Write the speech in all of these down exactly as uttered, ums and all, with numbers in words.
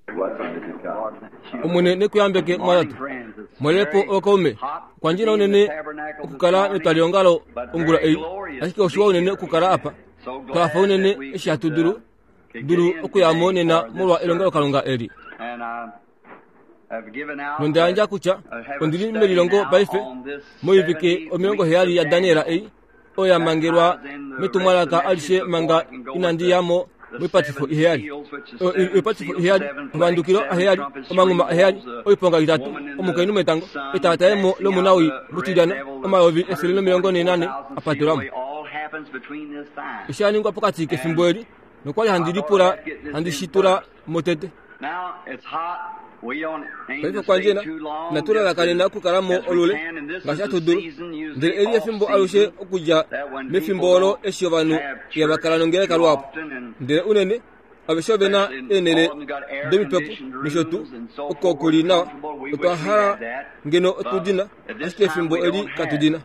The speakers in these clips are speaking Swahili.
umune ne kuyambeke mwalatu mwelepo okome kwanjina unene ukukala netaliongalo ungula ei asike oshuwa unene kukala apa twafa unene ishatu duru duru okuyamo nena mulwa elongalo kalonga eri nondanja kucha ondili melilongo baife moyivike omilongo heyali ya Daniela ei oya mangerwa mitumwalaka alishe manga inandi yamo mwipatifo iheyali ipatifo iheyali bandukiro aheyali omanguma aheyali oiponga itatu omukainu metango itatayemo lomunawi mutidana omayovi eselino milongo nenane apaturamu ishani ngwa pokati kefimbweli nokwali handilipura handishitura motete Kaifo kwanjena natura la kanena kukaramo olule ngasha tuduru ndele eliye fimbo alushe okuja mefimbolo eshovanu ya bakalano ngere kalwapo ndele unene abeshobena enele demi pepu mishotu okokulina otahara ngeno otudina asike fimbo eli katudina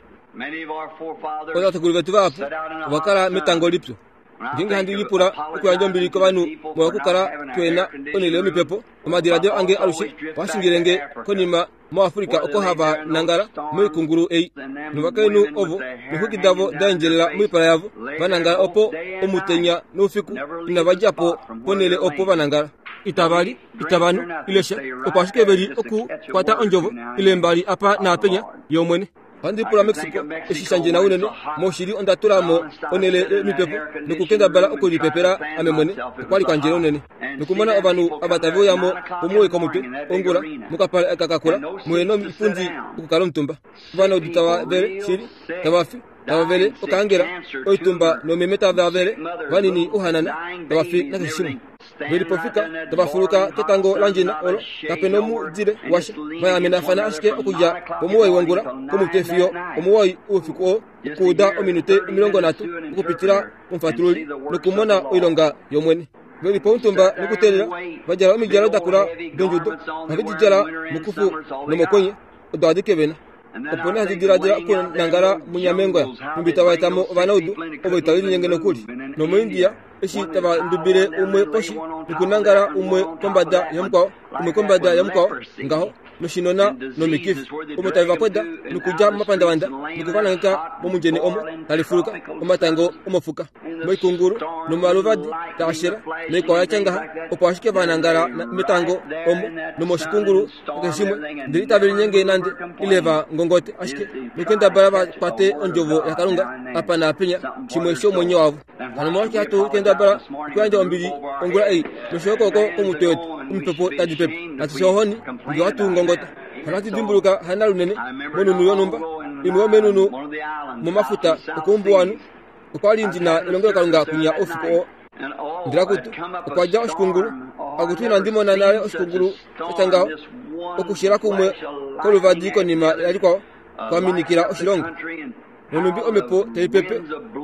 oza tukulivetu vapu wakala metango lipso Jinga handi lipura ukuyanja mbili kobanu mwakukara twena onele mipepo amadiradio ange alushi washingirenge konima mo Afrika oko hava nangara mu kunguru ei nubakainu ovo nuhugidavo danjela mu parayavu banangara opo omutenya nufiku inabajapo ponele opo banangara itabali itabanu ilesha opashike beri oku kwata onjovo ilembali apa na penya yomwene Handi pura Mexico eshisanje na unene moshiri ondatura mo onele mipepo nukukenda bala okuri pepera amemone kwali kanjero unene nukumona abantu abatavyo yamo umuwe komutu ongura mukapala akakakura mueno ifunzi ukukalontumba bana udutawa bere shiri tabafi tabavele okangera oitumba no memeta bavele vanini uhanana tabafi nakishimu Beri pofika tabafuruka ketango lanjina olo kapenomu dire washe baya menafana ashike okuja omuwe wangura komutefio omuwe ufiko kuda ominute milongo natu kupitira umfaturuli nukumona oilonga yomwene Beri pontumba nukutelera bajara omijalo dakura donjudo abijijala mukufu nomokonye odadikebena opona hadidirajira ko nangara munyamengo mbita waitamo vanaudu oboitawili nyengeno kuli no mu India eshi taba ndubire umwe poshi nikunangara umwe kombada yamko umwe kombada yamko ngaho noshinona no mikifu umutaiva kweda nikuja mapanda wanda nikuvana nka bomunjene omo talifuruka umatango umafuka moikunguru no maluvadi tashira neko yachanga opashike vanangara mitango omo no moshikunguru keshimwe ndita binyenge nande ileva ngongote ashike nikenda baraba pate onjovo yakalunga apa na pinya chimwe sho monyo wavo kana mo kyatu kenda bara kwanja ombili ongura ei noshoko ko kumutwetu umpepo tadipepo atishohoni ngi watu ngongota kanati dimbuluka hanalunene monu nuyo numba inuwa menunu mu mafuta okumbuwanu ukwali ndina ilongera kalunga kunya ofiko ndirakutu ukwaja oshikunguru agutwina ndimo na nale oshikunguru etangao okushira kumwe koluvadiko nima yaliko kwaminikira oshirongo Nunumbi omepo teipepe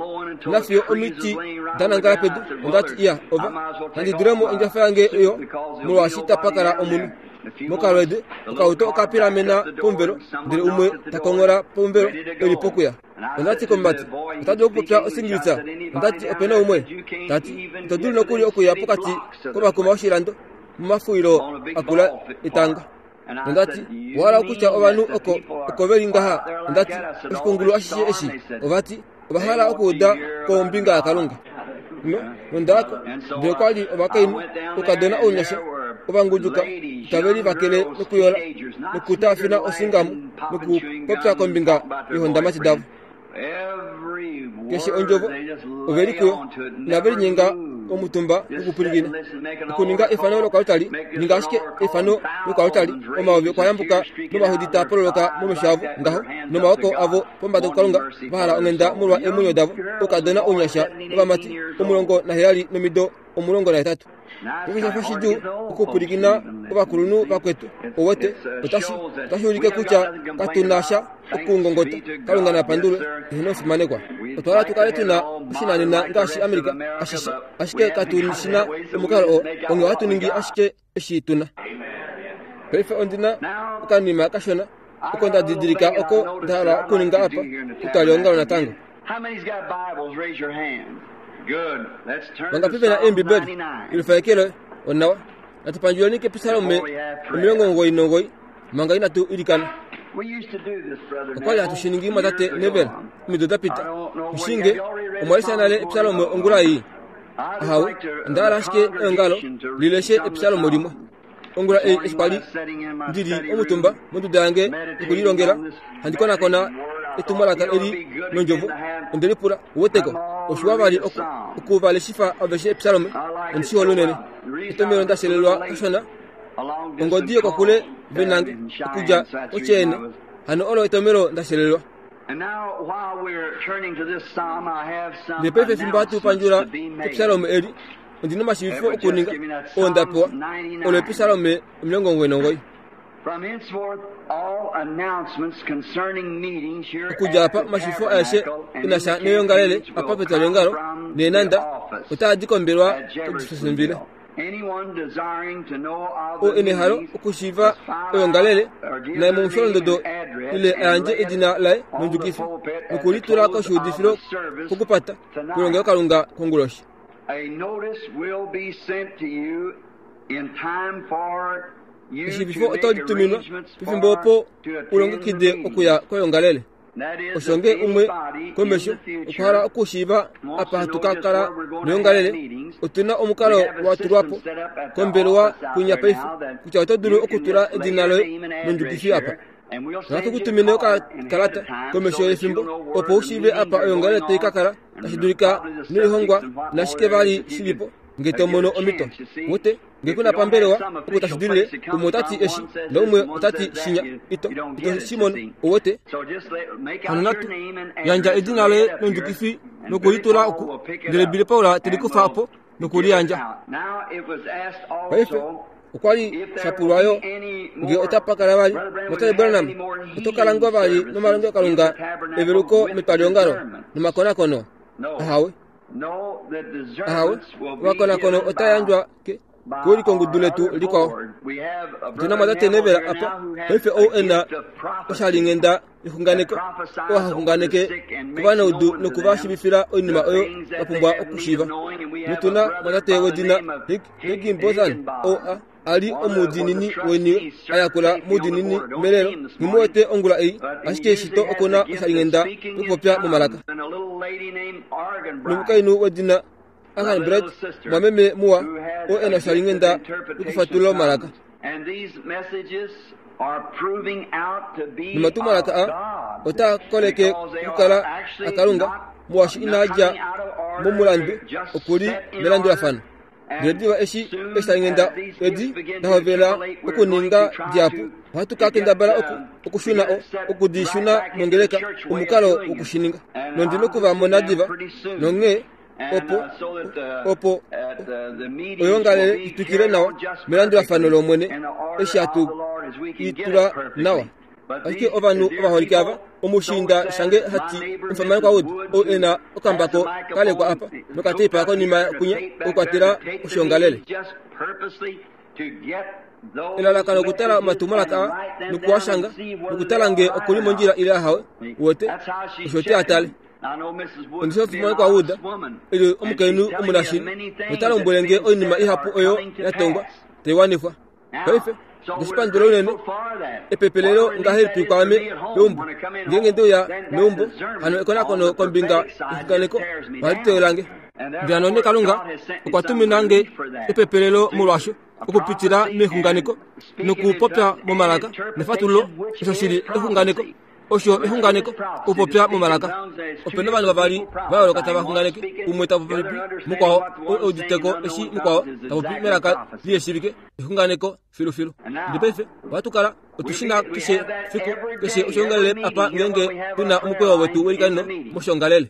nafio omiti danangara pedu ondati iya ova handi duremo injafange iyo mulwashita pakara omunu mokalwede okauto okapira mena pombero ndire umwe takongora pombero elipokuya ondati kombati otadi okupya osingilitsa ondati opena umwe tati todulu nokuli okuya pokati komakoma oshilando mumafuilo akula itanga Ndati wala okucha obanu oko okobelingaha ndati ekungulu ashiye eshi obati obahala okuda ko mbinga akalunga no ndako de kwali obakainu ukadona onyasha obangujuka tabeli bakele nokuyola nokutafina osingamu noku popsa ko mbinga ihonda machidavu keshi onjovo oberiko nabeli nyenga omutumba ukupulingina kuninga ifano lokaltali ninga ashike ifano lokaltali omawe kwayambuka nobahudita pololoka mumeshavu ngaho nomawako avo pombado kalunga bahala ongenda mulwa emunyo davo ukadona onyasha obamati omulongo na heyali nomido omulongo na etatu Ukisha fashidu ukupulingina obakulunu bakwetu owote utashi tashurike kucha katunasha okungongota kalunga na pandule inofi manekwa otwala tukale tuna ushinanina ngashi Amerika ashishi ashike katunishina omukalo onge watu ningi ashike eshituna Pefe ondina ukanima kashona ukonda didirika oko ndala kuninga apa utalionga na tango How many's got Bibles? Raise your hand. Good. Let's turn Wanga to pipe na Psalm embi bed ninety-nine. ilifayekele onawa atupanjulani ke pisalome milongo ngoi nongoi manga ina tu irikana kwa ya tushiningi matate never midoda pita ushinge umaisha nale pisalome ongulai hawe ndara shike ngalo lileshe pisalome limo ongula e espali ndidi omutumba mundu dange kulirongera handikona kona etumalaka eri nonjovu ndelipura woteko oshwabali okuvale shifa abeshe psalome nsi holonene etomero ndaselelwa kasona ongodio kwa kule benange kuja ochene hano olo etomero ndaselelwa. And now, while we're turning to this psalm, I have some Nepepe fimbatu panjura announcements to be made. psalome eri ndina mashifo okuninga ondapo ole psalome mlongo ngwenongoi. From henceforth, all announcements concerning meetings here kuja at apa the mashifo ayashe tabernacle and inasha in neyo ngalele the apa will petale come ngalo from nenanda the office utajikomberwa at Jeffersonville. kudifusembile Anyone desiring to know of o the ene haro meetings, okushiva must find oyo ngalele out or give na their mumsholo name dodo and address ile and anje lay it edina lai on the nunjukifi pulpit at the nukulitura ko close shudifiro of the service kukupata tonight. kulongera kalunga konguloshi. A notice will be sent to you in time for you ishi to bifo make otodi tuminwa arrangements for pifimbopo to attend ulongekide the okuya meetings. koyo ngalele That is, oshonge if umwe anybody kwemesho in the future okuhara okushiba wants apa to know hatukakara just where we're going to niyo have ngalele meetings, otuna we omukalo have a watulwapo system set up at the komberwa office out kunya there paifu now that kucha otodulu you can okutura just lay edina your loy name and address nunjukifi apa here, and we'll send you a natukutumine card ka ahead kalata of time komesho so that efimbo you'll know where opo the ushibe meetings apa are oyo ngalele going on teikakara and ashidulika probably the nilihongwa subjects and what nashike more bali if you shilipo could ngetomono give us a omito chance, you see. wote If ngekuna you don't pambelewa have some official okutashidulile place to come kumotati from, eshi one says ndomwe this, one otati says that, shinya you- ito you don't ito get it, you simon see. owote So just let, make out hanunatu your name and yanja address edina and lay le it up here, nunjukifi and nukulitura Billy uku Paul will pick it ndele up, bile paula and tilikufa we'll hapo give nukuli it yanja out. Now it was asked paife also ukwali if there sapulwayo will be any nge more- otapakala bali Brother Branham, motale will have branam any more healing otokalangwa bali services nomalongo in kalunga the tabernacle ebiruko with mipalyongalo discernment? numakonakono No. ahawe No, the ahawe discernments will be wakonakono given otayanjwa ke by kuli our konguduletu other likwawo board. We have a tina brother madate Neville nevera here apa now who has paife a o ena gift of prophecy. oshalingenda ikunganeko ohakunganeke kubana udu nukuba shibifira onima oyo bapumbwa okushiba mutuna madate wedina hegimbozan o a ali omudinini weni ayakula mudinini melelo nimwete ongula ei ashike shito okona oshalingenda ukupya mumalaka numukainu wedina akan bread mwameme muwa o ena oshalingenda ukufatula malaka numatumalaka a ota koleke kukala akalunga mwashi inaja mumulandu okuli melandula fana Grediwa eshi esangenda edi dahovela okuninga diapu watu kakenda bala oku okushuna o okudishuna mongeleka umukalo okushininga nondino kuva monadiva nonge opo opo oyongale itukire nawa melandula fana lomwene eshi atu itura nawa Aike ovanu ovaholikava omushinda shange hati mfamani kwa udu o ena okambako kale kwa apa nokatipa ko nima kunya okwatira ushongalele ilalakano kutala matumalaka nukuwashanga nukutalange okuli monjira ila hawe wote ushote atale ondisho fumani kwa uda ili omukenu omunashini nutala mbulenge oinima ihapu oyo yatongwa tewanifwa kaife Despandolo nene epepelero ngaheli kwame yombo ngenge ndo ya nombo hano ekona kono kombinga ikaneko walitelange byanone kalunga okwatumi nange epepelero mulwasho okupitira mehunganeko nokupopya mu malaka nefatulo esoshiri ehunganeko osho ehunganeko upopya mu malaka opena bantu babali bawo kataba hunganeke umweta bubibi mukwaho oditeko eshi mukwaho tabubi melaka liyeshibike ehunganeko filu filu ndipefe watukala otushina kishe fiku kishe oshongalele apa ngenge tuna umukwe wetu welikano moshongalele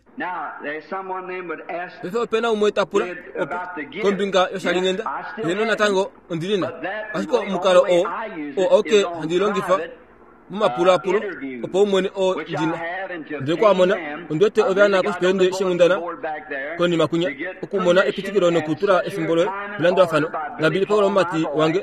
pefe opena umweta pula kombinga yoshalingenda yeno natango ondilina asiko mukalo o o oke ndilongifa mumapula pulo opo umwene o jina ndekwa mona ndote obyana ko spende shimundana koni makunya okumona epitikiro no kutura efimbolo blando afano na bili paulo mati wange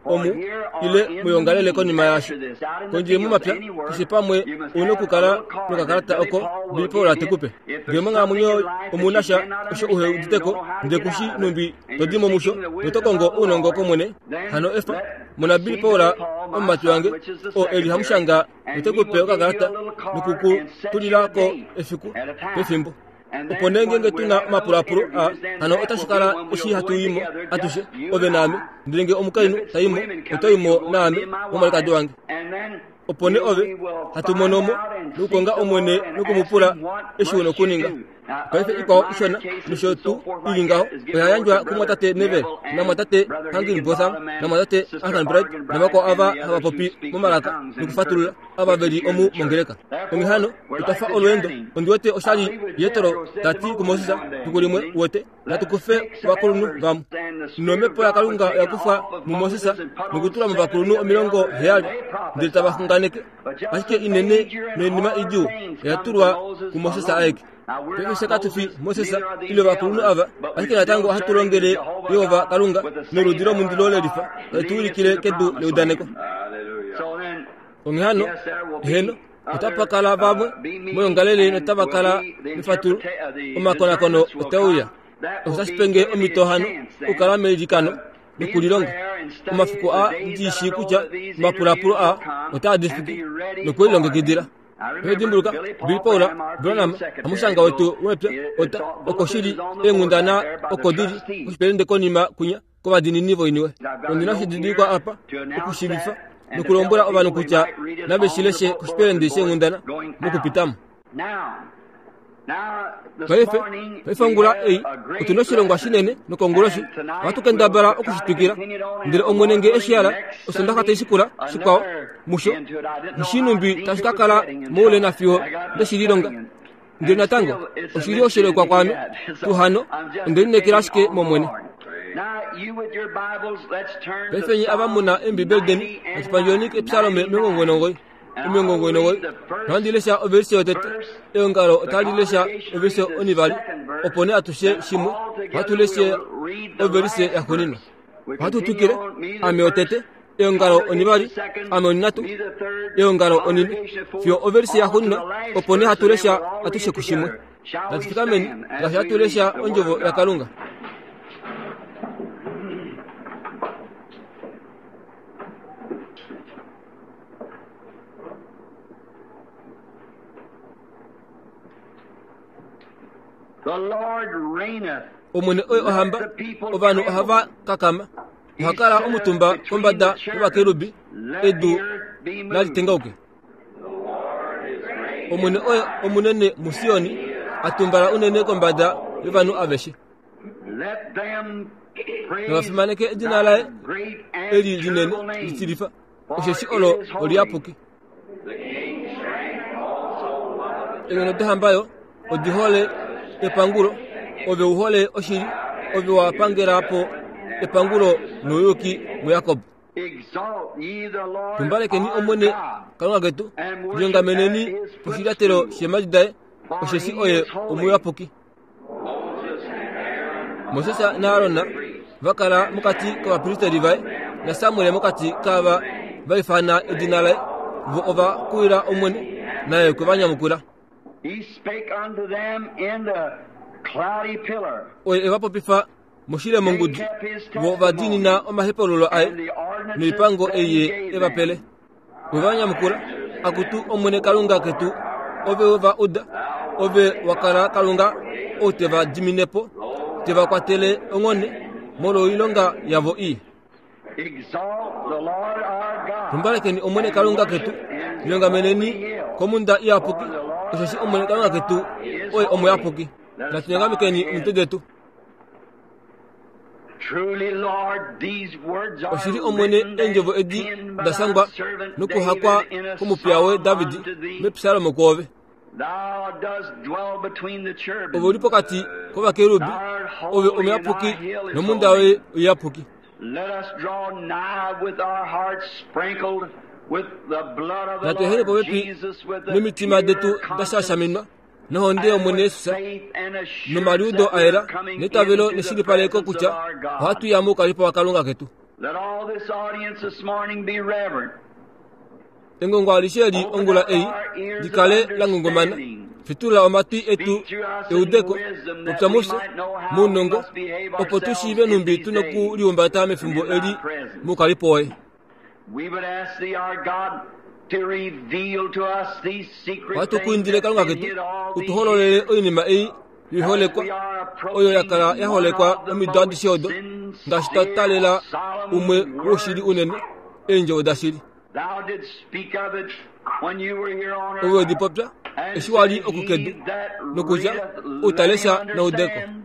omu ile muyongalele ko nyuma yasho konje mu mapya kisipamwe unokukala nukakarata oko bipola tekupe ngemanga munyo omunasha osho uhe diteko ndekushi numbi todimo musho utokongo unongo ko mwene hano efa muna bipola omatu yange o eli hamshanga utekupe okakarata nukuku tulilako efiku pefimbo uponenge ngetuna mapurapuro a hano otashikala ishi hatuyimo atushe ovenami ndenge omukainu tayimo otoyimo nami omalika dwange opone ove hatumonomo nukonga omwene nukumupula ishuno kuninga kaife iko ishona nishotu ilingaho oyayanjwa kumwatate nevel na mwatate hangin botham na mwatate akan bread na mako ava hava popi mumalaka nukufatulula ava veli omu mongereka omihano utafa olwendo ondiwete oshali yetoro tati kumosisa tukulimwe wote na tukufe wakulunu gamu nomepo ya kalunga ya kufa mumosisa nukutula mbakulunu omilongo heyali ndilitabakunganeke ashike inene nenima iju ya turwa kumosisa aeke pepe sekatufi mosesa ilo bakulunu ava ashike natango hatulongele yehova kalunga noludiro mundilole lifa tuulikile kedu leudaneko omihano heno utapakala vamwe moyongalele netabakala nifatulu omakonakono oteuya osasipenge omitohano ukalamejikano nukulilonga omafuko a ndishi kucha mapurapuro a otadifiki nukulilongekidira Edimbuluka bipola Branham amusanga wetu wepya ota okoshiri engundana okodiri uspende konima kunya ko dini nivo iniwe ondina shididikwa apa okushirifa nukulombora obanu kucha nabeshileshe kuspende shengundana mukupitamu Baife, baifangula ei, utunoshirongwa shinene nokongoloshi, watukenda bara okushitukira, ndire omwenenge eshiala, osondaka teisikula, shikwao, musho, mshinumbi tashikakala mole na fiho, deshirilonga. Ndire natango, oshiri oshire kwa kwame, tuhano, ndire nekirashike momwene. Baifenye abamuna embi beldeni, atipanjonike psalome mengongwenongoi. Umengongo inongoi nandilesha oversio tete engaro talilesha oversio onibali opone atushe shimu hatuleshe oversio yakonino hatutukire ameotete engaro onibali amonatu engaro onini fio oversio yakonino opone hatulesha atushe kushimwe natifikameni gasha hatulesha onjovo yakalunga The Lord reigneth. Omune oyo ohamba obanu ohava kakama hakala omutumba kombada obakerubi edu nalitengauke omune oyo omunene musioni atumbala unene kombada ibanu aveshi Let them nafimaneke edinala eli jinene litirifa osheshi olo oliapuki Eno dehambayo odihole epanguro ove uhole oshiri ove wapangera hapo epanguro noyoki mu Yakobo tumbaleke ni omwene kalunga getu jenga meneni oshiratero shemajidae oshesi oye omuyapoki Mosesa na Arona vakala mukati kwa priest divai na Samuel mukati kaba baifana edinale vo ova kuira omwene naye kubanya mukura He spake unto them in the cloudy pillar. Oye evapo pifa moshile mongudi vo vadini na omahepololo ai nipango eye evapele uvanya mukura akutu omwene kalunga ketu ove ova uda ove wakara kalunga oteva diminepo teva kwatele ongone molo ilonga yavo i Exalt the Lord our God. tumbaleke ni omwene kalunga ketu ilonga meneni komunda iapuki osasi omwene kalunga ketu oye omo yapuki na tunyangamike ni mtedetu Truly, Lord, these words are osiri omwene enjovo edi dasangwa nuku hakwa kumupyawe Davidi mepsalo mokove Thou dost dwell between the cherubim. ove ulipo kati kwa kerubi ove omeyapuki nomundawe uyapuki Let us draw nigh with our hearts sprinkled with the blood of the natuhere Lord povepi Jesus with the nimitima detu pure conscience dashashaminwa noho nde omwene Yesusa faith and assurance numariudo that we are aera coming nitavelo into the nishili paleko presence kucha of our God. watu yamuka lipo wakalunga ketu Let all this audience this morning be reverent. Engongwa lisheri ongula ei dikale langongomana fitula omati etu eudeko utamuse munongo opotushi benumbi tunoku liumbata mefimbo eri mukalipoe. We would ask thee, our God, to reveal to us these secret watu things kuindile that kalunga we ketu hid all these utuhololele years. oinima ei liholekwa oyo yakala yaholekwa omidadi shodo ngashitatalela umwe woshiri unene enjo dashiri. Thou didst speak of it when you were here on oyo earth. dipopya And eshiwali said, okukedu "He that nokuja readeth, utalesha let him na udeko." understand.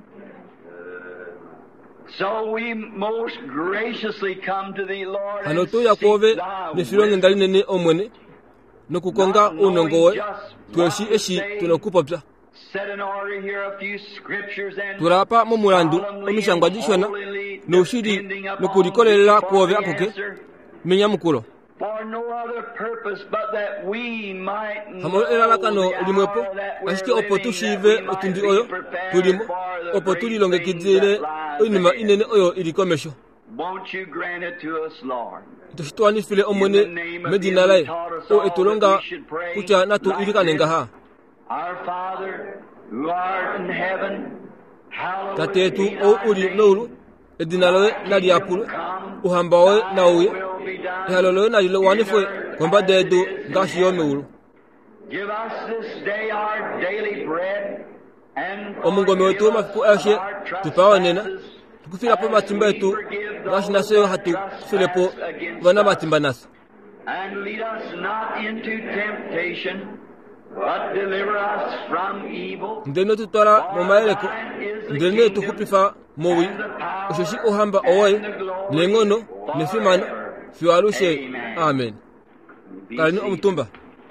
So we most graciously come to thee, Lord, and hanoto seek yakove thy nefilonge ndali wisdom. nene omwene nokukonga unongowe tweshi eshi tunokupopya Set in order here a few scriptures and turapa mo mulandu solemnly omishangwa and dishona holily noshiri depending upon nokulikolelela thee for kuove the akoke answer, menyamukulo for no other purpose but that we might know hamo elalakano the limwepo hour that we're ashike opo living, that tushive we might otundi be oyo prepared tulimo for the opo great tulilongekizile things that lie oinima ahead. inene oyo ilikomesho. Won't you grant it to us, Lord? tushitwanifile omwene medina laye o etulonga kucha natu ilikanenga ha. Our Father, who art in heaven, hallowed tatetu be o thy uli name. noulu edinalowe naliapulu uhambawe nauye ihalolowe nalilo wanifwe kwamba dedu ngashi yomeulu. Give us this day our daily bread, and omungome wetu forgive mafiku us ashe our tupawanena trespasses, tukufilapo as matimba we etu forgive those ngashi naseyo that hatu trespass filepo against vana us. matimba nasi. And lead us not into temptation, but deliver us from evil. ndeno tutwala momayeleko ndene tukupifa mowi oshoshi ohamba owoye nengono nefimano fiwalushe. Amen. kalani omutumba.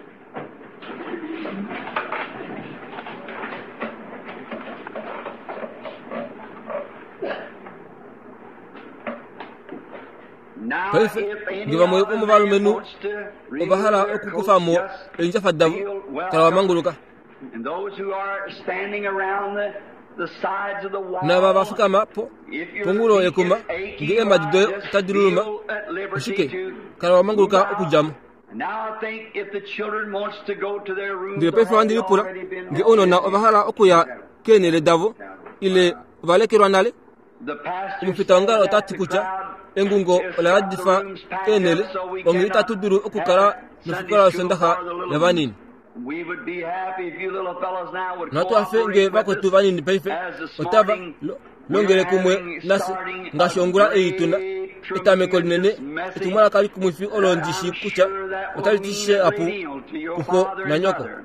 Now, Paife, if any ngiba moyo other omubalu man menu wants to obahala remove their okukufamo coat, just enja faddavu feel welcome. kalawamanguluka And those who are standing around the, the sides of the wall, naba bafukama po if your pongulo feet ekuma is aching, ngi emadido just tadiluluma feel at liberty ushike to kalawamanguluka move out. okujamu. And now I think if the children wants to go to their rooms, ngi or paife have wandilipula already been ngi ono na obahala okuya kenele davo ile valekerwa nale the pastor umufita ngalo said that tati the kucha crowd engungo is ola got the yadifa rooms packed kenele up so we ongi cannot tatuduru okukara have nufukara Sunday school sendaha for the little yabanini. ones. We would be happy if you little fellows now would natu afe nge cooperate with bakotu us banini paife as this otava morning lo- we're longele kumwe having nasi starting ngashongula a eituna great itameko linene tremendous message itumala kali kumwifi that olonjishi I'm kucha sure that will otalitishe mean a apu great deal to your kufo father na and nyoko. mother.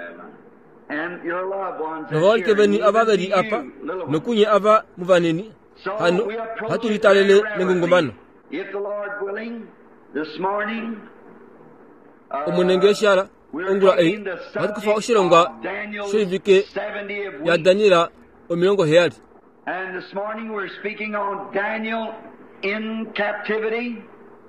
And your loved ones that novolike here, beni even ababeri to apa you, little ones. nokunye aba muvaneni So hano we approach it hatulitalele very nengungumano reverently. If the Lord willing, this morning, uh, omunenge eshala we're ongula ei taking the hatukufa subject oshilonga of Daniel's shoivike seventy of ya weeks. danila omilongo heyali. And this morning we're speaking on Daniel in captivity.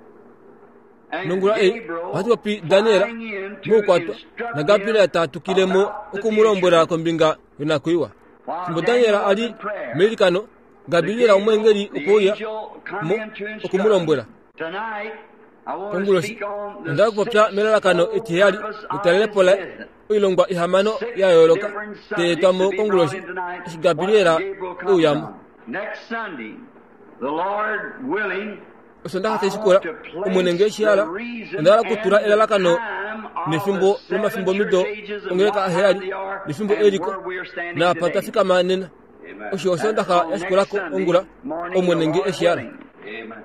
And nongula ei Gabriel hatuwapi daniela flying in to mukwatwa instruct na gapila him yatatukilemo about the okumulombwela future. kombinga yonakuiwa While simbo Daniel daniela was ali in prayer, melikano gabilira omwengeri the okuya angel come mo in to instruct. okumulombwela Tonight, I want to kongulosi speak on the nda kupopya sixth melalakano sole etihali purpose of utalelepola his visit. oilongwa ihamano Six yayoloka different subjects teetwamo to be kongulosi brought in tonight. ishigabilira What Gabriel comes euyamu on. Next Sunday, the Lord willing, osondaha I teishikola want to place omwenenge eshiala the reason ondala and kutura the elalakano time of nefimbo the nomafimbo seven mido church ages and ongeleka what time aheyali they are nefimbo and eriko where we are standing na today. patafika manena Amen. osho That's osondaha on next eshikolako Sunday ongula morning, omwenenge the Lord eshiala. willing. Amen.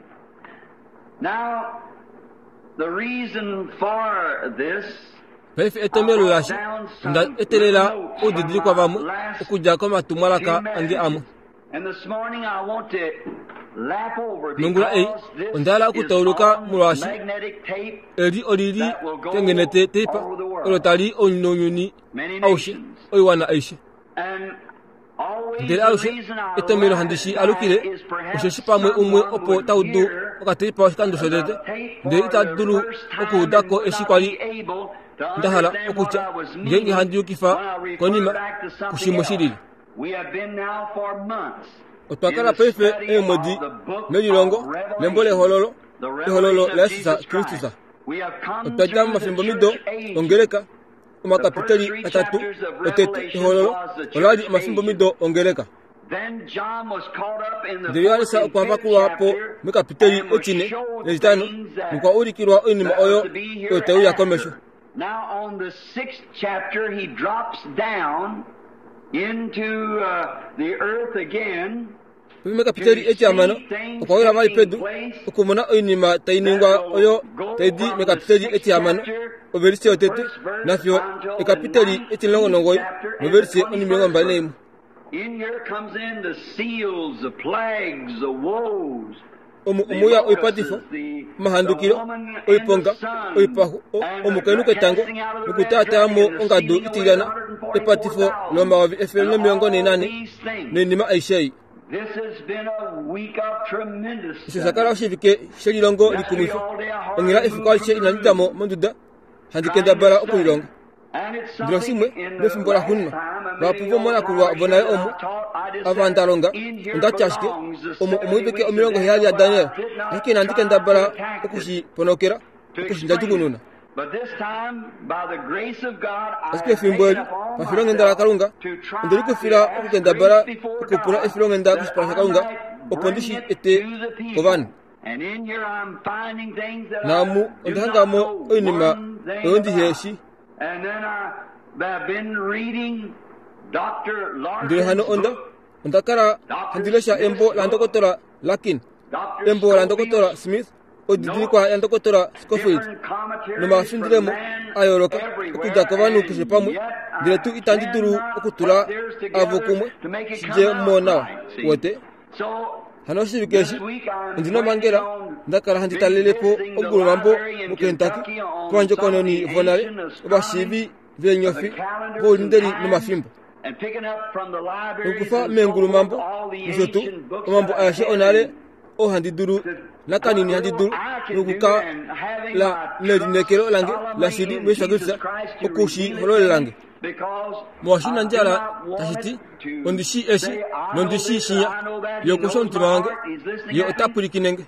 Now, the reason for this, paife etomelo lashi nda etelela udidili kwa vamu okuja kwa matumwalaka ange amu and this morning I want to lap over nungula ei because this ondala is kutauluka on mulwashi magnetic tape. eri olili that will go tengenete teipa all over the world. olotali onyonyuni Many aushe nations. oiwana aishe And always ndele the aushe reason I etomelo lap handishi it alukile back is perhaps osheshi pamwe umwe someone opo would taudu hear okateipa oshikandosodete nde itadulu okudako eshikwali ndahala okucha ngengi handi yukifa konima kushimo shilili We have been now for months otwakala pefe emodi melilongo lembole hololo hololo lesa Kristusa otwaja mafimbo mido ongeleka umakapiteli atatu otete hololo oladi mafimbo mido ongeleka ndirialisa okwavakulwa hapo mikapiteli etine nezitano nkwa ulikirwa inima oyo yotewu yakomesho. Now on the sixth chapter he drops down into uh, the earth again. Mikapiteli etiamano okwawira vai pedu okumona inima tainingwa oyo tedi mikapiteli etiamano overisi otete nafyo mikapiteli etilongo nongoi overisi inimengo mbalemu. In here comes in the seals, the plagues, the woes. Umuya oipatifo mahandukiro oiponga oipahu omukenuke tango nukutata mo ongadu itigana epatifo loma wa efelo miongo ni nane nenima aishei. This has been a week of tremendous. Sisakara shivike shelilongo likumifo ongira efukwalche inanitamo monduda handikenda bara okuyilongo ndirosimwe nefimbora hunma bapuvo mona kulwa bonaye omu avandalonga ndachashike omu omwibeke omilongo hali ya Daniel hiki nandikenda bara okushi ponokera okushi ndajugununa. But this time, by the grace of God, I fimboli mafilongo ndala kalunga ndiko fila okugenda bara okupula efilongo ndala kuspara kalunga opondishi ete kovan. And in here I'm finding things that namu ndahangamo oinima ondi heshi. And then I've been reading Doctor Larson's hano onda ndakara handilesha embo landokotora Lakin embo landokotora Smith odidi kwa landokotora Scofield numa sindilemo ayoroka okuja kavanu kushipamu diretu itandiduru okutula avokumwe sije mona wote hano shibikeshi ndino mangera ndakara handitalelepo ogulumambo mu Kentucky kwanje kononi vonale obashibi venyofi bolinderi numafimbo ukufa mengulumambo musotu omambo ayashe onale o handiduru nakanini handiduru nukuka la nedinekero lange la sidi mwesagutsa okushi holole lange mwashina njala tashiti ondishi eshi nondishi shinya yokusho ntima wange yo otapulikinenge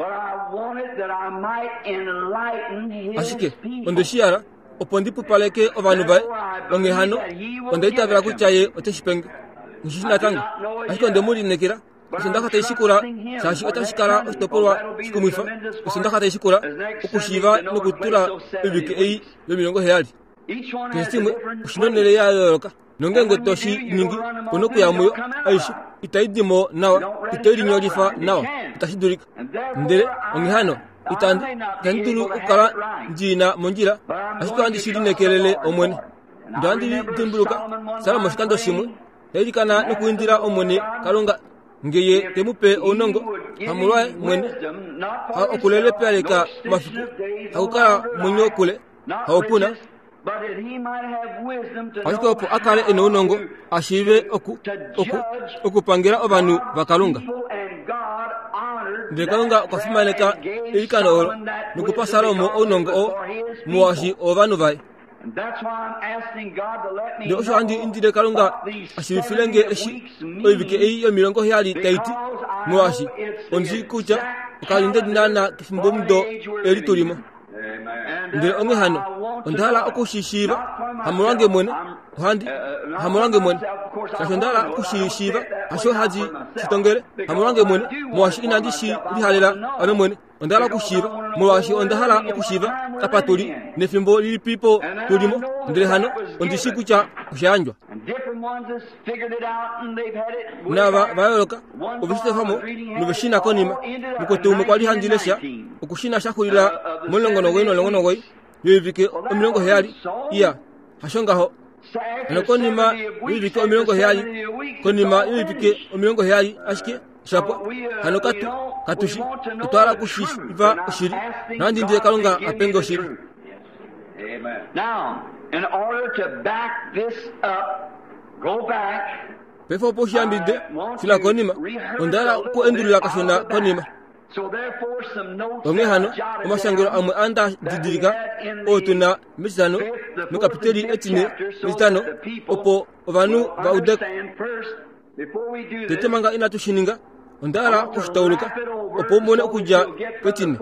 ashike ondishiyara opondipu paleke ovanu vai onge hano ondaitabira kuchaye oteshipenge nshishina tanga ashike ondemuli nekira usindaka taishikura sashi otashikara ostopolwa sikumwifa usindaka taishikura okushiva nokutula ibike ei yomilongo heyali kesimwe ushinonele yayoroka nongengo toshi ningi onokuyamuyo aisho itaidimo nawa itaidinyolifa nawa itashidurika ndele onge hano itandi tanduru ukala njina monjira ashiko andi shirinekelele omwene ndandi timbuluka sala moshikando shimwe yadikana nokuindira omwene kalonga ngeye temupe onongo hamulwae mwene ha okulele peleka mafiku hakukala mwenye okule haopuna ashiko opo akale eno onongo ashive oku oku okupangira obanu bakalunga ndekalunga kwafimaneka ilikano olo nukupasalomo onongo o muwashi ovanu vai. Nde osho andi indire kalunga ashirifilenge eshi oibike ei yomilongo hiyali taiti muwashi onzi kucha ukalinde dinana kifimbo mdo eri tulimo ndire onge hano ondala okushishiva hamulange mwene handi hamulange mwene sasho ndala okushishiva asho haji sitongere hamulange mwene muwashi inandishi lihalela ame mwene ondala okushiva muwashi ondahala okushiva apatuli nefimbo lili pipo tulimo ndire hano ondishi kucha kushanjwa nava vayoloka obisitefamo nubeshina konima nukotumu kwa lihandilesha okushina shakulila mulongono gwe no longono gwe yibike omilongo heyali iya hashongaho nokonima yibike omilongo heyali konima yibike omilongo heyali ashike shapo hanokatu katushi utwala kushiva shiri nandi ndiye kalonga apengo shiri. Now in order to back this up, go back pefo poshambide sila konima ondala ko endulila kashona konima. So therefore some notes onge hano omashangiro amwe anda didirika otuna misano mukapiteli etine misano opo ovanu baudek tetemanga ina tushininga ondala kushitauluka opombone okuja petine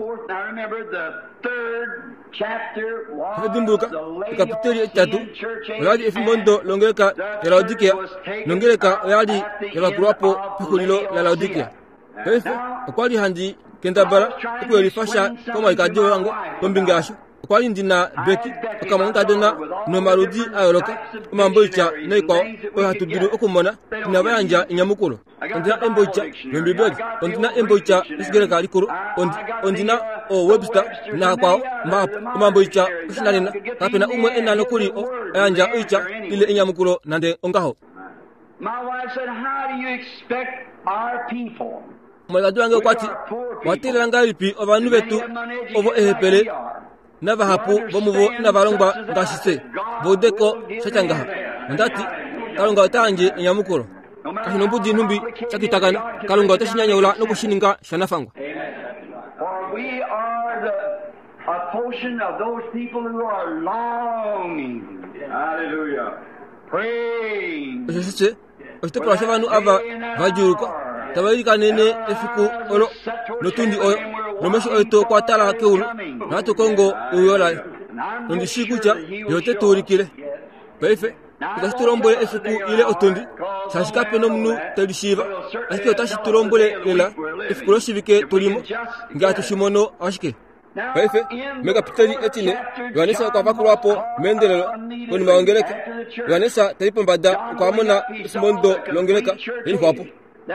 Dimbuka kapiteli etatu yali efimbondo longeleka ya Laodikia longeleka yali yabakurapo pikulilo la Laodikia efe okwali handi kendabara okwelifasha kama ikadio wango bombingasho okwali ndina beki okamonta dona no marudi ayoloka umamboicha neiko ohatudiru okumona nabayanja inyamukuru ondina emboicha lombibeg ondina emboicha isgereka likuru ondina o Webster na kwao map umamboicha ushinalina kapena umwe enano kuri anja uicha ile inyamukuru nande ongaho. My wife said, how do you expect our people mwagadu wange kwati watile ngalipi obanu betu obo ehepele nava hapu bomubo navalongba ngashise bodeko shachangaha ndati kalonga tanje nyamukuru kashinombuji numbi chakitakana kalonga tashinyanyaula nokushininga shanafangwa. For we are the a portion of those people who are longing, hallelujah, praying, sese ostepra shavanu ava vajuruka tabarika nene efiku olo notundi oyo nomesho oito kwa tala keulu nato kongo uyola ndi shikucha yote turikile pefe tukasiturombole efiku ile otundi sashikape nomnu tedishiva asike tashiturombole lela efiku loshivike tulimo ngatu shimono ashike pefe mega piteli etine Yohanesa kwa vakulu hapo mendelelo kwenye maongeleka Yohanesa talipo mbada kwa mona simondo longeleka ili kwa hapo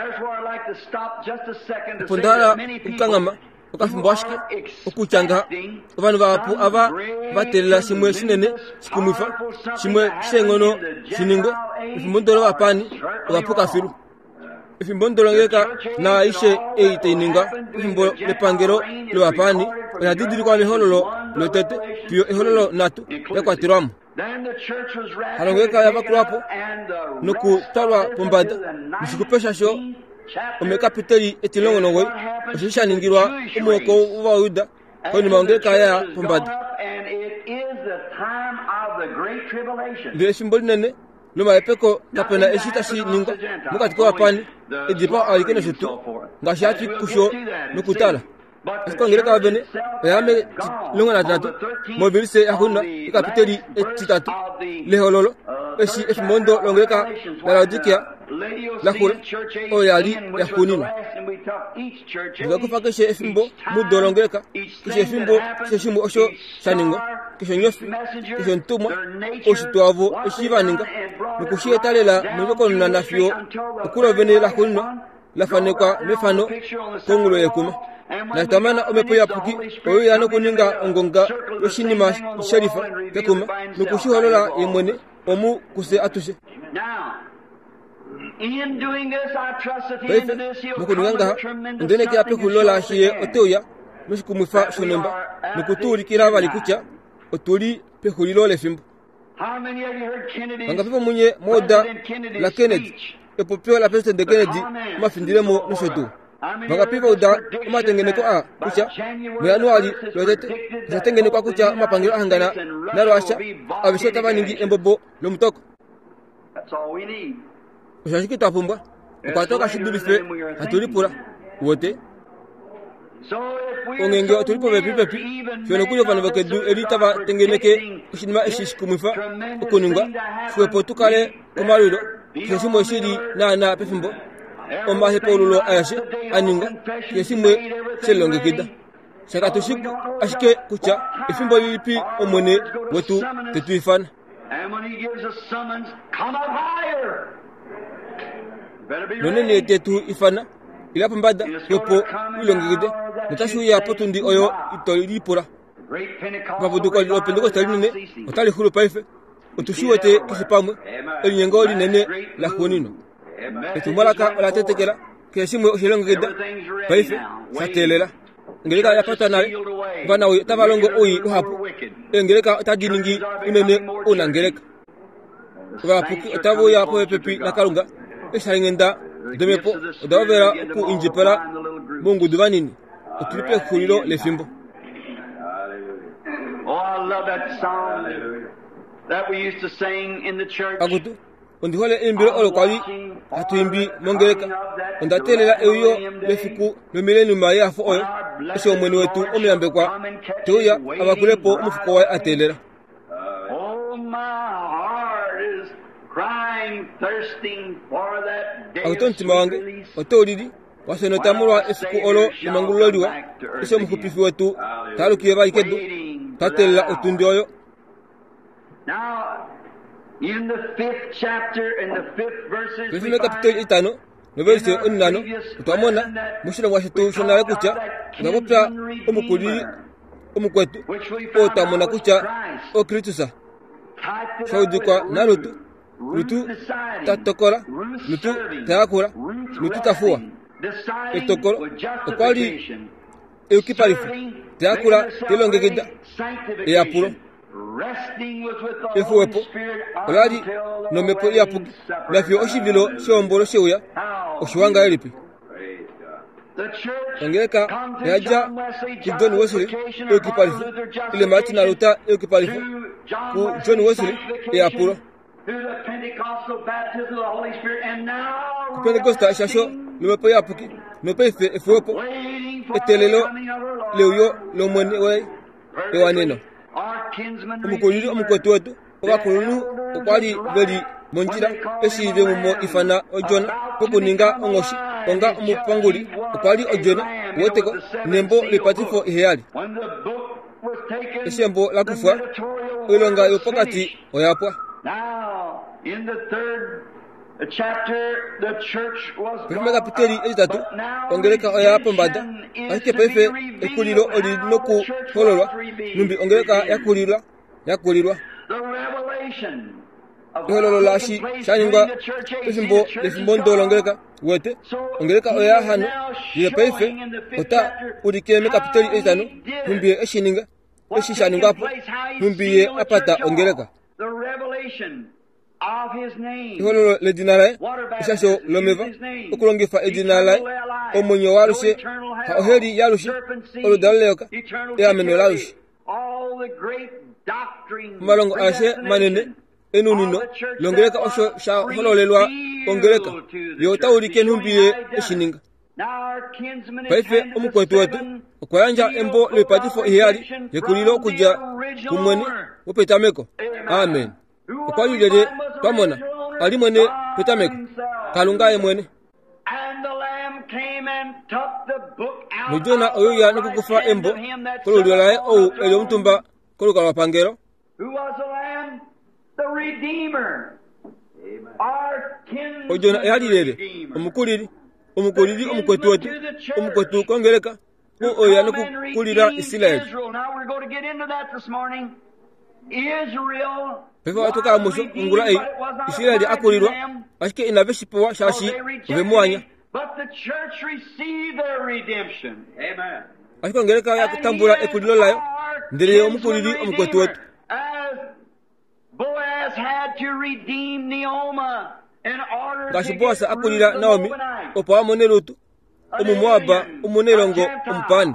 pondala ukangama ukafumbwashike ukuchanga abantu bapu aba batelela shimwe shinene shikumwifa shimwe shengono shiningwe ifumbondolo bapani ukapuka filu ifumbondolo ngeka na ishe eiteninga ifumbo lepangero le bapani na didiri kwa mihololo lotete pio ihololo natu yakwatirwamu halongeka yabakulu hapo nuku talwa pombada mshikupesha sho omekapiteli etilongo nongoi oshisha ningirwa umoko uwa uda kwenye maongeka ya pombada ndiye shimboli nene luma epeko kapena eshita shi ninga mukatiko wapani edipa alikene shutu ngashati kusho nukutala asikongereka wabene yame longa na tatu mobilise yakuna ikapiteli etitatu lehololo eshi efimondo longereka na Laodikia lakula oyali yakunina ngakufa keshe efimbo mudolongeka keshe efimbo keshe shimbo osho shaningo keshe nyofi keshe ntumwa oshitwavo eshivaninga nukushiyetalela mwivoko na nafyo ukula vene lakunina lafanekwa mefano kongulo yekume na tamana omepoya puki oyo yano kuninga ongonga yoshinima sherifa tekuma nukushiholola yemwene omu kuse atushe. In doing this, I trust that he into this he'll come with a tremendous ndene kia pe kulola shiye otoya mishikumufa shonemba nukuturi kirava likucha oturi pe kulilo lefimbo. How many of you heard Kennedy? Angapipo munye moda la Kennedy epopio la president de Kennedy mafindilemo nushotu Magapipo uda umatengeneko a kucha Januari lodete zatengeneko kucha mapangiro ahangana narwasha abishota baningi embobo lomutoko. That's all we need. Ushashiki tapumba ukatoka shidulife atulipura wote ongenge tulipo bepi bepi fyono kuyo bana bakedu elita ba tengeneke kushinima eshishikumufa ukununga fwepo tukale komariro kesimo shiri na na pefimbo oma hepolulo ayashe aninga kesimwe selonge kida sakatoshiku ashike kucha ifimbo lipi omone wetu tetuifana. And when he gives a summons, come up higher. Nonene tetu ifana ila pambada yopo ulongide mutashu ya potundi oyo itolipura babuduko lopendeko taline otali hulu paife otushiwete kisipamwe elinyengo linene la kunino etumalaka la tetekela kesimwe oshilongide paife satelela ngeleka yapata naye bana oyo tabalongo oyi uhapo engeleka taginingi unene unangeleka bapuki tabo ya po pepi na kalunga esharingenda demepo dawera ku injipera mungu duvanini utulipe kulilo lefimbo. Oh, I love that song that we used to sing in the church. Agutu ondi hole imbiro olo kwali atuimbi mongereka ondatelela eyo lefiku lomilenu maya fo oyo ese omweni wetu omuyambe kwa tuya abakulepo umufuko wa atelera. Oh, my heart is crying, thirsting for that day Akuto ntima wange release. otolidi wasenotamulwa efiku olo imanguloliwa ese omukupifi wetu talukiye baikedu tatelela otundi oyo. Now, in the fifth chapter, in the fifth verses, we Kifime find kapiteli itano noverse onnano twamona mushira mwashitu shonale kucha ngabopya omukuli omukwetu otamona kucha okritusa shaudikwa narutu lutu tatokora lutu taakura lutu tafua etokoro okwali eukiparifu taakura telongegeda eyapuro efuwepo olali nomepo yapuki nafyo oshivilo shombolo sheuya oshiwanga elipi ongereka yaja ku John Wesley eukiparifu ile mati na luta eukiparifu ku John Wesley eyapuro ku Pentecosta shasho nomepo yapuki nope ife efuwepo etelelo leuyo lomwene we ewaneno omukolili omukwetu wetu obakululu okwali beli monjira esiibe mumo ifana ojona pokuninga ongoshi onga omupanguli okwali ojona woteko nembo lipatifo iheyali esembo lakufa ilonga yopokati oyapwa. Kifime kapiteli ezitatu ongereka oyapa mbada asike paife ekulilo oli noku hololwa numbi ongereka yakulilwa yakulilwa hololo lashi shaningwa esimbo esimbo ndolo ongereka wete ongereka oya hano ye paife ota udikeme kapiteli ezitano numbi eshininga eshishaninga apo numbi ye apata ongereka iholo le dinalae ishasho lomeva okulongifa edinalae omunyo walushe ha oheri yalushe oludalaleoka eameno lalushe malongo ashe manene enunino longereka osho sha hololelwa ongereka yotawulike numbiye eshininga paife omukwetu wetu okwayanja embo lepatifo iheyali yekulilo kuja kumwene wopetameko. Amen. okwalilele twamona ali mwene petameko kalungaye mwene mujona oyo ya nukukufa embo kololiolaye ou elio mtumba kolukala wapangero ojona eyalilele omukulili omukulili omukwetu wetu omukwetu kongereka ku oyo ya nukukulila Isilaeli pefa watoka muso ngula ei Isilaeli akulilwa ashike inaveshipowa shashi vemwanya ashike ongereka ya kutambula ekulilo layo ndele omukulili omukwetu wetu ngashi Boasa akulila Naomi opo amone Lutu omumwaba omunelongo omupani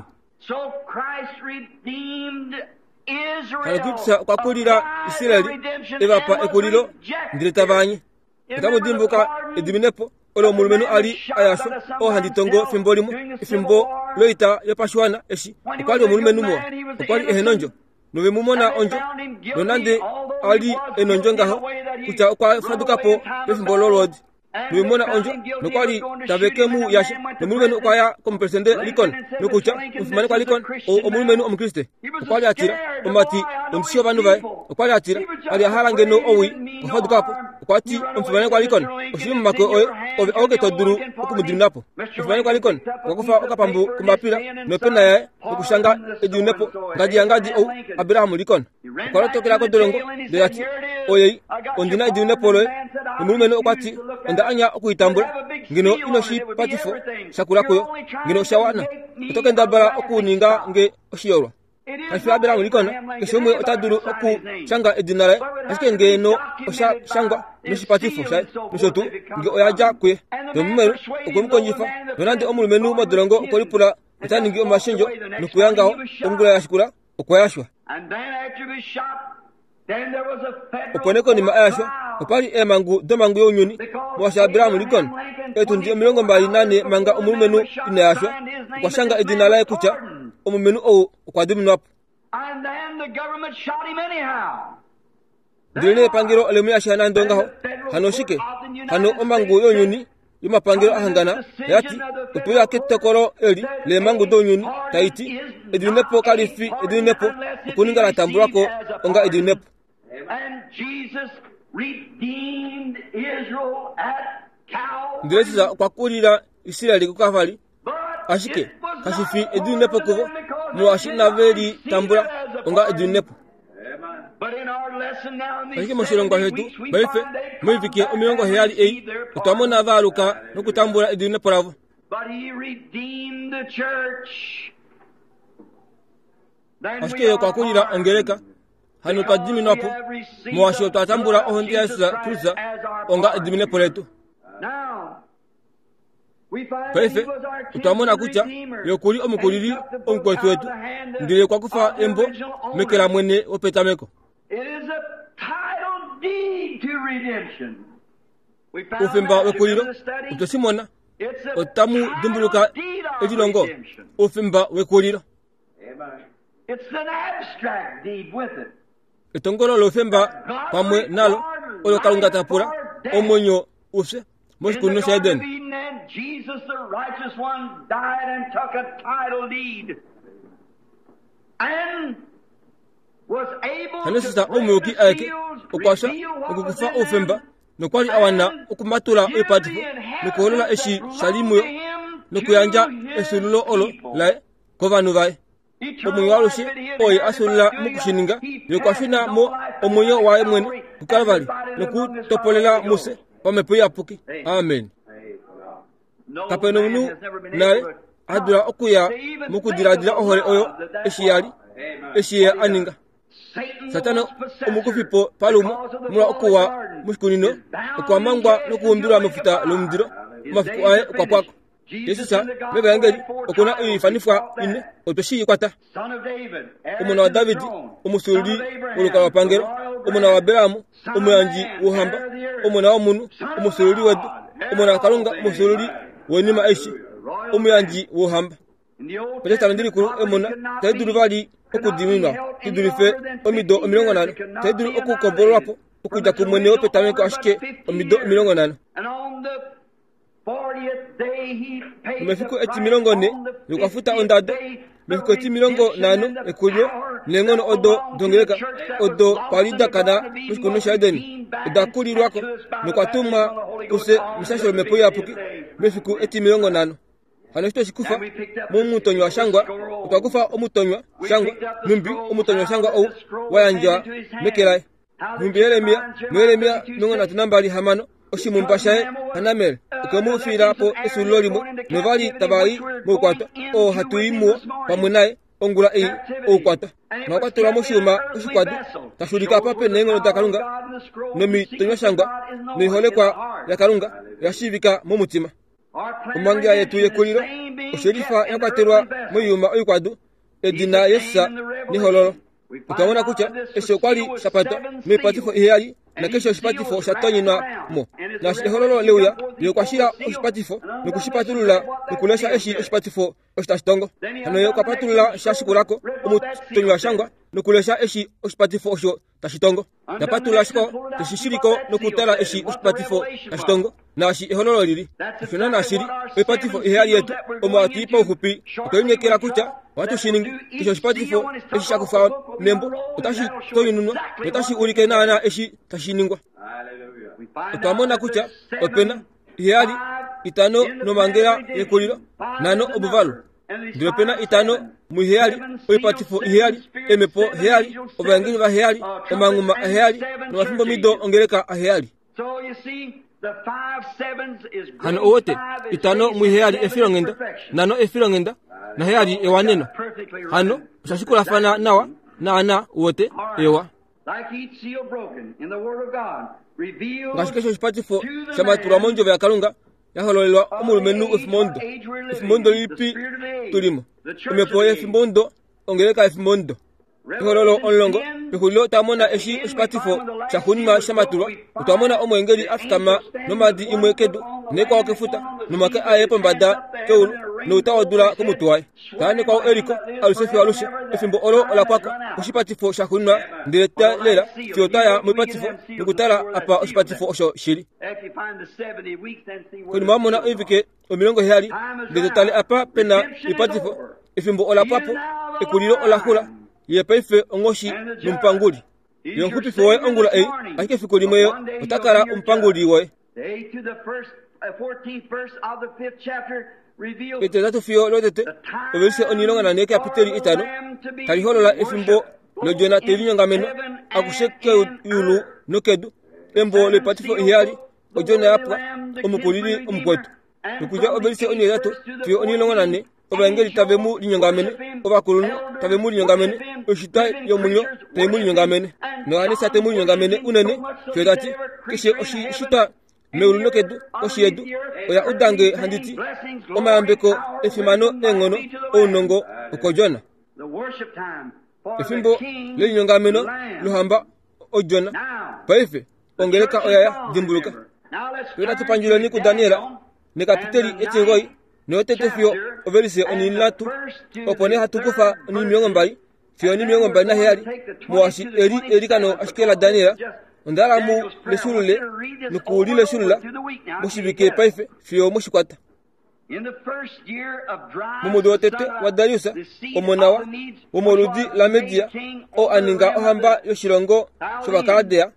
hanokutsa kwakulila Isilaeli evapa ekulilo ndile tavanye ekamudimbuka ediminepo olo mulumenu ali ayasho ohanditongo fimbo limu ifimbo loita yopashwana eshi okwali omulumenu mwa okwali ehenonjo nove mumona onjo nonande ali enonjo ngaho kucha okwa fadukapo efimbo lolodi Numona onjo nokwali tabekemu yashe nomulumenu okwaya kompresende likon nokucha mfumane kwa likon omulumenu omukriste okwali atira omati omsio banu bae okwali atira ali aharangeno owi ofadukapo okwati mfumane kwa likon oshimu mako oye obe oge toduru okumudinapo mfumane kwa likon wakufa okapambu kumapira nopena yae okushanga edinepo ngadi ngadi o Abraham likon okwalo tokela ko dolongo de ati oye ondina edinepo loye nomulumenu okwati anya okuitambula ngino inoshi patifo shakula koyo ngino shawana otoke ndabala okuninga nge oshiyolwa kafi Abraham likona keshomwe otaduru oku shanga edinara asike ngeno osha shangwa noshi patifo shay noshotu nge oyaja kwe nomumero okumkonjifa nonande omulumenu modolongo okolipula etaningi omashinjo nokuyangaho omugula yashikula okoyashwa oponeko ni maasho opali e mangu do mangu yonyuni mo Abrahamu likon etu ndi milongo mbali nane manga omumenu inaasho kwa shanga edina la kucha omumenu o kwa dimno and then the government shot him anyhow. Dile pangiro alemu ya shana ndonga ho hanoshike hano omangu yonyuni yuma pangiro ahangana yati upuya kitekoro eri le mangu donyuni taiti edinepo kalifi edinepo kuninga la tambulako onga edinepo. And Jesus redeemed Israel at Calvary. Ndilesa kwa kulira Israeli kukavali ashike kashifi edinepo kuvo mo ashina veri tambula onga edinepo. But in our lesson now in these seventy weeks, we find that utamona valuka nokutambula edine poravo. But he redeemed the church. Ashike kwa kulira ongereka hano kadimi napo mwasho tatambula ohondia sa tuza onga edine poretu. Now we find Pefe utamona kucha yokuli omukuliri omukwetu wetu ndile kwa kufa embo mekela mwene opetameko. It is a title deed to redemption. We found Ufimba that wekuliro in the study. utosimona It's a otamu dimbuluka deed of ejilongo redemption. ufimba wekuliro It's an abstract deed with it. etongolo lofemba pamwe nalo olokalunga tapura omonyo use mosikuno In the Garden of shaiden Eden, and Jesus, the righteous one, died and took a title deed. And was able hanesisa to break omuki the ake seals, okwasha reveal what was okukufa in ofemba them, nokwali awana okumatula epatifu nikuholola eshi shalimuyo nokuyanja esululo olo lae kovanu vae omunyo walushi oye asulula mukushininga yokwashina mo omunyo wae mwene kukalvali nokutopolela muse pamepo yapuki. Amen. Kapenumunu nae adula okuya mukudiradira ohole oyo eshiyali eshiye aninga Satana omukufipo palumu mula okuwa mushikunino okwamangwa nokuwumbirwa mafuta lumdiro mafuku aye okwapwako Yesusa mega ngeli okuna ifanifwa ine otoshiyi kwata omuna wa Davidi omusululi olukala wa pangero omuna wa Belamu omuyanji wohamba omuna wa munu omusululi wedu omuna wa Kalunga omusululi wenima eshi omuyanji wohamba Pajata ndiri kuru emuna taiduru vali okudiminwa tidurife omido omilongo nano taiduru okukombolwapo okuja kumwene opetameko ashike omido omilongo nano mefiku eti milongo ne yukafuta ondado mefiku eti milongo nano ekulyo nengono odo dongereka odo palida kana musikuno shaideni odakulirwako nukwatuma kuse misasho mepoya apuki mefiku eti milongo nano Hanoshito shikufa mumutonywa shangwa utakufa omutonywa shangwa numbi omutonywa shangwa ou wayanja mekelai numbi Yeremia Yeremia nongona tunambali hamano oshimumpashae hanamel okamufira po esulolimo novali tabai mukwato o hatuimu pamunae ongula ei okwata nakwatula mushuma oshikwadu tashulika pape nengono takalunga nomi tonywa shangwa noihole kwa yakalunga yashivika mumutima Umangia yetu yekuliro ushirifa yakwatirwa muyuma oyikwadu edina Yesusa ni hololo ukamona kucha esho kwali shapata mepatifo ihali na kesho shipatifo shatonyina mo na shihololo leuya yokwashira oshipatifo nikushipatulula nikulesha eshi oshipatifo oshitashitongo hano yokwapatulula shashikulako omutonywa shangwa nikulesha eshi oshipatifo osho tashitongo napatula shiko teshishiriko nokutala eshi oshipatifo tashitongo nashi ihololo lili shona nashiri epatifo ihali yetu omwati ipa ufupi okoyinyekera kucha watu shiningi kisho shipatifo eshi shakufa nembo utashi toyinunwa utashi ulike nana eshi tashiningwa utamona kucha opena ihali itano nomangera yekuliro nano obuvalo Ndiyo pena itano muhiyali oipatifo ihiyali emepo hiyali obangini ba hiyali omanguma hiyali nomafimbo mido ongereka hiyali hano owote itano muhiyali efilongenda nano efilongenda na hiyali ewaneno hano ushashikula fana nawa na ana owote ewa ngashikesho shipatifo shamatura monjo vya kalunga yahololelwa omulumenu efimondo efimondo lipi tulimo omepo efimondo ongereka efimondo hololo onlongo bihulilo tamona eshi espatifo chahunma shamatulwa utamona omwengeli afikama nomadi imwe kedu neko okefuta nomake ayepo mbada keulu nutaodula kumutwaye tani kwa eriko alusefi alushe efimbo olo olakwako ushipatifo shahunma ndireta lela fiotaya mwipatifo nikutala apa ushipatifo osho shiri kuni mamona ivike omilongo hali ndireta apa pena ipatifo efimbo olapapo ekulilo olahula yepaife ongoshi numpanguli yonkupife woye ongula ei ashike fikuli mweyo utakala umpanguli woye ite tatu fiyo lodete obelise onilonga na neke apiteri itano taliholola efimbo lojona telinyongameno akusheke yulu nokedu embo le patifo ihali ojona yapwa omukulili omukwetu nukuja obelise onilatu fiyo onilonga na ne obangeli tabemu linyongamene obakulunu tabemu linyongamene oshita yomunyo tabemu linyongamene no anisa tabemu linyongamene unene fedati kishe oshita meuluno kedu oshedu oya udange handiti omayambeko efimano engono onongo okojona efimbo linyongameno luhamba ojona paife ongeleka oyaya dimbuluka fedati panjulani ku Daniela ne kapiteli etingoi no tetefio obelise onilatu opone hatukufa ni miongo mbali fio ni miongo mbali na heri mwasi eri erikano ashkela Daniela ndala mu lesulule nukuli lesulula mushibike paife fio mushikwata mumudo tete wa Dariusa omonawa omoludi la media o aninga ohamba yoshirongo shobakadea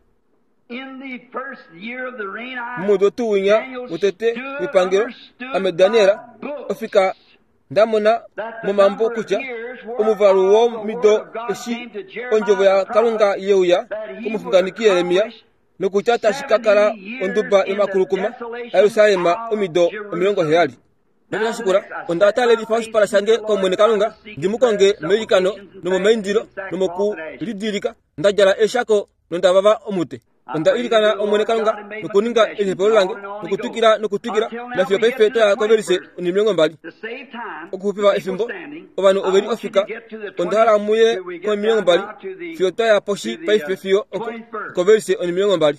mudo tuwinya utete mipangiro ame Daniela ofika ndamona mumambo kucha umuvaru wo mido eshi onjovo ya kalunga yeuya kumufunganiki Yeremia nokucha tashikakala onduba imakurukuma Yerusalema umido omilongo heyali nabina shukura ondata ledi fausi para shange kwa mwene kalunga ndimukonge melikano nomo maindiro nomo ku lidirika ndajala eshako nondababa omute onda ilikana omwene kalunga nukuninga ilipolo lange nukutukira nukutukira na fiyo paife toya koverise unimiongo mbali okuhupiwa efimbo obanu oberi ofika ondala muye kwa miongo mbali fiyo toya poshi paife fiyo koverise unimiongo mbali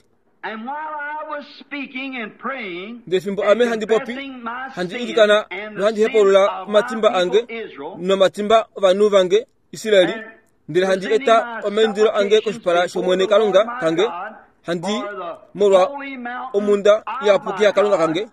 de fimbo ame handi popi handi ilikana no handi hepolula matimba ange no matimba obanu vange Israeli ndile handi eta omendiro ange koshipara shomwene kalunga kange handi morwa omunda ya puki ya kalunga kange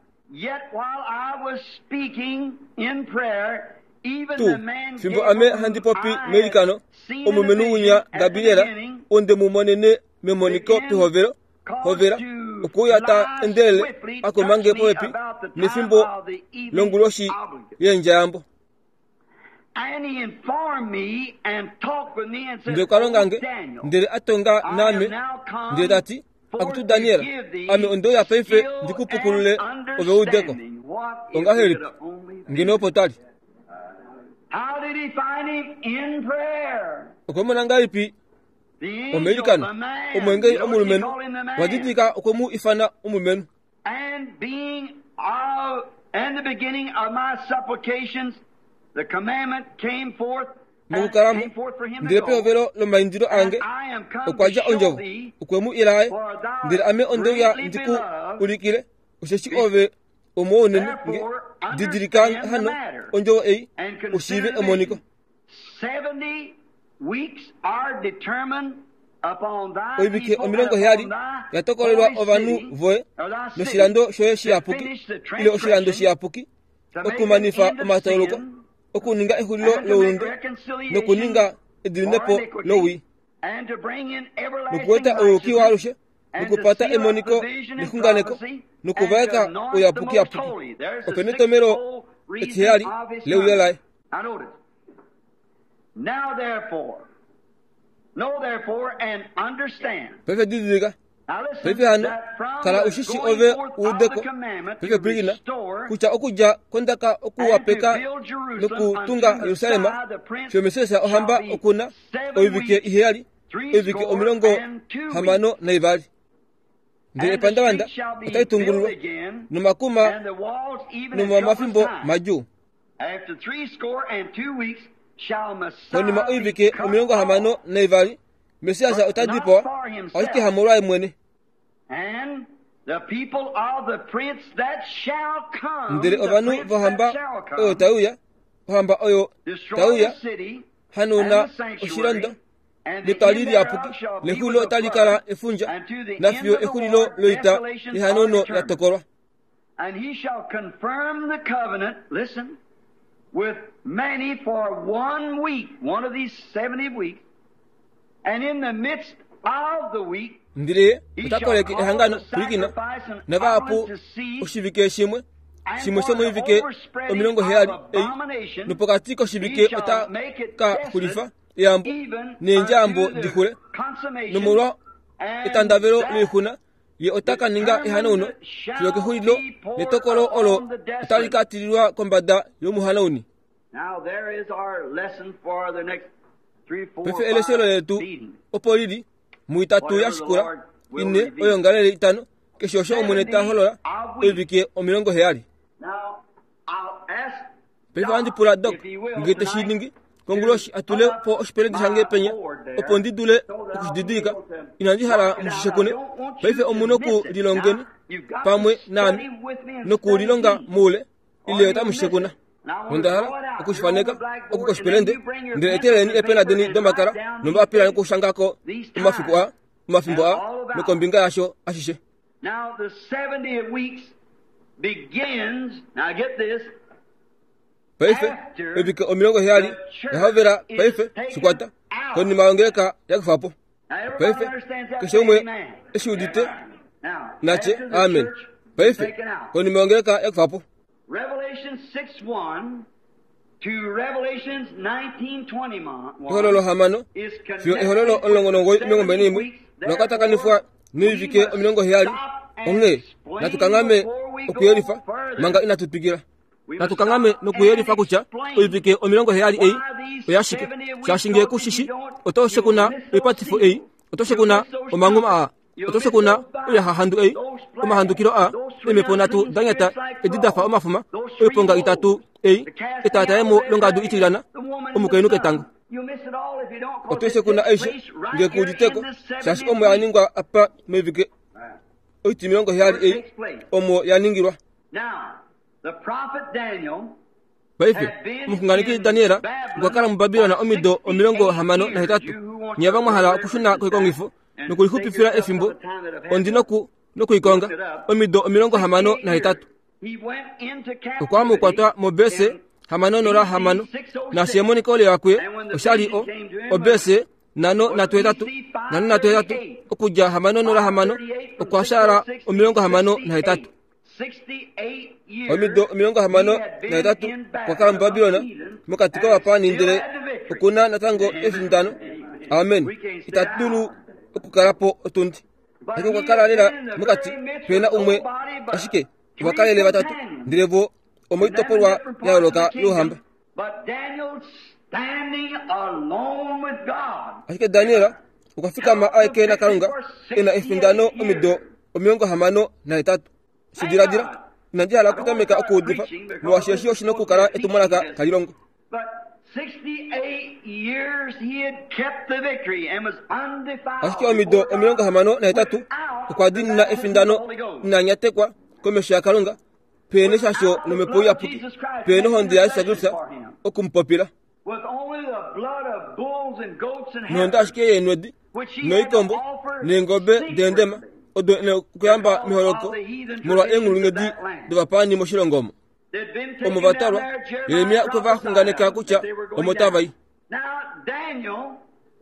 tu fimbo ame handi popi melikano omumenu unya Gabriela onde mumonene memoniko pi hovero hovera ukuyata endele akomange poepi ni fimbo longuloshi yenjambo and he informed me and talked with me and said, nde kalongange ndele atonga name nde dati akutu Daniela ame ondo ya peife ndikupukulule obeudeko onga heli ngino potali how did he find him in prayer okomona ngaipi omelikano omwenge omulumenu wadidika okomu ifana omulumenu and being of and the beginning of my supplications the commandment came forth and came forth for him ndile pe velo lo maindiro ange okwaja onjovo okwemu ilaye ndile ame ondoya ndiku ulikile usheshi ove omonene nge didirika hano onjovo ei ushive omoniko seventy weeks are determined upon thy oibike omilongo heyali yatokolelwa ovanu voe no shilando shoye shiapuki ile oshilando shiapuki okumanifa omatoloka okuninga ehulilo lowundo nokuninga edilinepo lowi nokuweta oluki walushe nokupata emoniko nihunganeko nokuveka oyapuki yapuki openetomero etihali leuyelaye now therefore know therefore and understand pefe didiriga pefe hano kala ushishi ove udeko pefe brigina kucha okuja kondaka okuwapeka nokutunga Yerusalema fyomesesa ohamba okuna oibike iheyali oibike omilongo hamano na ibali ndile pandawanda otaitungululwa nomakuma nomamafimbo maju after three score and two weeks konima oivike omilongo hamano na ivali Mesiasa utadipo ashike hamulwa mwene and the people of the prince that shall come ndire obanu vohamba oyo tauya vohamba oyo tauya hanuna oshirando litaliri apuki lehulo talikala efunja nafyo ehulilo loita lihanono yatokorwa. And he shall confirm the covenant, listen, with many for one week, one of these seventy weeks, and in the midst of the week ndire utakoleke ehangano kulikina navapo oshivike shimwe shimwe shimwe ivike omilongo heyali eyi nupokatiko shivike otaka kulifa yambo nenjambo dikule numulwa etandavero lihuna ye otaka ninga ehanono kiyoke hulilo netokolo olo otalikatirirwa kombada yomuhanauni. Now there is our lesson for the next three, four, pefe eleselo yetu meetings. opolidi muitatu yashikura ine oyo ngalele itano keshosho omuneta holola evike omilongo heyali. Now I'll ask pefe andi pula dok ngete shiningi konguloshi atule po oshpeledi sange penya opondi dule okushdidika inanji hala mushishekune pefe omunoku dilongeni pamwe nami noku dilonga mule ili yota mushishekuna Mundahara okushfaneka okukoshpelende ndire eteleni epena deni domakara nomba apira nokushangako umafiko umafimbo a nokombinga yasho ashishe. Now the seventy weeks begins, now get this, paife ebike omilongo heyali yahavera paife shikwata koni maongereka yakufapo paife keshomwe eshudite nache amen paife koni maongereka yakufapo. Revelation six one to Revelations nineteen twenty ihololo hamano fio ihololo olongonongo milongo mbenimu nakataka nifwa nivike omilongo heyali onge natukangame okuyerifa manga inatupigira natukangame nokuyerifa kucha oyivike omilongo heyali eyi oyashike shashinge kushishi otoshekuna ipatifu eyi otoshekuna omanguma a otoshekuna uyahahandu eyi omahandukiro a imeponatu danyata edidafa omafuma oyiponga itatu eyi itatayemo longadu itilana omukainuke tango otoshekuna aisha ngekuditeko shashi omo yaningwa apa mevike oiti milongo heyali eyi omo yaningirwa. The prophet Daniel baife mukunganiki Daniela ngwakala mu Babilona omido omilongo hamano na hitatu nyaba mwahala kushuna kwikongifo nokulihupifira efimbo ondinoku nokuikonga omido omilongo hamano na hitatu okwamu kwatwa mobese hamano nora hamano na siyemonika ole yakwe oshali o obese nano na twetatu nano na twetatu okuja hamano nora hamano okwashara omilongo hamano na hitatu omido omilongo hamano na hitatu kwakala mu Babilona mukatika wapani ndire okuna natango efintano amen itatulu okukalapo otundi eko kwakala lera mukati pena umwe ashike wakalele batatu ndirevo omoitopolwa yaloka luhamba ashike Daniela ukafika ma aike na kalunga ina efintano omido omilongo hamano na hitatu sidiradira nanjia la kutameka okudifa mwasheshio shinokukara etumalaka kalilongo. sixty-eight years he had kept the victory and was undefiled. Ashiki omido omilongo hamano na hitatu kwa dini na efindano na nyatekwa komesho ya kalunga pene shasho numepo ya puki pene hondi ya isagusa okumpopila with only the blood of bulls and goats and nonda ashiki yenwedi noikombo nengobe dendema odo ne kuyamba miholoko mulwa engulungedi dibapani moshilongomo omubatalwa Yeremia kuva kunganeka kucha omotavai. Now Daniel,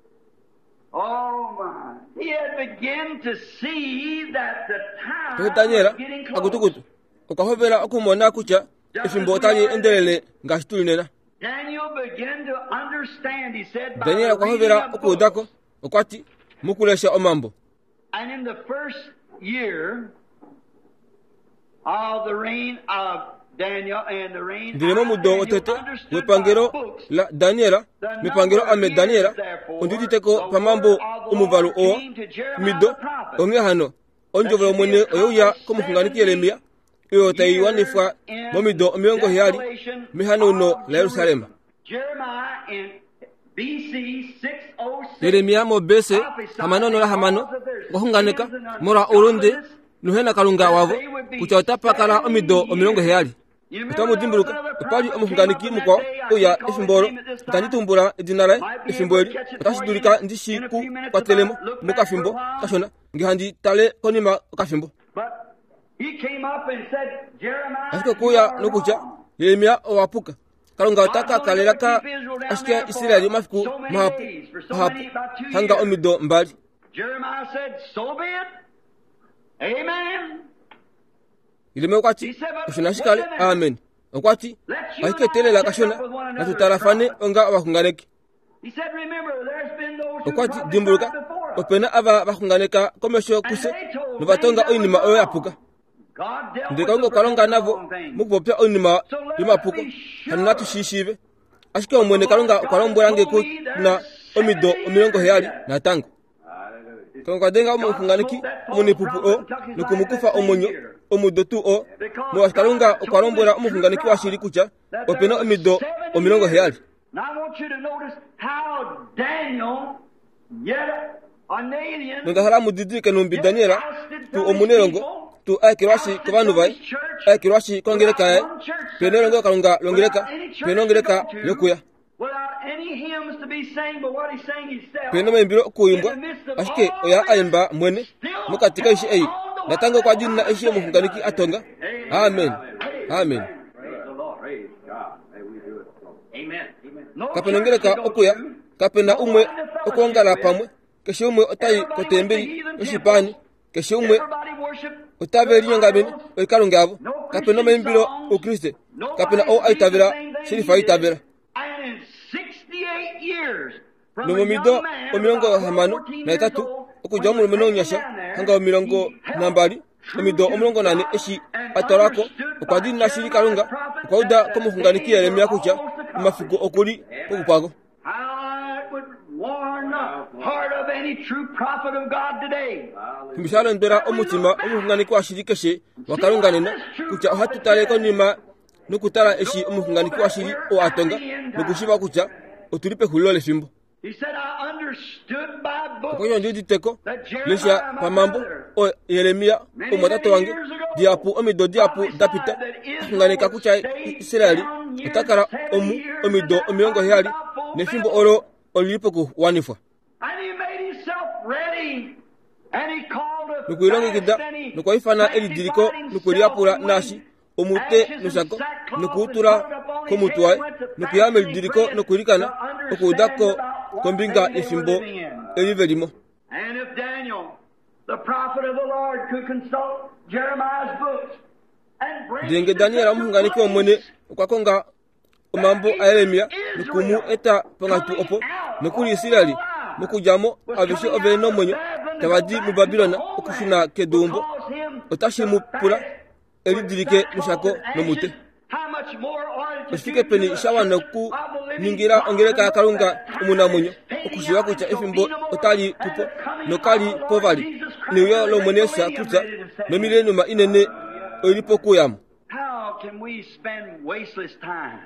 oh my, he had begun to see that the time Daniela was getting close. akutukutu okahovera okumona kucha efimbo otali endelele ngashitulinena. Daniel began to understand, he said, by Daniela the reading okahovera of okudako books. okwati mukulesha omambo. And in the first year of the reign of Daniel and the reign Ndilemo of mudo Daniel, otete understood wepangero by books, la Daniela mipangero ame Daniela ondititeko pamambo umuvalu owa mido onge hano onjove omwene oyuya komufunganiki Yeremia iyo taiwanifwa momido omiongo hiyali mihano uno la Yerusalema Jeremiah in B C six oh six. Yeremia mo bese hamano no hamano wahunganeka mora orunde nuhena kalunga wavo kuchota pakala omido omilongo heyali utamu dimburuka pali omuhunganiki mukwa oya efimboro tanditumbura edinara efimbori utashidulika ndishiku kwatelemo mukafimbo kashona ngihandi tale konima kafimbo asiko kuya nukucha Yeremia owapuka kalunga utaka kalelaka asike Israeli mafiku mahapu mahapu hanga omido mbali. Jeremiah said, so be it. Amen. Ilime ukwati ushunashikale amen ukwati ahike tele la kashona na tutarafane onga abahunganeki. He said, remember, there's been those ukwati dimburuka opena aba bahunganeka komesho kuse nubatonga oinima oyo apuka ndikongo kalonga navo mukupopya oinima imapuka hanatu shishive ashike omwene kalonga kalomborange ku na omido omilongo heyali na tango kalonga denga omuhunganeki munipupu o nukumukufa omonyo omudotu o mwa kalonga kalombola omuhunganeki wa shiri kucha opena omido omilongo heyali. Now I want you to notice how Daniel yet an alien nonga hala mudidike numbi Daniela tu omunerongo tu aikirwashi kubanu vai aikirwashi kongereka penerongo kalunga longereka penongereka yokuya without any hymns to be sang, but what he's saying himself. Peno membiro kuimba ashike oya ayimba mwene mukatika ishi ei natango kwa jina na ishi muhunganiki atonga. Amen. Amen. Kapenongereka okuya kapena umwe okongala pamwe keshe umwe otai kotemberi oshipani keshe umwe otaberi nyangabeni okalungabo kapena membiro ukriste kapena o aitavera shirifa aitavera no mido omilongo hamano na itatu okuja mu meno nyasha hanga omilongo nambali omido omilongo nane eshi atorako okwadi na shiri kalunga okwauda komuhunganiki Yeremia kucha mafigo okuli okupago. Mbishalo ndera omutima omuhunganiki wa shiri keshe wakalunganena kucha ohatutale konima nukutala eshi omuhunganiki wa shiri o atonga nukushiba kucha otulipe hulole fimbo. He said, I understood by book. Okoyo ndidi teko lesha pamambo o Yeremia o matato wange diapu omido diapu dapita nganeka kucha Israeli utakara omu omido omiongo hali nefimbo oro olipo ku wanifa. And he made himself ready. And he called a nukuirongi kida nukoifana eli diriko nukuriapura nashi omute nusako nukutura komutuai nukuyame diriko nukurikana okudako kombinga ifimbo elivelimo. And if Daniel, the prophet of the Lord, could consult Jeremiah's books and bring denge Daniela muhunganiki omwene ukwakonga omambo a Yeremia nukumu eta pangatu opo nukuri Israeli nukujamo abishi oveno mwenyo tabadi mu Babilona okushuna kedumbo otashimu pula elidirike mushako nomute osike peni shawa noku ningira ongereka kalunga umuna munyo okushiwa kucha ifimbo otali pupo nokali povali niyo lo mwenesa kucha no milenuma inene olipo kuyamo. How can we spend wasteless time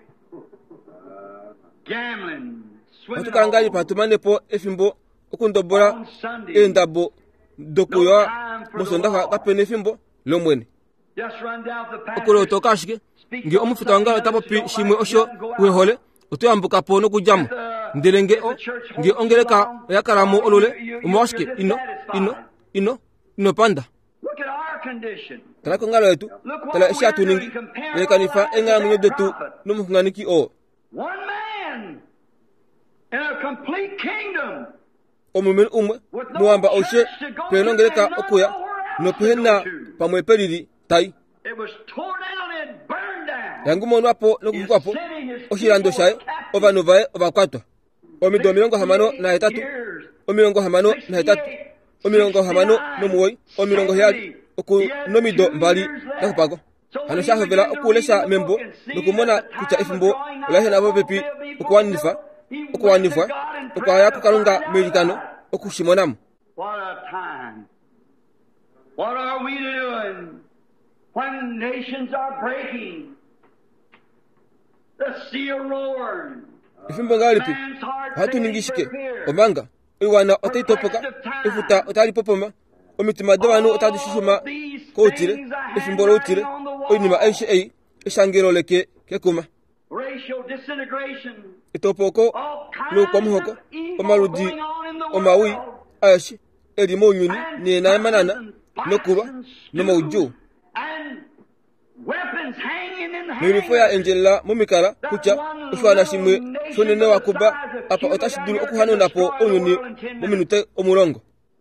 gambling, swimming? Atukangali patumanepo ifimbo okundobora endabo dokuyo musonda kapene ifimbo lo mwene okolo tokashike ngi omufuta wangala tapo pi shimwe osho wehole utuyambuka pono kujamo ndelenge o ngi ongereka yakaramo olole umwashike ino ino ino ino panda. Look at our condition. Tala kongalo yetu tala isha tuningi lekanifa engala munyo detu numuhunganiki o one man in a complete kingdom omumen umwe muamba oshe penongereka okuya no pena pamwe peliri tai. It was torn down and burned down. Yangu mono apo no kufapo oshirando shaye ova novae ova kwatwa omido milongo hamano na etatu omilongo hamano na etatu omilongo hamano no muoi omilongo hali oku nomido mbali na kupago ano shahovela okulesha membo nukumona kucha ifimbo olahe na bobepi okuwanifa okuwanifa okwaya kukalunga melikano okushimonamo. What a time. What are we doing when nations are breaking? The sea roared. ifimbo ngalipi hatu ningishike omanga iwana otaitopoka ifuta otalipopoma omitima dawanu otadishishuma ko utire ifimbolo utire oinima aishe ei ishangiro leke kekuma Racial disintegration. itopoko lo komhoko omaludi omawi ashi edimo nyuni ni na manana nokuba no mauju And weapons hanging in the nilifo ya Angela mumikala kucha ufana shimwe sonene wakuba apa otashidulu okuhano napo onuni muminute omurongo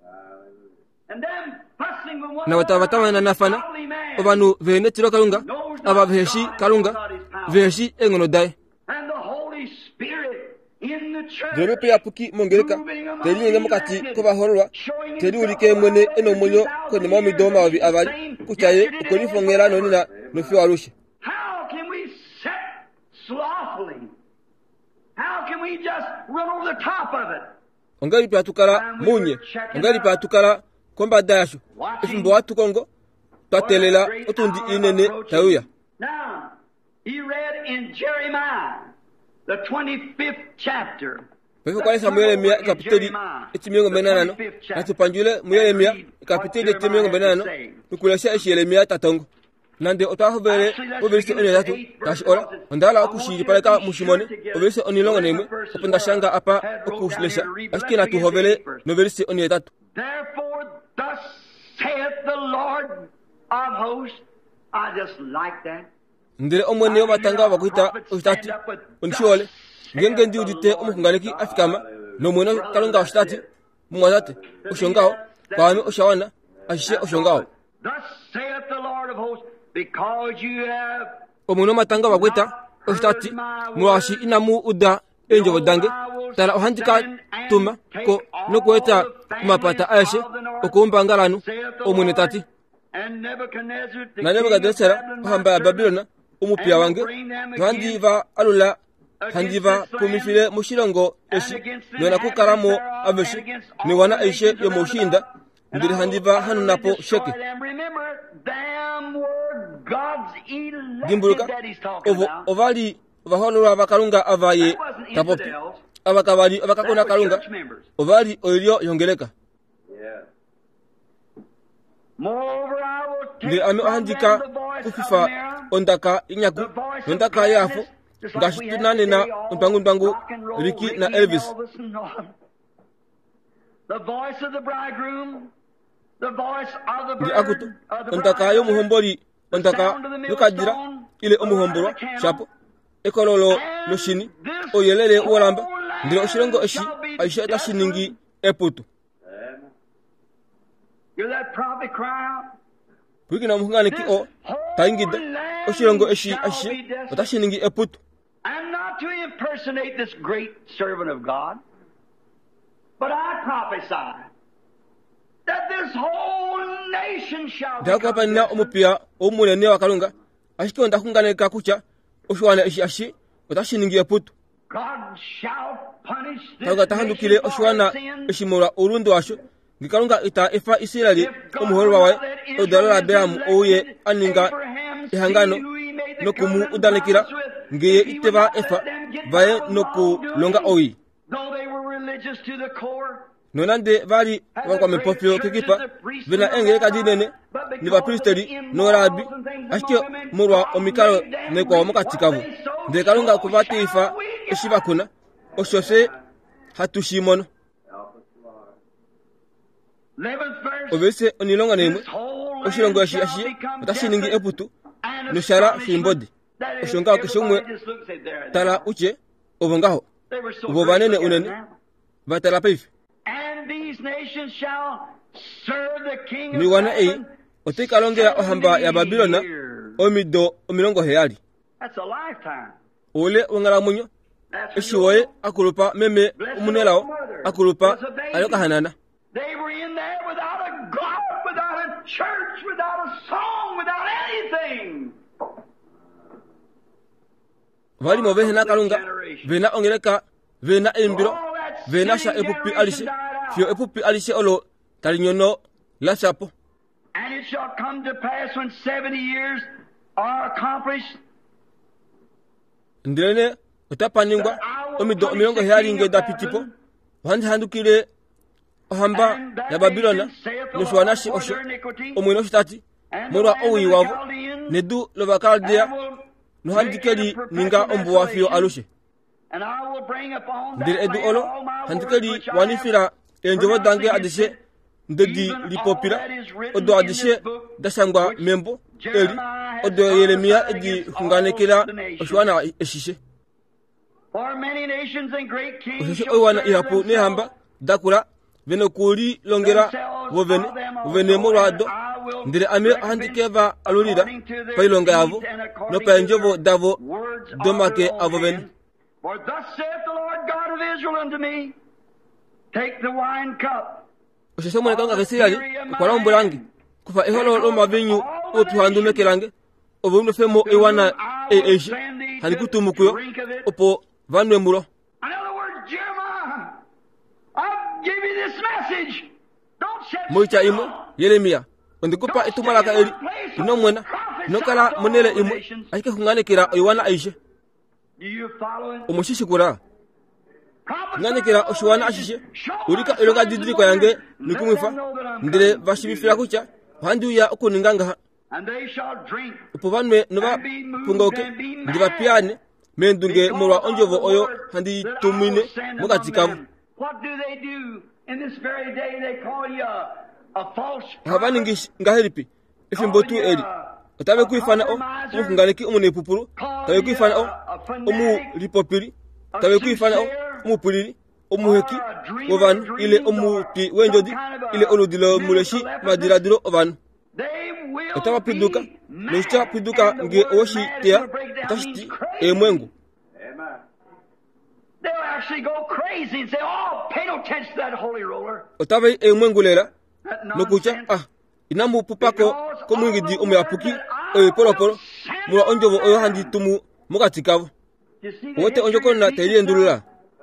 And them fussing with one na watawatawa na nafana obanu vene tiro kalunga aba veshi kalunga veshi engono dai and the Holy Spirit in the church. Dere pe apuki mongeleka teli nga mukati ko bahorwa teli urike mwene eno monyo ko ni mami doma wabi abali kuchaye ko ni fongera no ni na no fi warushi. How can we sit slothfully? How can we just run over the top of it? Ongali pe atukara munye ongali pe atukara komba dashu ifimbo watu kongo tatelela otundi inene tauya. Now he read in Jeremiah the twenty-fifth chapter. Befo kwa Samuel mia kapiteli etimiongo benano na tupanjule Yeremia kapiteli etimiongo benano tukulesha ishi Yeremia tatongo nande otahobere obirse ene tatu tashi ora ondala akushiri paleka mushimone obirse onilongo nemwe openda shanga apa okushilesha ashkina tuhobele noverse ene tatu. Therefore thus saith the Lord of hosts. I just like that. Ndire omwene omatanga bakuita ostati onshole ngenge ndi udite omukungaleki afikama no mwena kalonga ostati mumwazate oshongao kwami oshawana ashe oshongao. Thus saith the Lord of hosts, because you have omwene omatanga bakuita ostati mwashi inamu uda enjo bodange tara ohandika tuma ko nokweta kumapata ashe okumbangalanu omwene tati and Nebuchadnezzar the na Nebukadnezar ohamba Babilona umupia wange vandiva alula handiva kumifile mushirongo eshi nona kukaramo aveshi ni wana aishe yo mushinda ndiri handiva hanu napo sheke gimbuluka ovo ovali vaholura vakalunga avaye tapopi avakavali avakakona kalunga ovali oilio yongeleka ndi ame ohandika kufifa ondaka inyaku ondaka yafo ngashitunane na mpangu mpangu Ricky na Elvis ndi akutu ondaka yo muhombori ondaka yukadira ile omuhomboro chapo ekololo loshini oyelele walamba ndi oshirongo eshi aisha tashiningi eputu. You're that prophet cry out. Wiki na muhungane ki o taingide oshirongo eshi ashi watashiningi eputu. And not to impersonate this great servant of God, but I prophesy that this whole nation shall be Dako pa na omupia omulene wa kalunga ashiki onda hungane ka kucha oshwana eshi ashi watashiningi eputu. God shall punish this Taga tahandukile oshwana eshi mura urundo washo ngikalunga ita efa Israeli omuhoro wawe odalala Abraham oye aninga ihangano nokumu udalekira ngiye iteba efa vae noku longa oyi nonande vali wakwa mepofyo kikipa vina enge kadinene ni vapristeri no rabi ashike murwa omikalo nekwa omukatikavu ndekalunga kuvati ifa eshivakuna oshose hatushimono obese onilonga nemwe oshirongo eshi ashi otashiningi eputu noshara shimbodi oshonga kishomwe tala uche obongaho ubo banene unene batala peife ni wana ei otikalongera ohamba ya Babilona omido omirongo heyali ole ongala munyo eshiwoye akulupa meme umunelao akulupa ayoka hanana. They were in there without a God, without a church, without a song, without anything. Vali mo vena kalunga, vena ongeleka, vena embiro, vena sha epupi alise, fio epupi alise olo talinyono la chapo. And it shall come to pass when seventy years are accomplished. ndirene utapaningwa omido milongo heyali ngeda pitipo wandi handukile ohamba ya Babilona nushwanashi osho omwino shitati mura owi wavo nedu lobakaldia nuhandikeli ninga ombu wafio alushe ndire edu olo handikeli wanifira enjovo dange adishe ndedi lipopira odo adishe dasangwa membo eli odo Yeremia edi hunganekela oshwana eshishe oshishe oiwana ihapu nehamba dakula vene kuli longera wovene wovene morado ndire ame handikeva alulira pailonga yavo no paenjovo davo domake avovene. For thus saith the Lord God of Israel unto me, take the wine cup. Oshishe mwene kanga kesiyali kwa rambu langi kufa eholo lo mavinyu otu handume kelange ovuno femo iwana e eishe handikutumukuyo opo vanwe muro. In other words, Jeremiah, I'll give you this message. Don't set Moicha imo Yeremia ondikupa itumalaka eli ino mwena nokala monele imo ahike hunganekera iwana aishe. Do you follow it? Omushishikura nganekera oshwana ashishe urika iloga didiri kwa yange nikumwifa ndire vashibifira kucha handuya okuninganga And they shall drink. upuvanwe nova pungoke ndiva piane mendunge murwa onjovo oyo handi tumine mukatikavu. What do they do in this very day? They call you a, a false havaningish ngahelipi ifimbotu eli otabe kuifana o ukunganeki umune pupuru tabe kuifana o omu lipopiri tabe kuifana o omu pulili omu heki ovanu ile omu pi wenjodi ile oludilo muleshi madiradiro ovanu otaba piduka nishta piduka nge oshi tea tashti e mwengu. They'll actually go crazy and say, oh, pay no attention to that holy roller. Otabe e mwengu lela nokucha ah inamu pupako komwingidi umeapuki oyo polo polo mwa onjovo oyo handi tumu mukatikavu wote onjoko na teli endulula.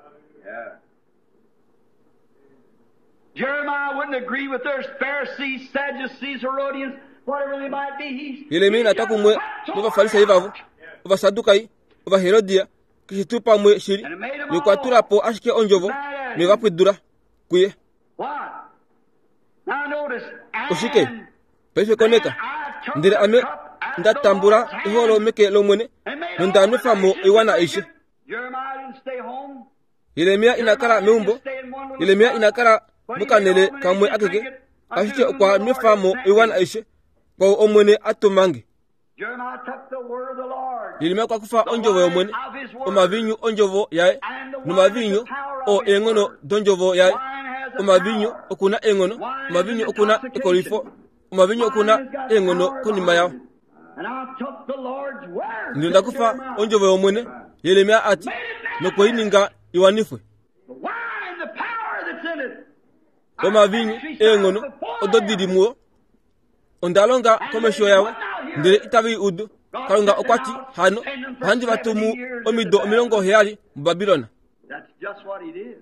Jeremiah wouldn't agree with their Pharisees, Sadducees, Herodians, whatever they might be. He's Yeremia nataka mwe nova farisa hivavu ova sadukai ova Herodia kishitupa mwe shiri nikwatura po ashike onjovo nikapidura kuye. what? Now notice, Oshike paife koneka ndire ame ndatambura iholo meke lomwene nondanu famo iwana aishe. Jeremiah didn't stay home. Yeremia inakara meumbo Yeremia inakara mukanele kamwe akeke ashike kwa nefamo iwana aishe kwa omwene atumange. Jeremiah took the word of the Lord. Yeremia kwa kufa onjovo omwene omavinyu onjovo yae numavinyu o engono donjovo yae omavinyu okuna engono omavinyu okuna ekolifo omavinyu okuna engono kunima yao. And I took the Lord's word. Ndinda kufa onjovo omwene Yeremia ati nokweyininga iwanifwe The wine, the power that's in it. omavinyu engono ododirimuo ondalonga komesho yawe ndire itabi udu kalonga okwati hano handi batumu omido omilongo heyali mu Babilona. That's just what he did.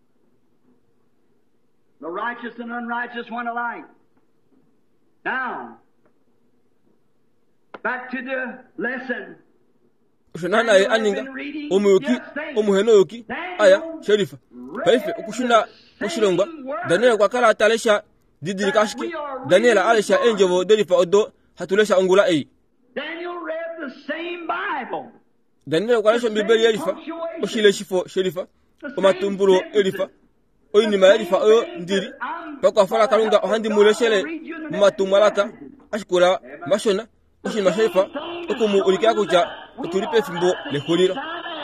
The righteous and unrighteous went alike. Now, back to the lesson. Ushana ye aninga omuyoki omuhenoyoki aya sherifa paife ukushina ushilongwa Daniel kwa kala atalesha didirikashiki Daniel alesha enjovo derifa odo hatulesha ongula ei. Daniel read the same Bible. Daniel kwa lesha bibeli elifa oshile shifo sherifa omatumburo elifa oyinima elifa oyo ndiri pakwa fala kalunga ohandi muleshele mumatumwalaka ashikura mashona oshima sherifa okumu ulikia kucha utulipe fimbo lehuliro.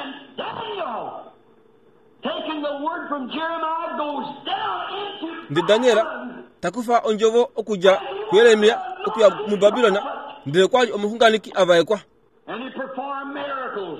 Taking the word from Jeremiah goes down into Ndi Daniela takufa onjovo okuja Yeremia okuya mu Babilona ndire kwaji omuhunganiki avaekwa. and he performed miracles,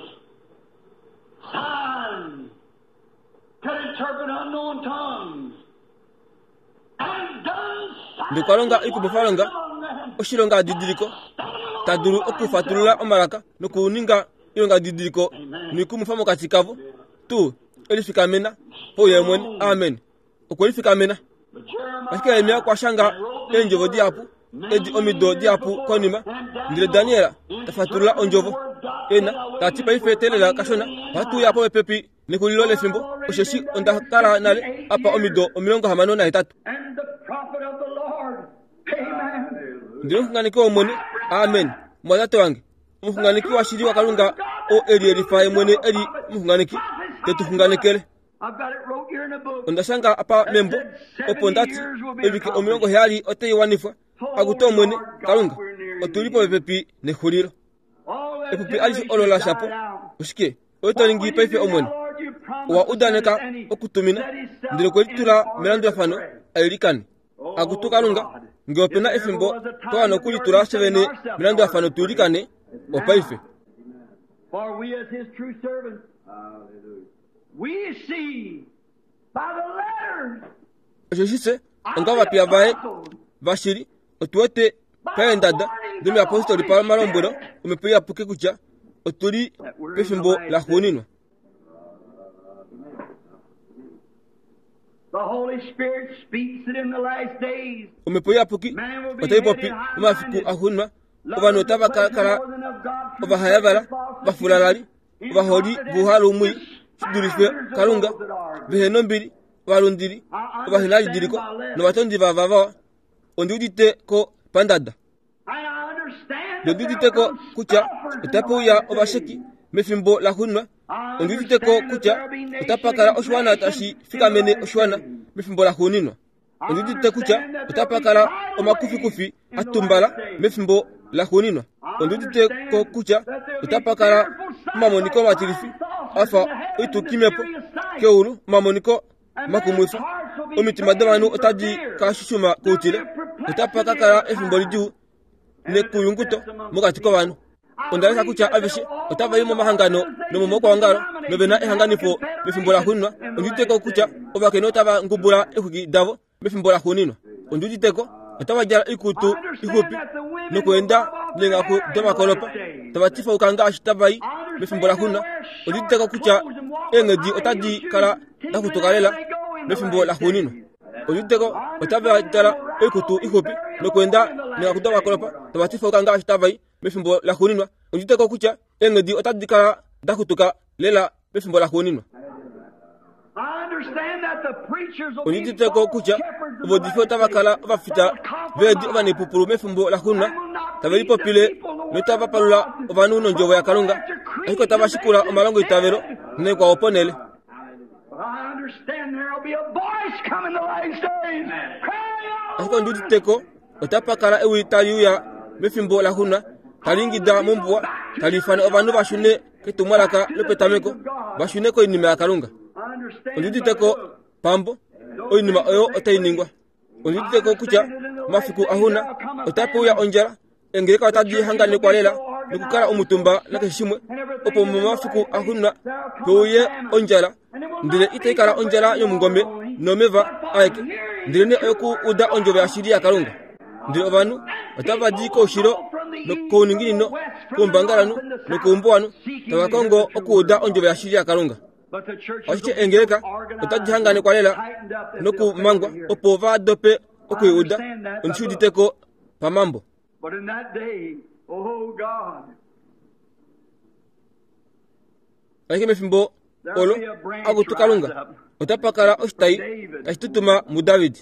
signs, could interpret unknown tongues, and done signs Ndi kwalonga ikubufalonga oshilonga didiriko taduru okufatulula omaraka nokuninga ilonga didiriko nikumufamo katikavu tu elifika mena po yemwen amen okwelifika mena. But Jeremiah Masika Yeremia kwa shanga enjovo diapu edi omido diapu konima ndire Daniela tafatulula onjovo ena tati pa ifetele la kashona watu ya po pepi ni kulilole fimbo osheshi onda kala nale apa omido omilongo hamano na itatu ndio funganiki wa mwene amen mwadate wange mfunganiki wa shiri wa kalunga o eri eri fae mwene eri mfunganiki tetu funganikele ondashanga apa membo opondati ebike omilongo hali otei wanifa aguto mwene kalunga otulipo pepi ne khuliro epupi alisi olola shapo ushike otolingi paife omwene wa udaneka okutumina ndilo kwelitura melandula fano ayilikane agutu kalunga ngopena efimbo to ano kulitura sevene melandula fano tulikane opaife for we as his true servants we see by the letters jeshise ngava pia vae vashiri otuete paendada demi apostoli pa malombono umepeya puke kucha oturi pefimbo la khonino. The Holy Spirit speaks it in the last days. Umepeya puki otaipopi umafiku ahunwa obano tabakara obahayabara bafulalali obahori buhalu mui sidurife kalunga beheno mbiri balundiri obahinali diriko no batondi bavava ondudite ko pandada ondudite ko kucha etapo ya obasheki mefimbo la hunwa ondudite ko kucha etapakara oshwana tashi fikamene oshwana mefimbo la hunino ondudite kucha etapakara omakufi kufi atumbala mefimbo la hunino ondudite ko kucha etapakara mamoniko matirifi afa itukimepo keulu mamoniko makumwifa omitima damanu otaji kashushuma kutile utapaka kala efimbo liju ne kuyunguto mugati ko banu ondalesa kucha abishi utava yimo mahangano no momoko wangalo no bena ehanganifo mefimbo la hunwa onditeko kucha obake no taba ngubula ekugi davo mefimbo la hunino onditeko utava jara ikutu ikupi no kwenda lenga ku dema kolopa tabatifa ukanga ashitabai mefimbo la hunna onditeko kucha engedi otaji kala na kutokalela mefimbo la hunino onditeko otava jara ikutu ikupi no kwenda lenga ku dema kolopa tabatifa ukanga ashitabai mefimbo la hunino onditeko kucha engedi otaji kala na kutoka lela mefimbo la hunino. Onditeko kucha obodifo tabakala bafita vedi obane pupuru mefimbo la hunna tabali popile notaba palula obanu no njobo ya kalunga ariko tabashikula omalongo itavero ne kwa oponele. Ariko nditeko otapakala ewitayu ya mefimbo la hunna talingi da mumbwa talifana obanu bashune ketumwalaka lopetameko bashune ko inima ya kalunga onditeko pambo oinima oyo otainingwa onditeko kucha mafiku ahuna otapo ya onjara engeka otaji hangane kwalela nikukala umutumba nakashimwe opo mafiku ahuna toye onjara ndile itekala onjara yomungombe nomeva aike ndile ne oku uda onjobe ashiri ya kalunga ndile obanu otabaji ko shiro no koningini no kumbangaranu no kumbwanu tabakongo okuda onjobe ashiri ya kalunga oche engereka otajihangane kwalela noku mangwa opova dope okuyuda onchuditeko pamambo. But in that day, oh God, ake mefimbo olo agutukalunga otapakala ostai asitutuma mu David.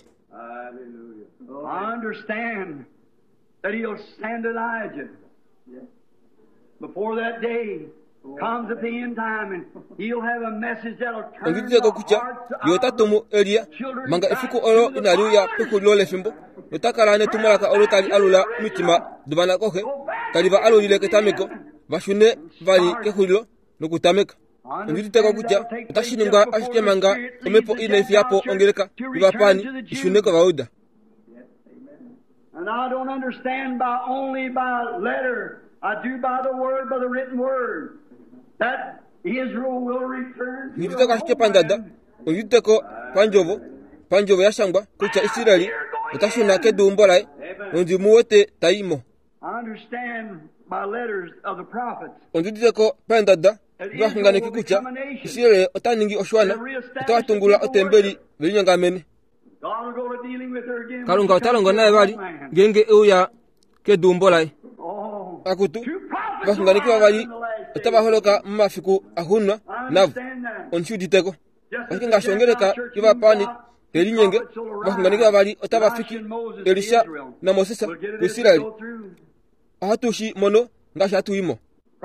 I understand that he'll send Elijah before that day comes at the end time, and he'll have a message that'll turn the hearts of yotatomu Elia manga ifiku olo inaliu ya peku lole fimbo yotakala ne tumalaka olo tali alula mitima dubana kohe taliva aluli le ketameko bashune vali kehulilo nukutameka nditeko kucha utashininga ashikemanga omepo ine fiapo ongeleka ibapani ishuneko vauda. And I don't understand by only by letter, I do by the word, by the written word, that Israel will return. Nditeko ashike pandada nditeko panjovo panjovo yashangwa kucha Israeli utashuna kedumbolai ndi muwete taimo. I understand by letters of the prophets. Nditeko pandada ngahungane kikucha Israeli otaningi oshwana otawatungula otembeli belinyangamene God will go to dealing with her again. Kalunga utalongo naye bali genge eya kedumbolai Oh, akutu bahungane kwa bali otaba holoka mafiku ahunwa nav onchuditeko ati ngashongereka iba pani elinyenge bakunganika bali otaba fiki Elisha na Moses ku Israeli ahatushi mono ngashatu imo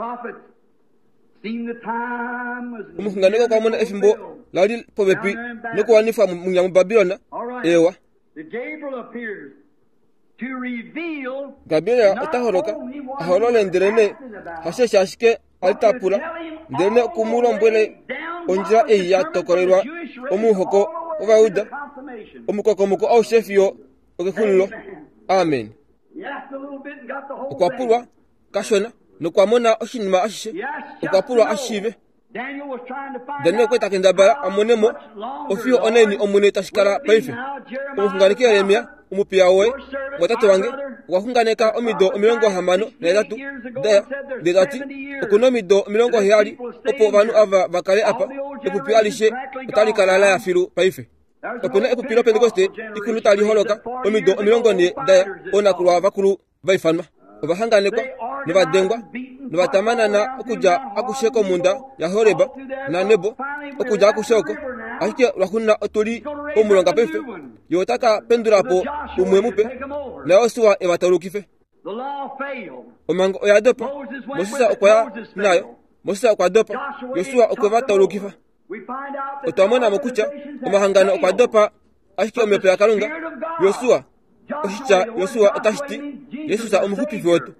umukunganiko kwa mona efimbo lali pobepi niko wanifa munyamu Babilona ewa Gabriel otahoroka ahorole nderene hasesha ashike alitapula nderene kumuro mbwele onjira eya tokorerwa omuhoko obauda omukokomoko au shefio ogekunlo amen okwapulwa kashona nokwamona oshinima ashishe okwapulwa ashive Daniel kweta kendabara amonemo ofio oneni omune tashikara paife umukunganike Yeremia umupiawe watatu wange wakunganeka omido omirongo hamano na tatu daya dedati okunomido omirongo hiyali opo banu ava bakale apa ekupialishe utalikala ya filu paife opena ekupilo Pentecoste ikulu tali holoka omido omirongo ne daya ona kulwa bakulu baifanwa obahanganekwa nibadengwa nibatamana na okuja akusheko munda ya Horeba na Nebo okuja akusheko akike wakuna otuli omulonga pefe yotaka pendurapo umwemupe na Yosua ebatalukife omango oyadopa Moses okwaya nayo Moses okwadopa Yosua okwebatalukifa otamona mokucha omahangano okwadopa akike omepe akalunga Yosua oshicha Yosua atashiti Yesusa omuhupi vyoto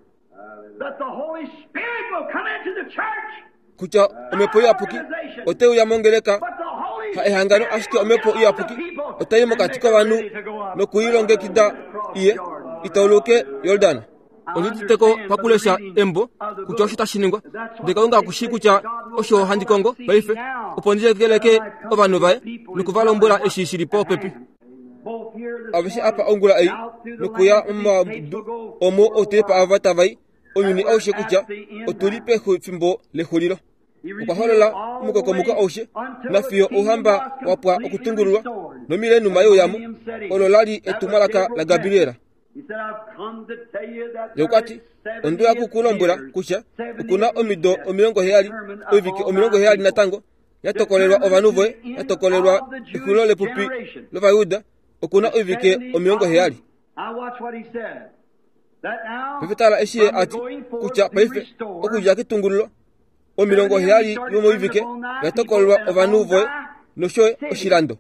kucha omepo yapuki oteu ya mongeleka ehangano ashike omepo yapuki otayimo katika banu no kuilonge kida iye itoluke Yordan onititeko pakulesha embo kucha oshita shiningwa dekaunga kushikucha osho handikongo baife upondije keleke obanu bae nukuvala mbura eshishiri popepi abisi apa ongula ai nukuya umma omo otepa avata vai onyuni aushe kucha otulipe fimbo lehulilo ukaholola mukokomuka aushe nafio uhamba wapwa okutungulwa nomile numa yo yamu ololali etumalaka la Gabriela yokwati ondo yakukulombula kucha ukuna omido omirongo heyali ovike omirongo heyali natango yatokolelwa ovanuvoe yatokolelwa ikulole pupi lobayuda okuna ovike omirongo heyali Pefetala eshiye ati kucha paife okuja kitungullo omirongo heyali yomo ivike yatokolwa ovanuvoe noshoe oshilando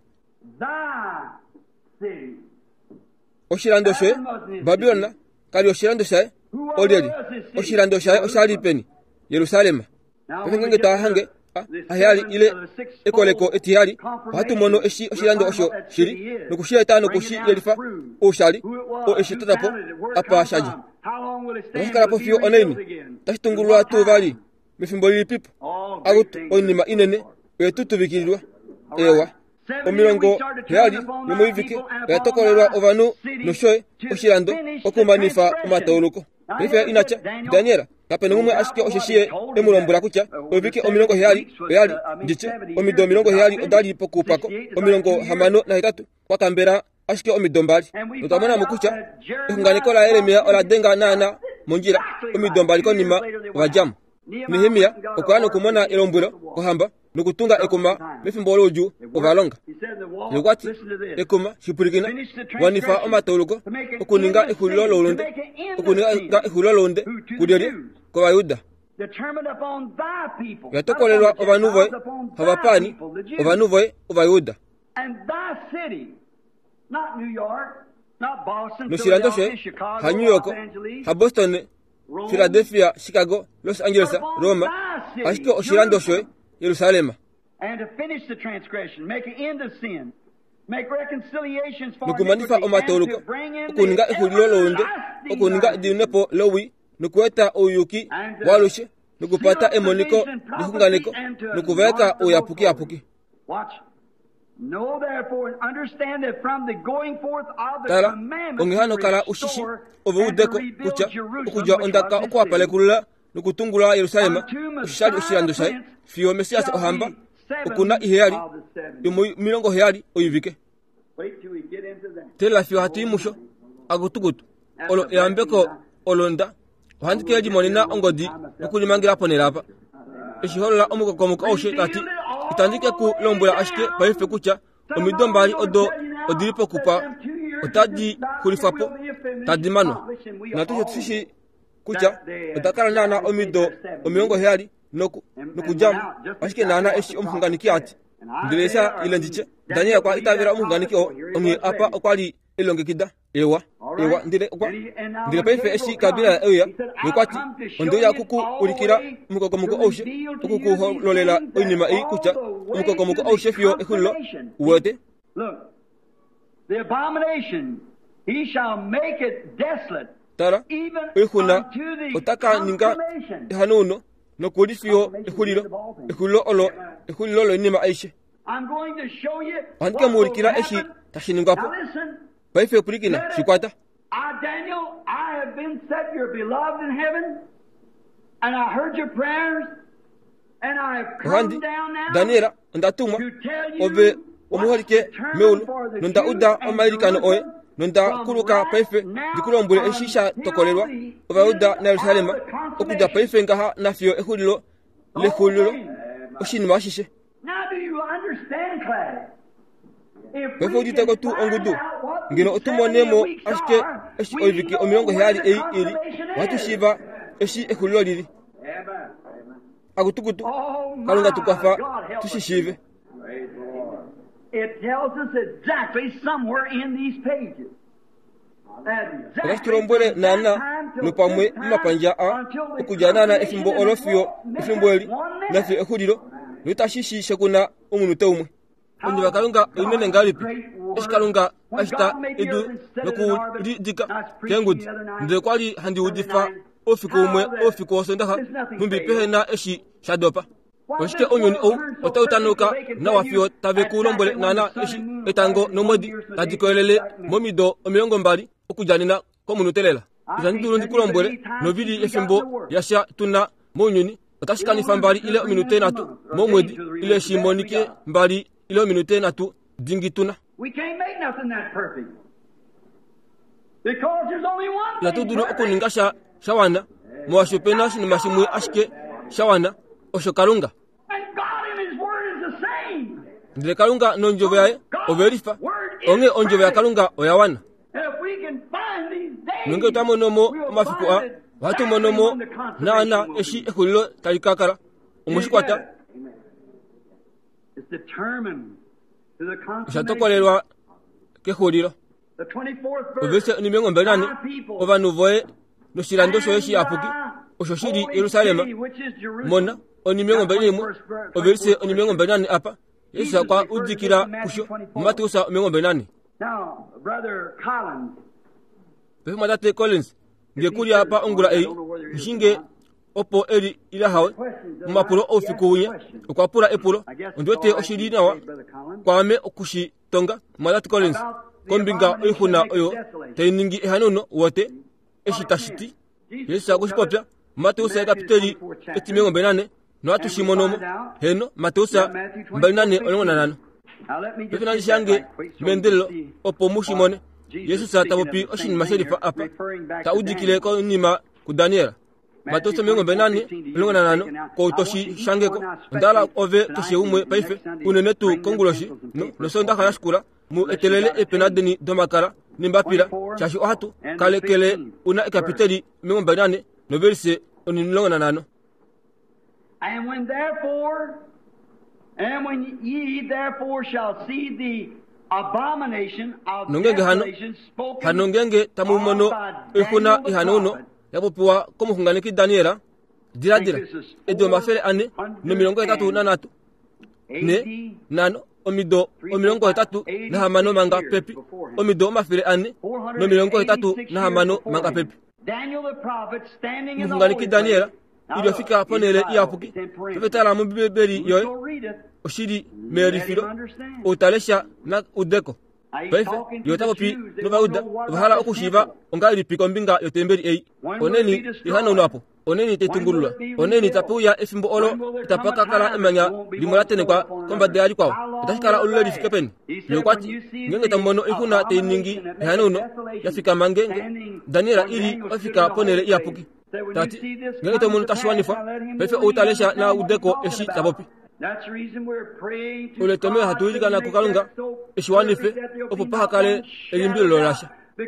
oshilando shoe Babilona kali oshilando shae olieli oshilando shae oshali peni Yerusalema pefengenge tahange ahayali ile ekoleko etihali hatu mono eshi oshilando osho shiri nokushia etano kushi yelifa oshali o eshi tatapo apa shaji noskala po fio oneni tashtungulwa tu vali mifimbo lipipo agut onima inene etutu vikilwa ewa omirongo heyali yomo ivike yatokolelwa ovanu noshoe oshilando okumanifa umatoluko ife inacha Daniela kapene umwe ashike oshishie emulombula kucha ovike omirongo heyali heyali ndiche omido mirongo heyali odali pokupako omirongo hamano na hitatu kwakambera ashike omidombali notamona mukucha ikunganiko la Yeremia ola denga nana monjira omidombali konima wajamu Nehemia okwana kumona elombwelo kohamba nukutunga ekoma mefimbo loju ovalonga yokwati ekoma shipurikina wanifa omatoluko okuninga ehulilo lolonde okuninga ehulilo lolonde kudyeri kwa Bayuda yatokolelwa ovanuvoe havapani ovanuvoe oVayuda noshilando shoe ha New York ha Boston Philadelphia Chicago Los Angeles Roma ashike oshilando shoe Yerusalema nukumanifa omatoluko okuninga ehulilo lolonde okuninga dinepo lowi nukueta uyuki walushe nukupata emoniko nukunganiko nukuveka uyapuki apuki Know therefore and understand that from the going forth of the tala commandments ongehano kala ushishi ovudeko kucha okuja ondaka okwapale kulula nukutungula Yerusalema ushishali ushilando shai fiyo mesias ohamba okuna iheyali yomo milongo heyali oyivike tela fiyo hati musho agutugutu olo eambeko olonda ohandike yaji monina ongodi nukulimangira ponelapa eshihola omukokomuko oshe tati itandike ku lombola ashike paife kucha omido mbali odo odilipo kupa otaji kulifapo tadimano natushe tusishi kucha utakala nana omido omiongo heali noku noku jam ashike nana eshi omfunganiki ati ndilesa ilenjiche daniel kwa itavira omfunganiki o omi apa okwali ilonge kida ewa ewa ndile kwa ndile paife eshi kabila eya nikwati ondoya kuku ulikira mukokomuko oshe kuku lolela inima e kucha mukokomuko oshe fio ehulo wote look the abomination he shall make it desolate tara ehuna otaka ninga hanuno no kodifio ehulilo ehulo olo ehulilo lo inima aishe I'm going to show you anke mulikira eshi tashiningapo paife kurikina shikwata I, Daniel, I have been set your beloved in heaven, and I heard your prayers, and I have come down now Daniela, ndatuma to tell you ove what's omuholike determined meulu for the nonda Jews uda and amerikano oe Jerusalem nonda from kuluka right paife now dikulombule eshisha until tokolelwa the ova uda end na Yerusalema of the okuda consummation. paife ngaha nafio ehulilo lehulilo oshinima ashishe Now, do you understand, Clay? If paife we uditeko tu can find ongudu out what ngino these otumo seventy nemo weeks ashike are, eshi we oiviki know omiongo where heali the ei iri consummation watu is. shiva eshi ehulilo lili agutukutu Oh, my kalunga tukwafa God, help us. tushishive It tells us exactly somewhere in these pages. Exactly Rastorombole from that nana time till nupamwe this time mapanja a until the okujana na consummation efimbo in the olofio one efimbo eli minute, one minute. nafi ehudiro nutashishi shekuna umunute umwe onje bakalunga inene ngalipi eshikalunga ashita edu noku dika kengudi ndre kwali handi udifa ofiku umwe ofiku osondaha numbi pehena eshi shadopa oshike onyoni o otautanuka na wafio tavekulombole nana eshi etango nomodi tadikoelele momido omiongo mbali okujanina komunutelela izandulu ndikulombole novili efimbo yasha tuna monyoni otashikani fambali ile ominute natu momwedi ile shimonike mbali ile ominute natu dingituna We can't make nothing that perfect. Because there's only one thing latudulu perfect. okuningasha shawana mwashopena shinimashimwe ashike shawana oshokalunga And God in His Word is the same. ndile kalunga nonjove yae overifa onge onjove ya kalunga oyawana And if we can find these days, nonge utamonomo we'll mafiku a find watu exactly monomo when the consummation nana will eshi be. ehulilo talikakara omushikwata Amen. It's determined to the consummation. shatokolelwa kehulilo The twenty-fourth verse. ovese nimiongo mbelani My people, ovanuvoe noshilando shoyeshi apuki oshoshili Yerusalema mona onimiongo mbelimwe ovese onimiongo mbelani apa yesu akwa udikira kusho matusa omiongo mbelani Now, Brother Collins, pefu matate Collins ngekuli apa ongula ei mshinge opo eri ilahawe mapulo ofikuunya okwapula epulo ondwete oshili nawa kwame okushi tonga matate Collins kombinga oihuna oyo teiningi ehanono wote eshitashiti yesu akushipopya matusa kapiteli etimengo benane no atushimonomo heno matusa mbenane olongonanano now let me just pefina get that shange right quick so mendelo you can see opo mushimone Jesus yesu sa speaking tabopi of the oshin same masherifa thing apa here, referring back ta to udikile Daniel. ko nima ku Daniela matusa mengo benane olongonanano ko utoshi shangeko ndala ove toshi umwe paife unene tu konguloshi no no sonda kana shukura mu etelele epenadeni domakara nimbapira chashi ohatu kalekele una kapiteli mengo benane no verse oninlongonanano. And when therefore, and when ye therefore shall see the abomination of Nongenge hano desolation spoken hanongenge tamumono of by ikuna Daniel the ihanono prophet, yapopiwa komuhunganiki Daniela dira dira edo mafere ane no milongo itatu na natu ne nano omido omilongo itatu na hamano manga pepi omido mafere ane no milongo itatu na hamano manga pepi Daniel the prophet standing in the muhunganiki holy Daniela place. Now iliyofika look, ponele Israel, iyapuki temporary. pepetala mu bibeli Whoso yoy readeth, oshiri let merifilo him understand. utalesha na udeko Are you paife talking to yotako the pi Jews? They nova don't uda know what bahala about the okushiba temple. ongali piko mbinga yotemberi ei oneni ihano napo oneni tetungulula oneni tapuya efimbo olo tapaka kala emanya limolate kwa komba de ali kwao itashikala ulule lifikepen yokwati ngenge tamono ikuna teiningi ihano no yafika mangenge Daniela ili afika ponele iyapuki tati ngene to mun tashwanifa pefe utalesha na udeko eshi tabopi ule tome hatuji kana kukalunga eshwanife opopa kale elimbilo lolasha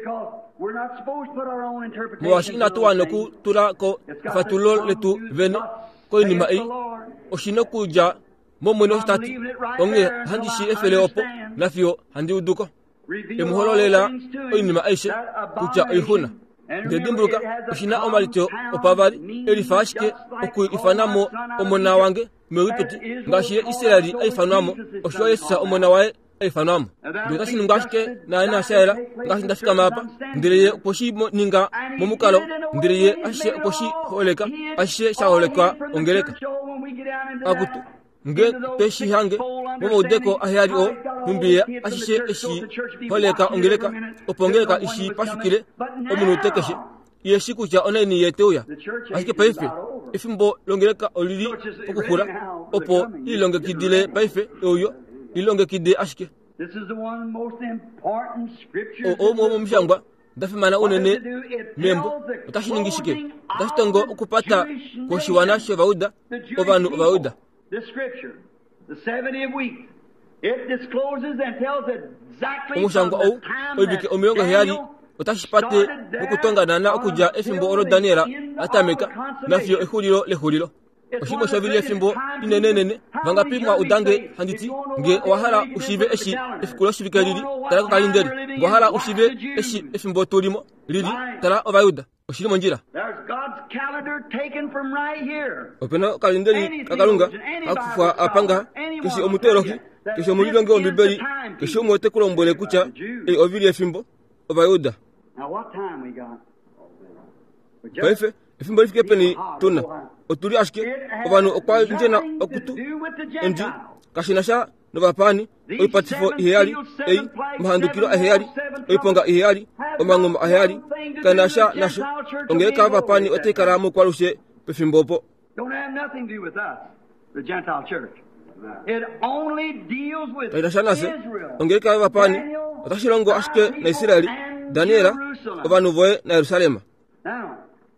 mwashina tuwana ku turako fatulo letu vene ko inima ei oshino kuja momono stati onge handishi efele opo nafio handi uduko emuhololela inima aishe kuja ihuna ndedimbuka oshina omalito opavari elifashke oku ifanamo omona wange mewipeti ngashi Israeli aifanamo oshoyesa omona wae aifanamo ndotasi ngashke na ina shaela ngashi ndafika mapa ndireye poshi ninga momukalo ndireye ashe poshi holeka ashe shaholeka ongeleka akutu nge peshi hange momo udeko ahari o humbiye ashe eshi holeka ongeleka opongeka ishi pashukile omunu tekeshe yeshi kucha oneni yeteuya asike paife ifimbo longeleka olili okukura opo ilonge kidile paife oyo ilonge kide ashike This is the one most important scripture. o mo mshangwa ndafimana unene membo utashiningishike ndastongo okupata koshiwana shevauda ovanu vauda. The scripture, the seventieth week, it discloses and tells exactly omushangwa from o the time obike that omyonga hali Daniel utashipate okutonga na okuja efimbo oro Daniela atameka nafyo ehuliro lehuliro oshiko shabili efimbo inenenene vangapimwa udange handiti nge wahala ushive eshi efikulo shibikalili tara kalinderi wahala ushive eshi efimbo tulimo lili tara ovayuda oshilimo njira. There's God's calendar taken from right here. Opena kalenderi kakalunga akufa apanga kishi omuteroki kishi omulilonge ombibeli kishi omwote kulombole kucha e ovili efimbo ovayuda. Now what time we got? Paife efimbo ifike peni tuna oturi ashke ovanu okwa njena okutu endi kashinasha novapani oipatifo iheyali ei mahandukiro aheyali oiponga iheyali omangoma aheyali kanasha nasho ongeleka vapani otekaramu kwalushe pefimbopo. Don't have nothing to do with us, the Gentile church. It only deals with Kaidashanase Israel. ongeleka vapani otashilongo ashke na Israeli Daniela ovanu voe na Yerusalema. Now,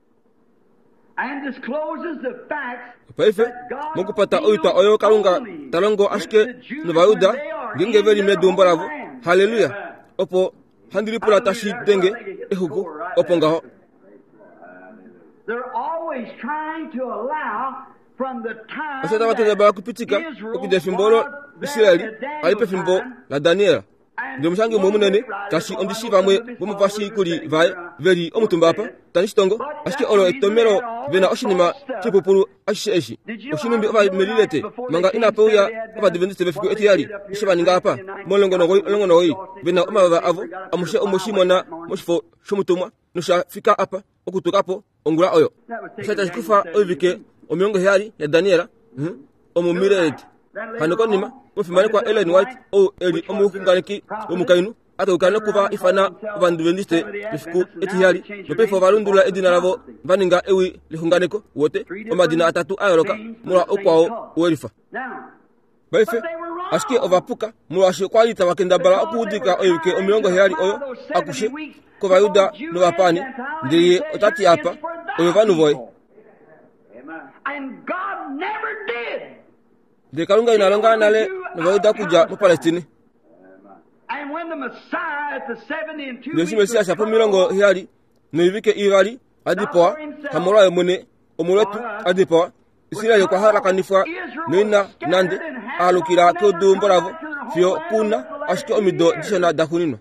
and discloses the facts Paife mukupata oita oyo kalunga talongo ashke novayuda ngengeveli medumbaravo. Haleluya. Opo handiri pula tashi denge ehuku opongaho. they're always trying to allow from the time Aseta watu ba kupitika okide fimbolo Israeli aipe fimbo la Daniela. Ndio mshangi mumunene tashi ondishi vamwe bumuvashi kuli vai veri omutumbapa tanistongo ashke olo etomero vena oshinima chipupuru asheshi oshinumbi ova melilete manga inapeuya ova divendiste befiku etiyali ishibaninga apa molongo no longo no vena omava avo amushe omushimona mushifo shomutumwa nusha fika apa okutukapo ongula oyo sata kufa ovike omyongo hali ya Daniela hm omumirete hanoko nima mufimane kwa Ellen White o eli omukunganiki omukainu ata ukana kuva ifana vandivendiste befiku etiyali bepefo valundula edina lavo vaninga ewi lihunganiko wote omadina atatu ayoroka mula okwao uelifa baife aske ovapuka mula ashe kwalita wakendabala okuudika oyike omyongo hali oyo akushe kovayuda novapani ndiye otati apa oyo vanu voe. And God never did. De kalunga inalonga nale novayuda kuja mu Palestine. And when the Messiah at the seventy and two Yesu Mesia shapo milongo hali noivike ivali adipoa hamora yomune omuletu adipoa Israeli kwa haraka nifwa nina nande alukira kodu mboravo fio kuna ashke omido dishana dakunino.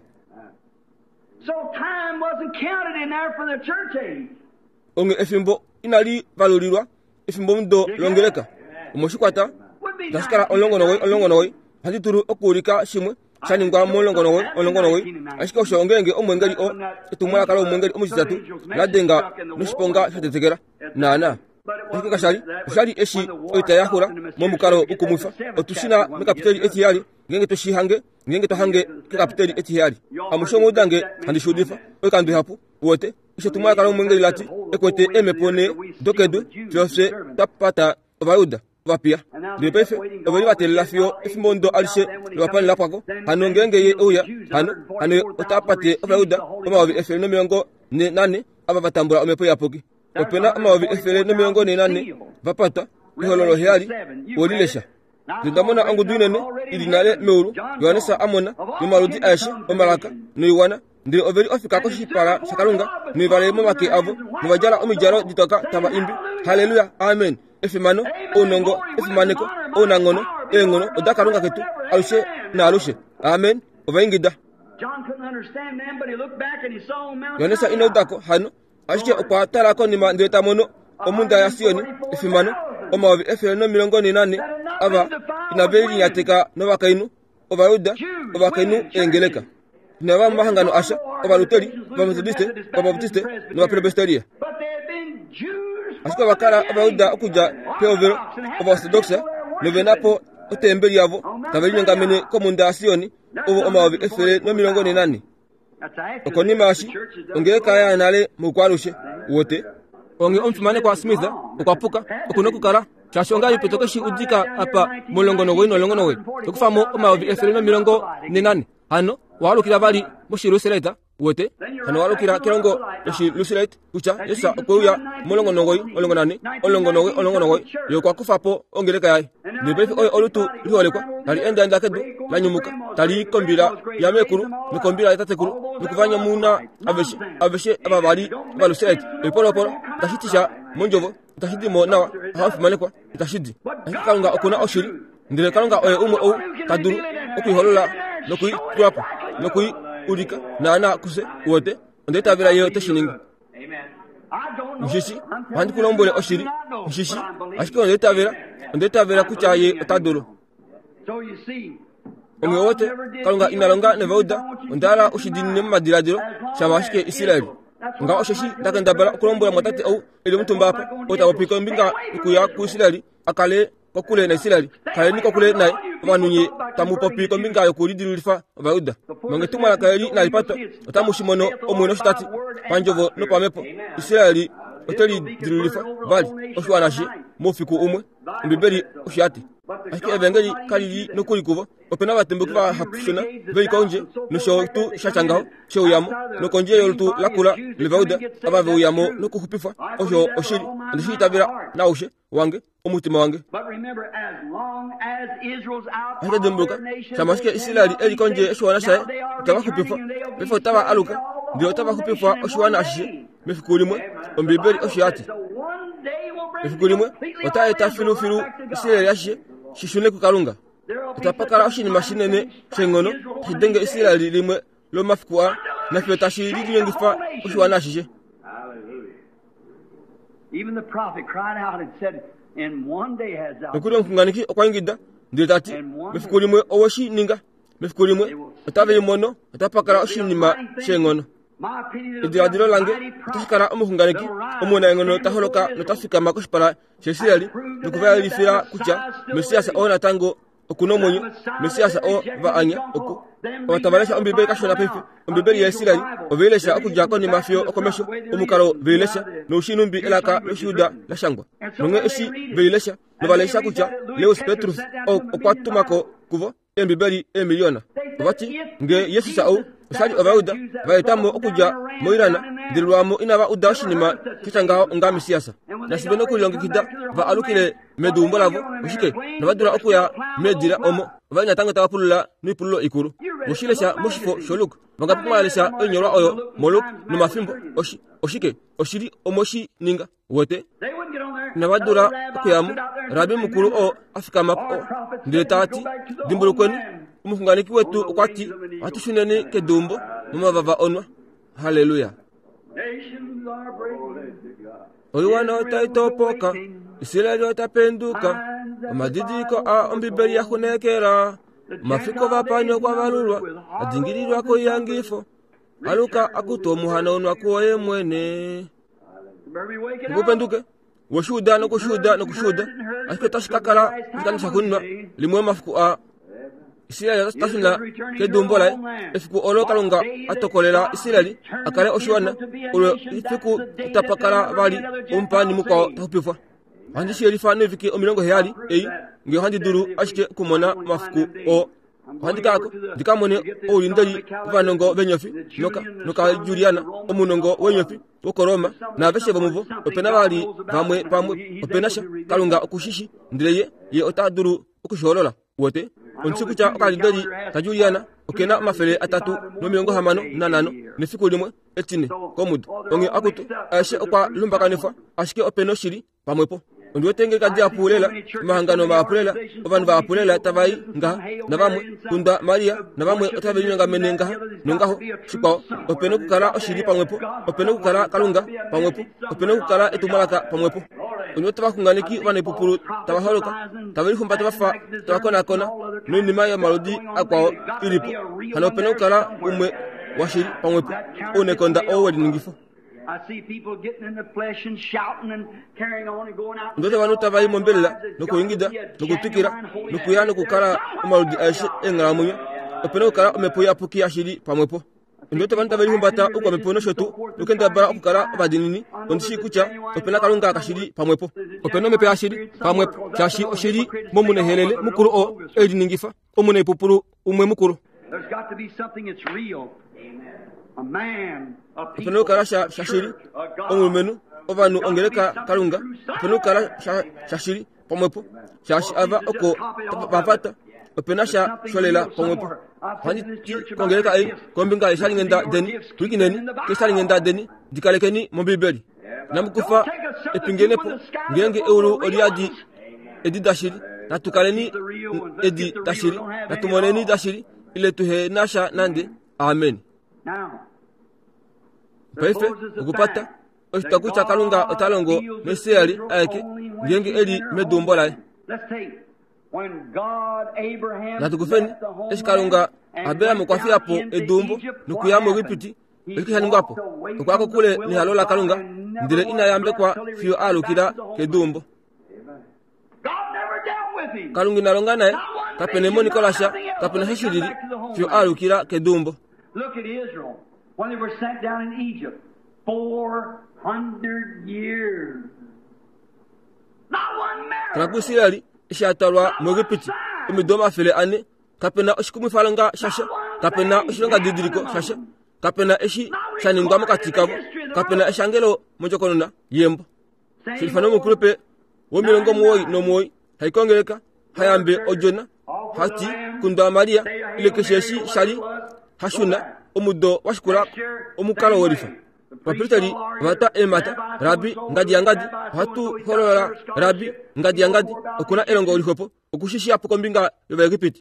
So time wasn't counted in there for the church age. Onge efimbo inali valolirwa efimbo mdo longeleka omoshikwata taskara olongo nowe olongo nowe hadituru okurika shimwe shaningwa molongo nowe olongo nowe ashika osho ongenge omwengeli o etumwa kala omwengeli omusitatu nadenga nushiponga shatetegera nana ashika kashali shali eshi oitayahura momukalo ukumufa otushina mekapiteli etiyali ngenge toshihange ngenge tohange kapiteli etiyali amushomo dange handishudifa okandu hapu wote ishetumwa kala omwengeli lati ekwete emepone dokedu fyose tapata vayuda vapia depefe obeli batela fio ifimondo alishe lwapani lapako hano ngenge ye uya hano hano otapate vayuda omawavi efeno miongo ne nane aba batambula omepo yapoki opena amaovi efere no milongo ne nane vapata ihololo heali wolilesha ndamona angu duinene idinale meuru yohanesa amona yomaludi aisha omalaka no iwana ndiri overi ofika ko shipara shakalunga ni vale momake avo ni vajala omijaro ditoka tama imbi haleluya amen efimano onongo efimaneko onangono engono odakalunga ketu alushe na alushe amen ovaingida John couldn't understand them, but he looked back and he saw on Mount yohanesa Sinai. inodako hano ashike okwatala ko nima ndeta mono omunda ya sioni efimano omaovi efere no milongo ne nane ava inabeli yateka no vakainu ovaruda ovakainu engeleka nava mahangano asha ovaluteri vamethodiste vabaptiste novapresbiteria But they had been Jews. asika vakala ovaruda okuja peovero ovaorthodoxa novenapo otembeli yavo tavelinyongamene komunda asioni ovo omaovi efere no milongo ne nane That's after okonimashi ongeleka yanale mukwalushe wote onge omfimane kwa smitha okwapuka okunokukala chashonga ipetokeshi udika apa molongono we no longono we okufamo omaovi efere no milongo ne nane hano walukira bali mushiruseleta wote hano walukira kirongo eshi luselete kucha yesa okuya molongono we olongonani olongono we olongono we yokwa kufapo ongeleka yayi nibefi oyo olutu liholekwa tali enda enda kedu lanyumuka tali kombira ya mekuru mikombira ya tatekuru nikuvanya muna aveshi aveshi ababali baluselete ipolopolo tashitisha monjovo tashidimo nawa hafu manekwa tashidi kalunga okuna oshiri ndire kalunga oyo umo o kaduru okuyiholola nokui tuapa nokui urika nana kuse wote ndeta vira yo teshininga I don't know. mshishi handi kulombole oshiri mshishi ashiko ndeta vira ndeta vira kuchaye taduru So you see, onge wote kalunga inalonga nevauda ndara ushidini ne madiradiro shamashike Israeli nga oshishi ndakenda bala kulombola matati au ile mtumba hapa otawapika mbinga kuya ku Israeli akale kokule na Israeli kale ni kokule naye vanunye tamupopi ko mbinga yo kulidirifa vauda mangetuma la kale na ipata tamushimono omweno shitati panjovo no pamepo Israeli oteli dirilifa vali oshwanashi mofiku umwe mbiberi oshati ashike evangeli kalili no kulikuva opena batembo kwa hapshona vei konje no sho tu shachangao sho yamo no konje yo tu lakula levauda abave uyamo no kuhupifa osho oshiri ndishi tabira na ushe wange omutima wange but remember, as long as Israel's out hata dembuka chamashike Israeli eli konje shwana shae taba kupifa befo taba aluka ndio taba kupifa oshwana ashe mefikulimwe ombiberi oshati mefikulimwe otaye tafilu filu Israeli ashe shishune kukalunga utapakala oshini mashinene shengono hidenge Israeli limwe lo mafukua na fetashi lidingifa oshwana ashe. Even the prophet cried out and said, in one day has thou Nokuri mkunganiki okwangida ndetati mefikulimwe owoshi ninga mefikulimwe otaveli mono utapakala oshini ma shengono idiradiro lange utashikala omukunganiki omuna ngono taholoka notafika makoshpala Israeli nokuvaya lifira kucha Mesiasa ona tango okunomonyo Mesiasa o vaanya oku otabalesha ombibeli kashona pepe ombibeli ya Israeli ovelesha okujako ni mafio okomesho omukalo velesha no shinumbi elaka yoshuda la shangwa nonge eshi velesha nobalesha kucha Leos Petrus o okwatumako kuvo embibeli emiliona obati nge Yesu sao sali obauda vaitamo okuja moirana dirwamo inaba udashinima kitanga nga Mesiasa nasibeno kulongikida va alukile medumbo lavo ushike nabadura okuya medira omo vanya tanga tapulula ni pullo ikuru mushilesha mushifo sholuk vangapumalisha enyora oyo moluk no mafimbo oshi oshike oshiri omoshi ninga wote nabadura okuyamu rabi mukuru o Afrika mapo ndiretati dimbulukweni umufunganiki wetu okwati atishuneni kedumbo mumavava onwa haleluya oyuwana otaitopoka Israeli otapenduka amadidiko a ombibeli yahunekera mafiko vapanyo kwa valulwa adingirirwa ko yangifo aluka akutomuhana onwa kuoye mwene ngupenduke woshuda no kushuda no kushuda asiketashikakala ikanisha kunwa limwe mafiku a Israeli tasina kedumbola efiku olokalunga atokolela Israeli akale oshwana ulo ifiku tapakala bali umpani mukwa tapifa andi sherifa neviki omilongo heyali eyi nge handi duru ashike kumona mafuku o handikako ndikamone olindali vanongo venyofi noka noka Juliana omunongo wenyofi okoroma na veshe bamuvo opena bali bamwe pamwe openasha kalunga okushishi ndireye ye otaduru okusholola wote onchikucha okalindali ka Juliana okena mafele atatu no miongo hamano nanano nefiku limwe etine komudu onge akutu ashe okwa lumba kanefa ashike openo shiri pamwepo ndiwetenge kadia pulela mahangano ma pulela obanu ba pulela tavai nga na bamwe tunda Maria na bamwe otabeli nga menenga nongaho shipo openo kukala oshiri pamwepo openo kukala kalunga pamwepo openo kukala etumalaka pamwepo onyo tabakunganiki bana ipupuru tabaholoka tabeli kumbata bafa tabakona kona nini maya malodi akwao ilipo hano openo kukala umwe washiri pamwepo onekonda owedi ningifo. I see people getting in the flesh and shouting and carrying on and going out. Ndote wanu tabai mombela nokuingida nokutukira nokuyana nokukala amaludi ashe engalamunya openo kukala omepoya puki ashiri pamwepo ndote wanu tabai humbata ukwa mepono shotu nokenda bara okukala badinini ondishi kucha opena kalunga akashiri pamwepo openo mepe ashiri pamwepo chashi oshiri momune helele mukuru o edi ningifa omune ipupuru umwe mukuru. There's got to be something that's real. A man, a people, openo kala shashiri omumenu ovanu ongeleka kalunga openo kala shashiri pamwepo shashi ava oko bapata opena sha sholela pamwepo hani ongeleka ai kombinga ishalingenda deni tukineni keshalingenda deni dikalekeni mobibeli namukufa epingenepo ngenge euro oliadi edi dashiri natukaleni edi dashiri natumoneni dashiri ile tuhe nasha nande amen. Now, Paife ukupata oshitakucha kalunga otalongo meseri ake ngenge edi medumbola. Let's take when God Abraham Natukufeni eskalunga abera mukwafi hapo edumbo nukuyamo ripiti ekihaningapo ukwako kule ni halola kalunga ndire ina yambe kwa fio alukira kedumbo. God never dealt with him. Kalungi nalonga naye kapene moni kolasha kapene heshiriri fio alukira kedumbo. Look at Israel when they were sent down in Egypt. Four hundred years. Not one miracle. Krakusirali ishatalwa mogipiti umidoma fele ane kapena oshikumi falanga shasha kapena oshilonga didiriko shasha kapena eshi shaninga makatikabo kapena eshangelo mojokonona yembo silfano mukulupe womilongo muoi no muoi haikongeleka hayambe ojona hati kunda Maria ile kesheshi shali hashuna omudo washikura omukalo worifa papitali wata emata rabi ngadi yangadi hatu horora rabi ngadi yangadi okuna elongo orihopo okushishi apo kombinga yobegipiti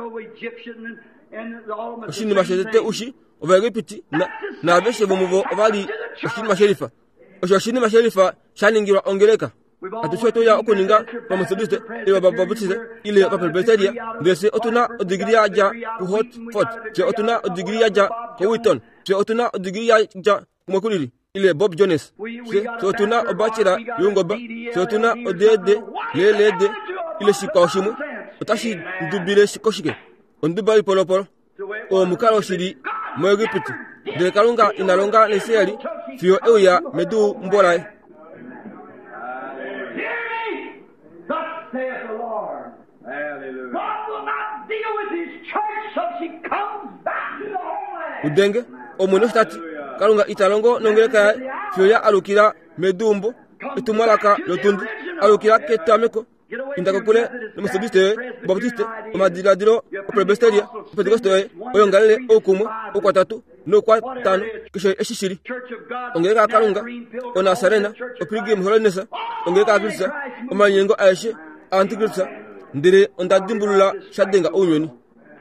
oshini mashete ushi obegipiti na na beshe bomuvo obali oshini masherifa oshini masherifa shaningirwa ongeleka atushoto ya okuninga pamusudiste iwa bababutise ile papelbeteria ndese otuna odigiri aja ku hot fort je otuna odigiri aja ku witon je otuna odigiri aja kumakuliri ile Bob Jones je otuna obachira yungoba je otuna odede lelede ile shikoshimu otashi dubile shikoshike ondubali polopolo o mukalo shiri moegipiti de kalunga inalonga neseri fio euya medu mbolai. Saith the Lord. Hallelujah. God will not deal with his church till she comes back to the homeland. Udenge omonostati kalunga italongo nongeleka fioya alukira medumbo itumalaka lotundu alukira ketameko indaka kule nomosodiste baptiste omadiladiro opresbiteria pentecoste oyongalele okumwe okwatatu no kwatano kisho eshishiri ongeleka kalunga ona sarena opilgrim holiness ongeleka agrisa omanyengo aishe antikrista ndire ondadimbulula shadenga onyoni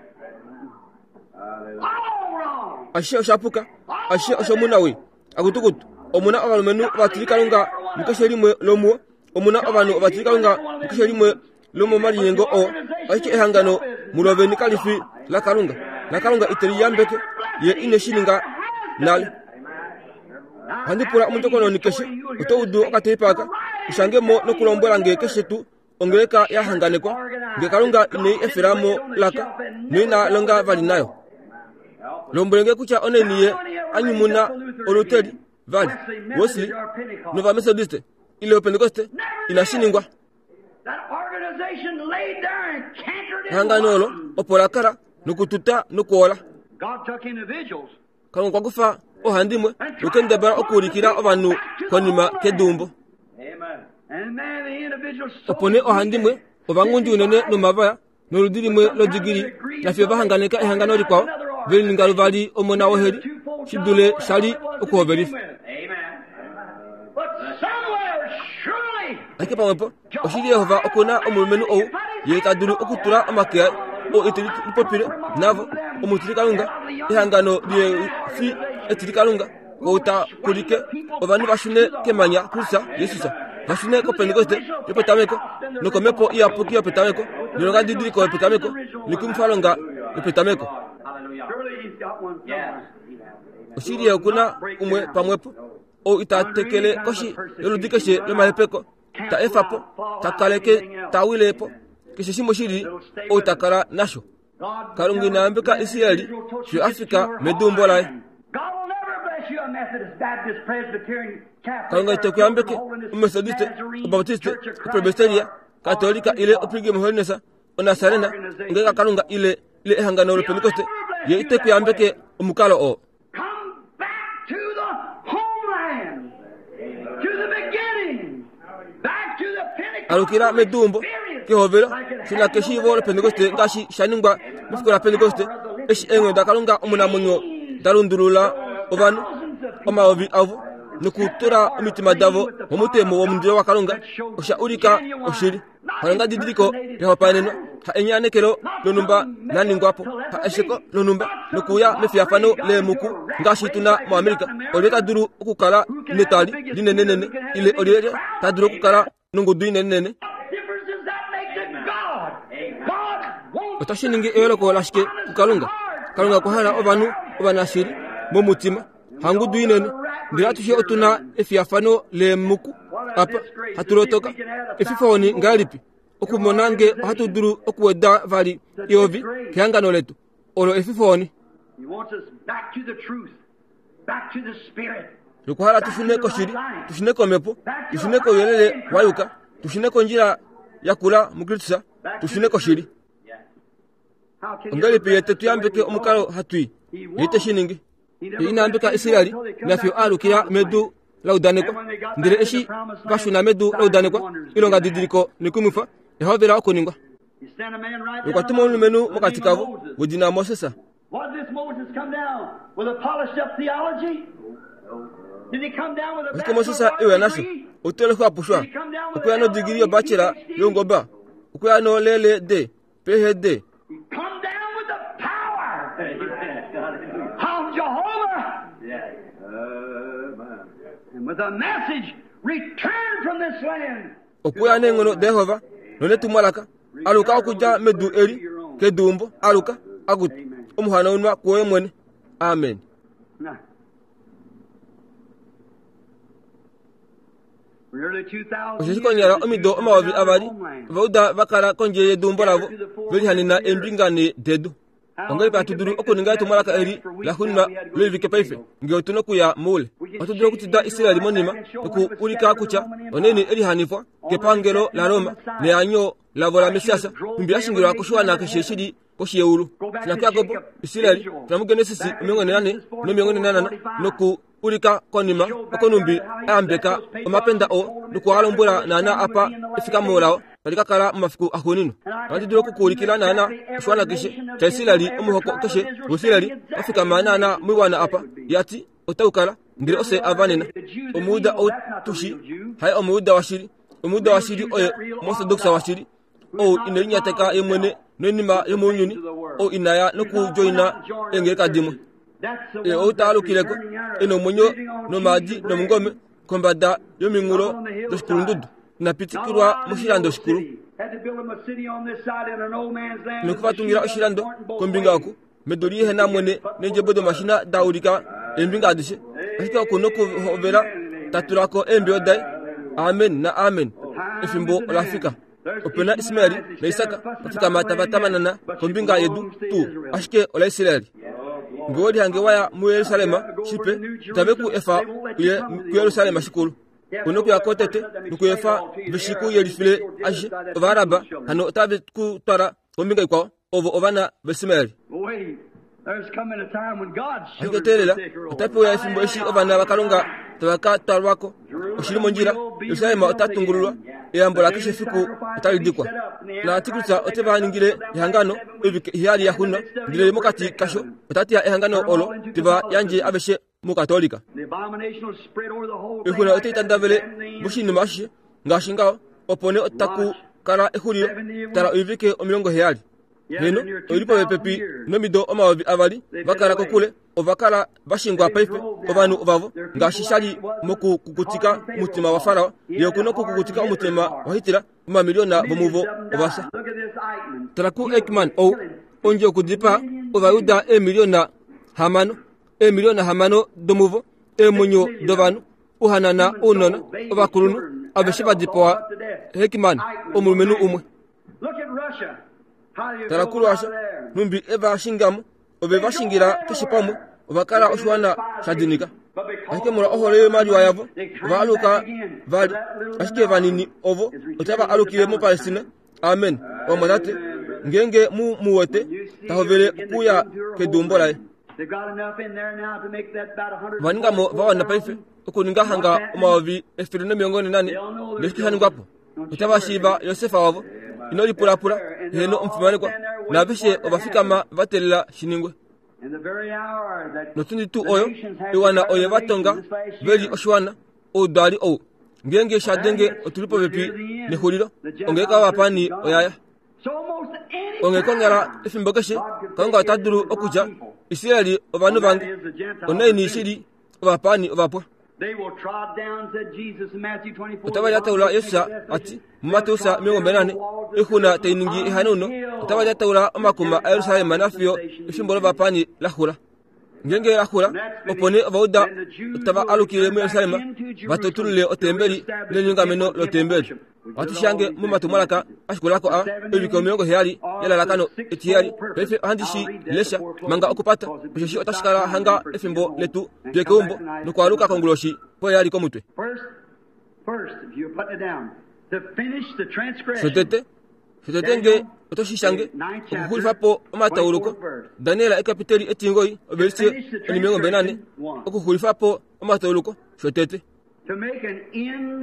ashe oshapuka ashe oshomunawe akutukutu omuna abalumenu batirikalunga mukesherimwe lomuo omuna abantu batirikalunga mukesherimwe lomo malinyengo o aike ehangano muloveni kalifi la kalunga la kalunga iteriyambeke ye ineshininga nal handipura umuntu kono nikeshe utoudu akatepaka ishangemo nokulombwela ngekeshetu ongeleka yahanganekwa ngekalunga ine efiramo laka nina longa vali nayo lombolenge kucha oneniye anyumuna oluteri vali Wesley Nova Methodist ile Pentecoste inashiningwa hangano lo oporakara nukututa nukuola God took individuals. kalungu kwakufa ohandimwe nukendebera okuulikira obantu konima kedumbo And then the individuals opone ohandimwe obangundi unene numavaya noludirimwe lodigiri nafye bahanganika ihangano likwao velingalu vali omona woheri shidule shali okuhoberifu But somewhere, surely, ake pamwepo oshili yehova okuna omulumenu ou yekadulu okutula omakeya o itili lipopile navo omutili kalunga ihangano lye fi etili kalunga kouta kulike obanu bashune kemanya kulisa yesusa bashune ko pentekoste yopetameko nokomepo iyapuki yopetameko nilonga didiriko yopetameko nikumfalonga yopetameko surely he's got one somewhere. oshili yekuna umwe pamwepo o itatekele koshi yoludikeshe lomahepeko ta efapo takaleke tawilepo kishe shimo shili o takara nasho kalungi naambika Israeli shi Afrika medumbolai God will never bless you a Methodist, Baptist, Presbyterian, Catholic, kalunga itakuambike umethodiste ubautiste upresbiteria katolika ile upige muhonesa onasarena ngeka kalunga ile ile ehangano lo pentekoste ye itakuambike umukalo o come back to the homeland, to the beginning, back to the Pentecost alukira medumbo kehovera sina keshivo lo pentekoste ngashi shaningwa mufukura pentekoste eshi engo dakalunga omuna munyo dalundurula ovanu omaovi avo nukutura omitima davo omutemo womundiro wakalunga osha urika oshiri kalunga didiriko yahopanenwa ha enyanekelo lonumba naningwapo ha esheko lonumba nukuya mefiafano le muku ngashi tuna mu Amerika oleka duru okukala netali dinenenene ile oleka taduru okukala nungudu dinenene difference does that make to God? God won't otashiningi eyoloko lashike kukalunga kalunga kuhala ovanu ovanashiri momutima hangudu inene ndiratushe otuna efiafano le muku apa hatulotoka efifoni ngalipi okumonange hatuduru okuweda vali yovi kihangano letu olo efifoni He wants us back to the truth, back to the Spirit. lukuhala tushuneko shiri tushuneko mepo tushuneko yelele wayuka tushuneko njira yakula mukritusa tushuneko shiri How can you ngalipi yete tuyambike omukalo hatui yete shiningi inambika Israeli nafyo alukira medu laudanekwa ndire eshi bashuna medu laudanekwa ilonga didiriko nikumufa ehovera okuningwa you send a man right lukatuma olumenu mukatikavo wudina Mosesa What did this Moses come down with a polished up theology? Did he come down with a Iko Mosesa iwe naso utole kwa pushwa ukuya no digiri yo bachelor yongoba ukuya no lele de phd He come down with the power of Jehovah. And with a message, return from this land. okuya nengono Jehova none tumalaka aluka okuja medu eri kedumbo aluka agut umuhana unwa kuwe mwene amen Now, nearly two thousand oshishiko nyara omido omawavi abari vauda vakara konjeye dumbo lavo veli hanina embingani dedu ongai patuduru okuninga tumalaka eri lahunna levike paife ngeotuno kuya mule watuduru kutida Israeli monima ku ulika kucha oneni eri hanifo kepangelo la Roma ne anyo lavola mesiasa mbira shingiro akoshwana kesheshidi koshiyeulu tunakuya gobo Israeli tunamugenesisi miongoni nane no miongoni nana noku ulika konima okonumbi ambeka omapenda o nuko alombula nana apa ifika molao palika kala mafiku ahonino watuduru kukulikila nana shwana kishe Israeli omuhoko keshe Israeli afika manana mwiwana apa yati otaukala ngire ose avanena omuda otushi hay omuda washiri omuda washiri oye mosodoxa washiri o inelinya teka yemwene nonima yemunyuni o inaya noku joina engeka dimwe e o talo kileko eno munyo no madi no ngome kombada yominguro doskurundudu na pitikirwa mushirando shikuru nukufatungira oshirando kombinga ako medori hena mwene neje bodo mashina daurika embinga adishe asika kunoko hovera taturako embio dai amen na amen ifimbo lafika opena Ismaili na Isaka afika matavatamana kombinga yedu tu ashike ola Israeli ngodi hange waya mu Yerusalema shipe tabeku efa ye ku Yerusalema shikulu kunoko yakotete nuko efa bishiku yerifile aje varaba hano tabe ku tara kombinga kwa ovo ovana besimeli Wait, there's coming a time when God's children akitelela will take her over. otapo ya fimbo eshi ovana bakalonga tabaka tarwako oshilimo njira Yerusalemu otatungululwa eyambola kishe fiku otalidikwa na atikuta otebaningire ihangano ebike hiyali ya huno ndile mukati kasho otati ya ihangano olo tiba yanje abeshe mukatolika The abomination will spread over the whole thing. ehuna otitandavele bushini mashi ngashingao opone otaku kala ehulio tara ibike omilongo hiyali heno olipo bepepi nomido omawabi avali bakala kokule ovakala bashingwa paife ovanu ovavo ngashishali moku kukutika mutima wa Farao yokuno kukutika umutima wa Hitler mamiliona bomuvo ovasa Look at this Eichmann. taraku Ekman o onje okudipa ovayuda e miliona hamano e miliona hamano domuvo e munyo dovanu uhanana unona ovakulunu abesheba dipoa Ekman omulumenu umwe Look at Russia. How do you tarakulu go asha out there? numbi eva shingamu obe bashingira kishipamwe ovakala oshwana shadinika But because ake mura ohole mali wayavo valuka vali ashike vanini ovo otaba alukire mu Palestina amen omonate ngenge mu muwote tahovele kuya kedumbola they've got enough in there now to make that about one hundred. vaninga mo vawana paife okuninga hanga omawavi efirino miongoni nani leskihani gwapo otaba shiba Yosefa wavo inoli pula pula heno mfumanikwa na bishe obafikama vatelela shiningwe In the very hour that notundi tu oyo iwana oye vatonga veli oshwana odali o ngenge shadenge otulipo bepi ne hulilo ongeka wapani oyaya so almost any ongekongera ifimbokeshe kanga taduru okuja Israeli ovanu bange onaini shiri ovapani ovapwa they will trod down, said Jesus in Matthew twenty-four. otaba yataula Yesu ati Mateusa miongo menane ihuna tainingi ihanuno otaba yataula omakuma a Yerusalemu nafio ifimbolo vapani lahula ngenge lahula opone ovauda otaba alukire mu Yerusalemu batotulule otembeli nenyungameno lotembeli watishange mu matumalaka ashikulako a ebiko miongo heyali yala lakano etiyali pefe handishi lesha manga okupata bishishi otashikala hanga efimbo letu jekumbo nukwaruka konguloshi po yali komutwe First, first, if you're putting it down, to finish the transgression. sotete sotete nge otoshishange okuhulifapo omatawuluko Daniela ekapiteli etingoi obelise ni miongo benane okuhulifapo omatawuluko sotete To make an end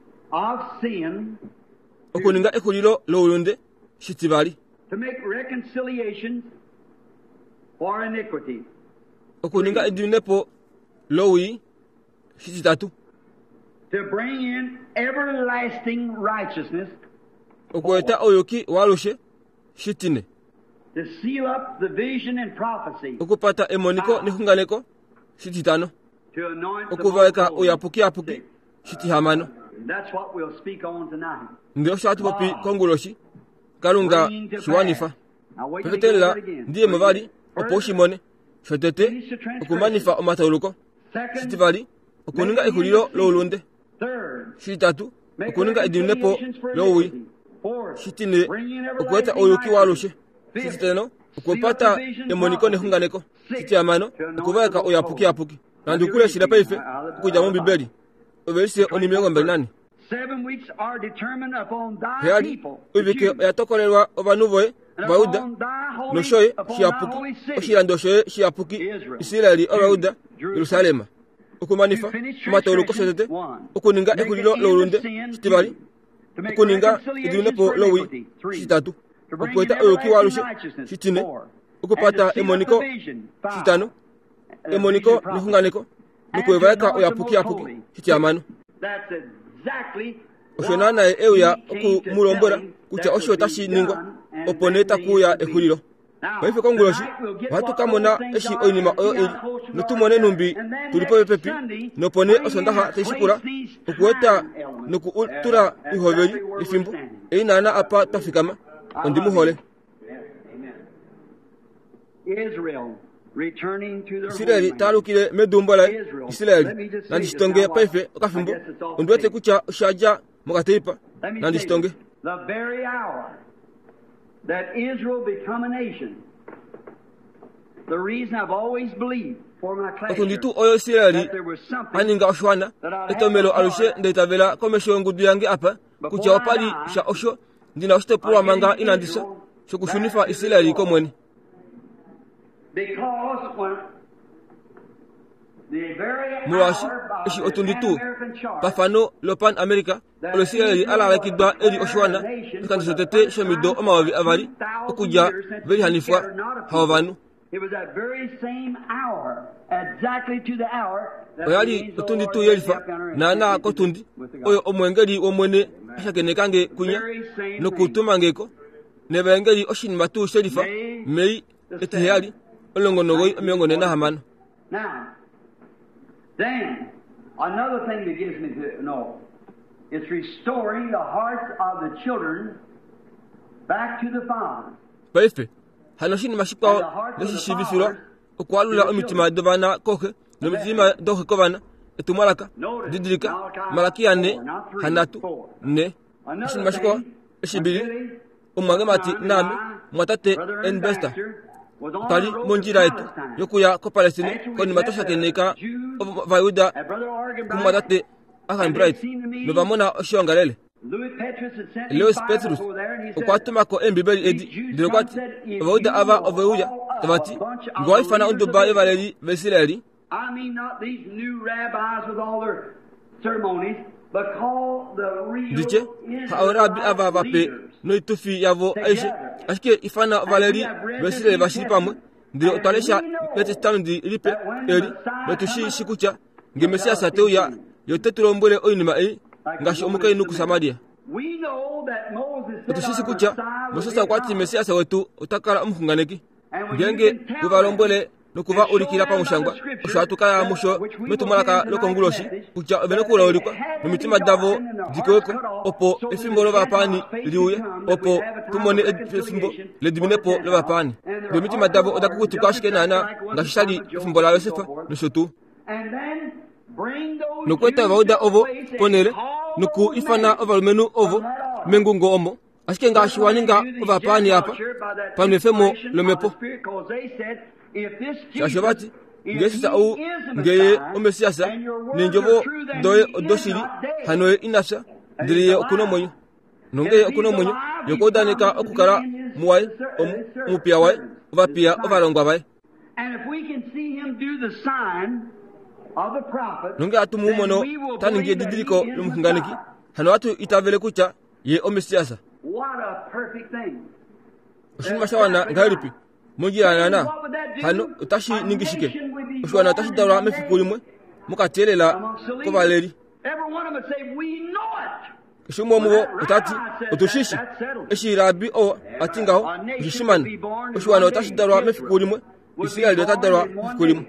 of sin, okuninga ekulilo lowulunde shitibali to make reconciliation for iniquity, okuninga edinepo lowi shititatu to bring in everlasting righteousness, okweta oyoki walushe shitine to seal up the vision and prophecy, okupata emoniko nihunganeko shititano to anoint the okuvaeka most holy. oyapuki apuki shitihamano That's what we'll speak on tonight. ndio shatupopi konguloshi kalunga Bringing to shiwanifa pass. Now wait till we go pefetela over it again. ndiye mavali oposhimone shotete okumanifa omatawuluko Second, shitivali okuninga ekulilo lowulunde third, shitatu make okuninga edinepo reconciliations for lowi iniquity. Fourth, shitine bring in okweta everlasting oyoki walushe righteousness. shititeno okupata emoniko nehunganeko shitiamano okuvaeka oyapuki apuki nandikule shila paife okuja mu bibeli obelise oni miongo mbeli nane Seven weeks are determined upon thy heyali people, ibike oyatokolelwa obanuvoye and bayuda upon thy holy, noshoye upon thy shiyapuki holy city. oshilandoshoye shiyapuki Isiraeli obayuda Yerusalema okumanifa omatawuluko shotete okuninga ekulilo lowulunde shitibali okuninga edinepo lowi shitatu okweta oyoki walushe shitine okupata emoniko shitano emoniko nihunganeko nikuevaeka oyapuki apuki shitiamano That's exactly oshona naye euya okumulombola kutya osho tashiningwa opone takuya ehulilo paife konguloshi watukamona eshi oinima oyo ili notumone numbi tulipo bepepi nopone osondaha teishikula okuweta nokutula ihoveli ifimbo einana apa tafikama ondimuhole Israel returning to their Isiraeli homeland. talukile medumbola Isiraeli nandishitonge paife okafimbo ondwete kucha shaja mukateipa Let me nandishitonge say, the very hour that Israel become a nation, the reason I've always believed for my class otunditu oyo Isiraeli that there was something aninga oshwana etomelo alushe ndetavela komesho ngudu yange apa kucha opali sha osho ndina oshitepulwa manga inandisa shokushunifa Israeli komweni. Because when the very Murashi hour ishi of the otunditu Pan-American Charter pafano lopan America olo Israeli ala wakidwa eri oshwana kandi sotete shomido omawavi avari okuja veri hanifwa hawavanu. It was that very same hour, exactly to the hour, that the oyali angel otundi Lord tu laid yelifa up on her na and na with kotundi the oyo gospel. omwengeri omwene ashakene kange kunya no kutumangeko ne bengeri oshin matu sherifa mei etihali olongonogoy omyongone na hamano. Now, then, another thing that gives me to know, it's restoring the hearts of the children back to the father. Baife hanoshin mashikwa neshishibifiro okwalula omitima dobana koke no mitima doke kobana etumalaka didrika malakia ne hanatu ne shin mashikwa eshibiri umange mati nami mwatate enbesta tali monjira etu yokuya ko Palestine ko ni matosha keneka vayuda kumatate akan bright no bamona oshongalele Louis Petrus ukwatuma ko embibeli edi dirokwati vayuda ava oveuya tabati ngoi fana unduba evaleri vesileri. I mean not these new rabbis with all their ceremonies, but call the real Dice haurabi ava vape no itufi yavo aishe aske ifana valeri vesileri vashipamwe ndiro talesha metestamdi ripe eri betushi shikucha ngemesia sateuya yotetulombole oinima e ngashi omukai nuku Samaria. We know that Moses said Betushi our kucha Messiah was Moses akwati mesia sawetu utakara umkunganeki And when you ngenge can tell kuvalombole nokuva and show ulikira pa them by mushangwa the scripture ushatukaya that musho which we metumalaka believe in lokonguloshi tonight kucha that venekula they ulikwa had to nomitima be davo darkened and their dikoeko hearts cut off, opo so that efimbo the lovapani Gentile faith liuye would come, that opo we'd have a time tumone of efimbo reconciliation ledibinepo for the lovapani Gentiles. And their nomitima hearts davo were odakukutukashike just nana like was the ngashishali time of Joseph efimbo la and so Yosefa forth. noshotu And then bring those nokweta Jews vauda to a ovo place and ponere call nuku those ifana men ovalumenu ovo from that order. mengungo omo ashike ngashiwaninga ovapani apa panefemo lomepo shashobati ngesi au ngeye omesiasa ninjobo doye odoshiri hanoye inasha ndiriye okuno monyo nongeye okuno monyo yokodanika okukara muwai omu mupia wai ovapia ovalongwa bai nonge atumu mono taninge didiriko lumukunganiki hano atu itavele kucha ye omesiasa oshimashawana ngalipi mujirana na hano utashi ningishike oshwana utashi dawra mefikulimwe mukatelela ko Valeri Kishumo mubo utati utushishi eshirabi o atingaho ishimani oshwana utashi dawra mefikulimwe Israeli dotadawra mefikulimwe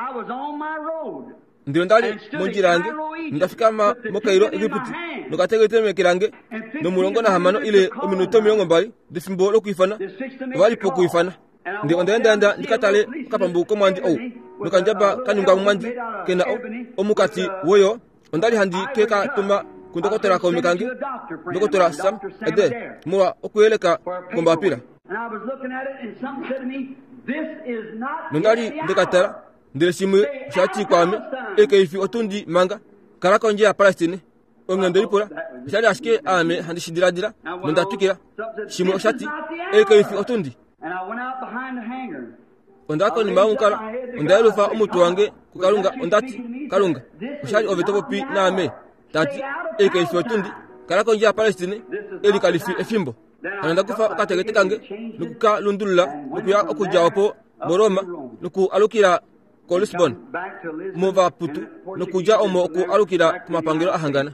ndio ndali monjirange ndafikama mokairo Egypti nokategete kirange no mulongo na hamano ile ominuto miyongo mbali difimbo lokuifana vali pokuifana ndio ndenda nda ndikatale kapambu komandi o nokanjaba kanyunga mumandi kena o omukati woyo ondali handi keka tuma kundokotera ko mikange ndokotora sam ede muwa okuyeleka kombapira nondali ndikatara ndilesimu shati kwame ekeifi otundi manga karako nje ya Palestine ongendolipura shali aske ame handi shidiradira nondatukira shimu shati ekeifi otundi ondako ni maungkala ondalufa omutu wange kukalunga ondati kalunga shali ovetopopi na ame tati ekeifi otundi karako nje ya Palestine eli kalifi efimbo ananda kufa okategete kange nukuka lundulula nukuya okujaopo moroma nuku alukira ko Lisbon mova putu nokuja omo ku alukira kumapangiro ahangana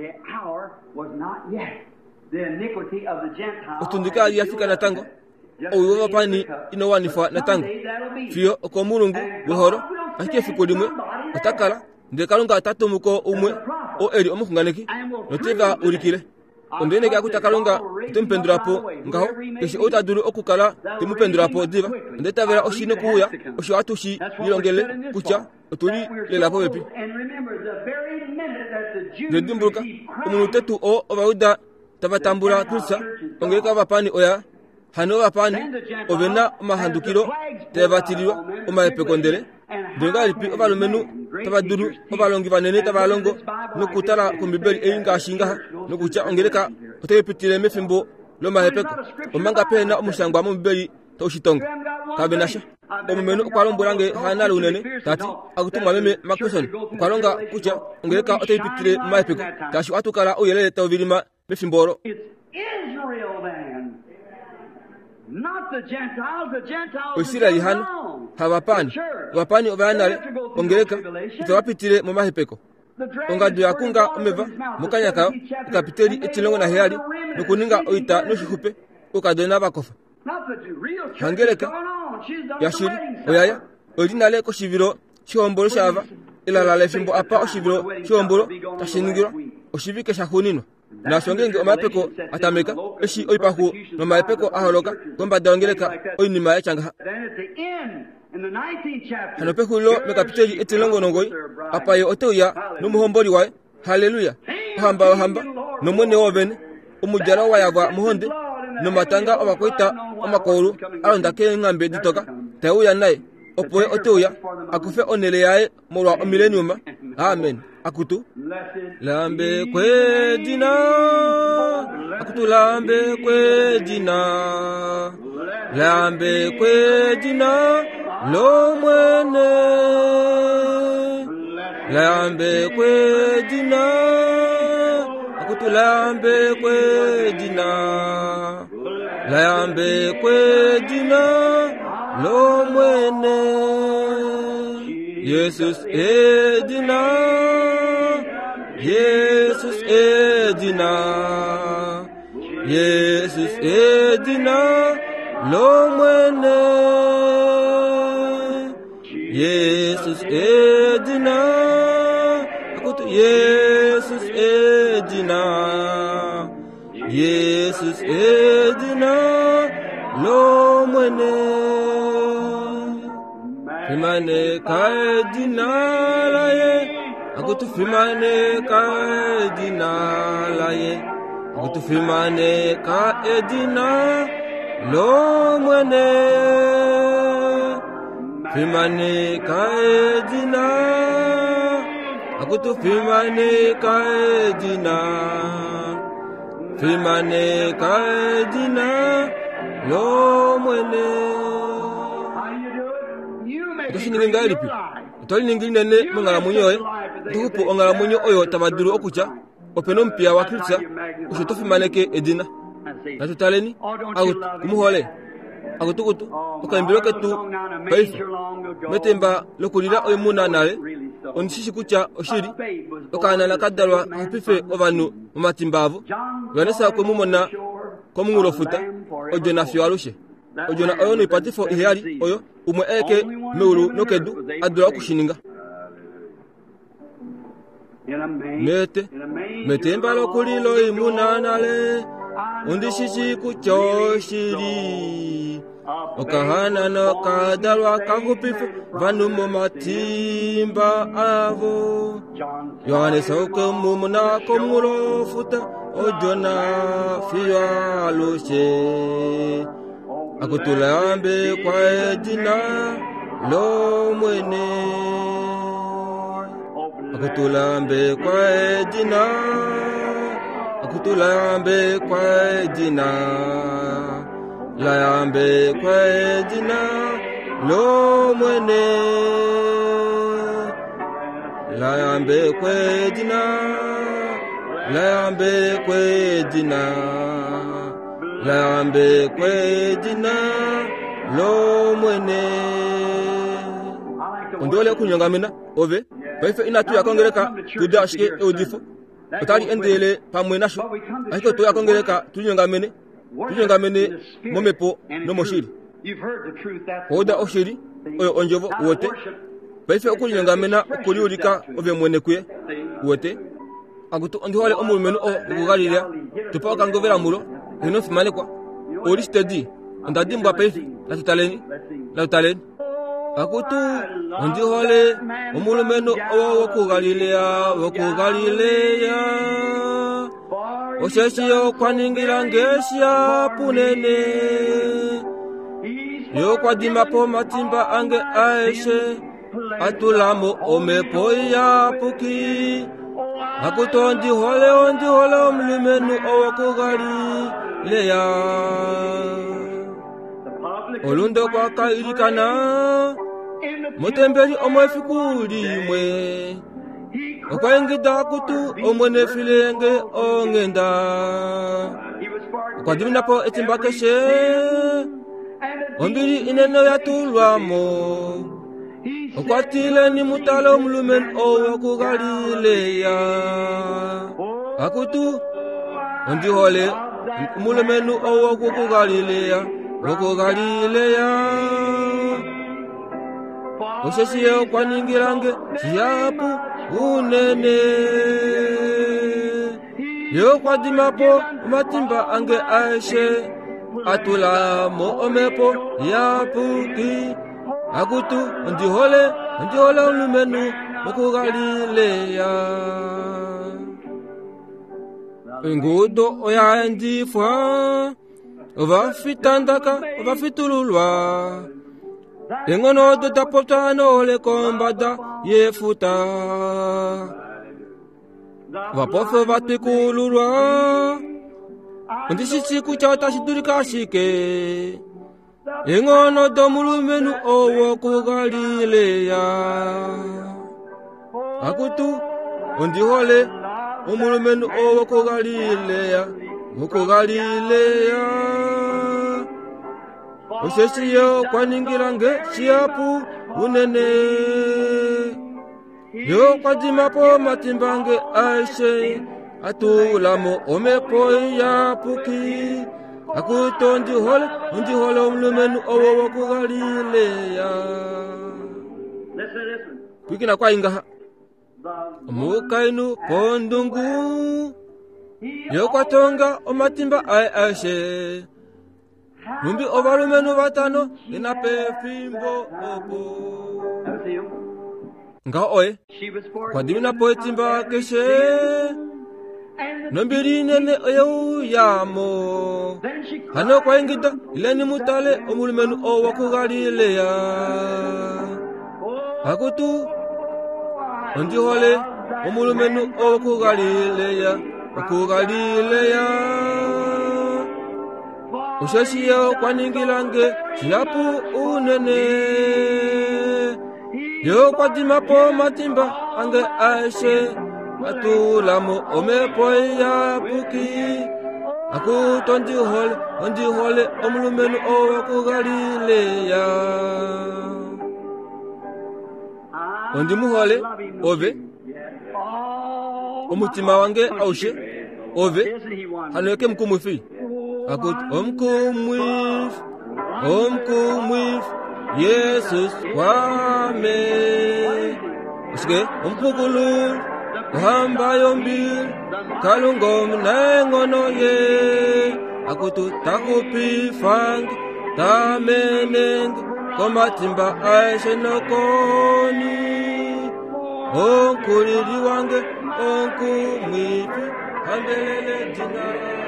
utundika ali afika na tango oyo pani inowanifa na tango fio ko mulungu buhoro ake fikulimwe atakala ndekalunga tatu muko umwe o eri omukunganeki notega urikire ondene ga kutakalunga tempendurapo ngaho keshi otaduru okukala temupendurapo diva ndetavera oshine kuya osho atushi yilongele kucha otuli lelapo bepi ndimbuka umutetu o obauda tabatambura tulsa ongeka bapani oya hano bapani obena mahandukiro tebatiriwa omaepekondere ndonga lipi obalumenu tabaduru obalongi banene tabalongo nokutala ku Bibeli eyinga shinga nokucha ongeleka otepitile mefimbo lo mahepeko omanga pena omushangwa mu bibeli to shitonga kabenasha omumenu kwalombolange hanali unene tati akutuma meme makwesoni kwalonga kucha ngereka otayipitire mahepeko tashi atukala oyelele tavilima mefimboro Israel then. Not the Gentiles, the Gentiles. Israeli hano habapani wapani obanale ongereka itawapitire mu mahepeko ongadu yakunga omeva mukanyaka kapiteli etilongo na heali nukuninga oita noshihupe ukadona bakofa hangereka yashiri oyaya odinale ko shiviro chombolo shava ilala lefimbo apa oshiviro chombolo tashiningiro oshivike shahunino na shongenge omapeko atameka eshi oipahu no mapeko aholoka gomba dangereka oinima ya changa hano pekulo mekapiteli etilongo nongoi apa yo otoya no muhomboli wae haleluya hamba hamba no mwene wobene umujara wa yagwa muhonde no matanga obakoita omakoro alonda ke ngambe ditoka teuya naye opoe otoya akufe onele yae molwa omilenium amen akutu lambe kwedina akutu lambe kwedina lambe kwedina lo mwene lambe kwedina akutu lambe kwedina lambe kwedina lo mwene Jesus edina Jesus edina Jesus edina lo mwene Jesus edina akutu Jesus edina Jesus edina lo mwene Fimane kaedina laye akutu fimane kaedina laye akutu fimane kaedina lo mwene fimane kaedina akutu fimane kaedina fimane kaedina lo mwene Toshininga ngalipi Toli ningili nene mongala munyoe Tukupu ongala munyo oyo tabaduru okucha Openo mpia wakilisa Ushotofi maneke edina Na tutaleni Agut kumuhole Agutukutu Okambiloke tu Paifu Metemba lokulila oyo muna nale Onishishi kucha oshiri Okana nakadalwa hapife ovanu Umatimbavu Wanesa kumumona Komungulo futa Ojo na fiwalushe Ojo na oyo nipatifo ihari oyo umwe eke meuru nokedu adura kushininga mete metemba lokulilo imunanale undishishi kuchoshiri okahana no kadalwa kahupifu vanu mumatimba avo Yohane sauke mumuna komulo futa ojona fiwa lushe Akutulambe kwa edina lo mwene Akutulambe kwa edina Akutulambe kwa edina Lambe kwa edina lo mwene Lambe kwa edina Lambe kwa edina Lambe kwedina lo mwene Ondole kunyongamina ove Baife inatu ya kongereka tudashike odifu Otali endele pamwe nasho Ahiko to ya kongereka tunyongamene Tunyongamene momepo no moshiri Oda oshiri Oyo onjovo uote Baife okunyongamina okuliulika ove mwene kuye Uote Agutu ondihole omulumenu o Ugugalilea Tupa okangovera mulo Ino fimane kwa Oristedi Ondadi mwa peifi La tutaleni La tutaleni Akutu Ondi hole Omulumeno Owa wako Galilea Wako Galilea Osheshi yo kwa ningira ngesha punene Yo kwa dimapo matimba ange aeshe atulamo omepo ya puki akutondi hole ondi hole omlumenu owokugali leya olundo kwa kairikana mutembeli omwefikuli mwe okwengida kutu omwene filenge ongenda okwadimnapo etimbakeshe ombili ineno yatulwamo okwatile ni mutalo omulumen owokugalileya akutu ondihole omulumenu owokugalileya wokugalileya osheshiye okwaningilange shiyapu unene yokwadimapo matimba ange aishe atulamo omepo yapuki akutu ndihole ndihole olumenu okugalileya ngudo oyandifwa ovafitandaka ovafitululwa engono dotapotano le kombada yefuta vapofe vatikululwa ndisisiku chautashidurikashike engono domulumenu owokugalileya akutu ondihole omulumenu owokugalileya okugalileya osheshiyo kwaningilange shiyapu unene yo kwadimapo matimbange aishe atulamo omepo yapuki akuto ndihole ndihole omulumenu owo wokugalileya kwikina kwaingaha omukainu pondungu yo kwatonga omatimba ai aishe Mumbi ovalumenu vatano inape fimbo opo nga oe kwadimina poetimba keshe nombiri nene oyeu yamo hano kwa ingida ileni mutale omulumenu owokugalileya akutu ondihole omulumenu owokugalileya okugalileya usheshiyo kwaningilange shiyapu unene yo kwadimapo matimba ange aishe atulamo omepo yapuki akuto ndihole ondihole omulumenu owokugalileya ondimuhole ove omutima wange aushe ove hanoeke mkumwifi akut omkumwif omkumwif Jesus kwame usike ompukulul ohamba yombili kalungom nengono ye akutu takupi fang tameneng komatimba aishe nokoni onkulili wange onkumwifi handelele dinala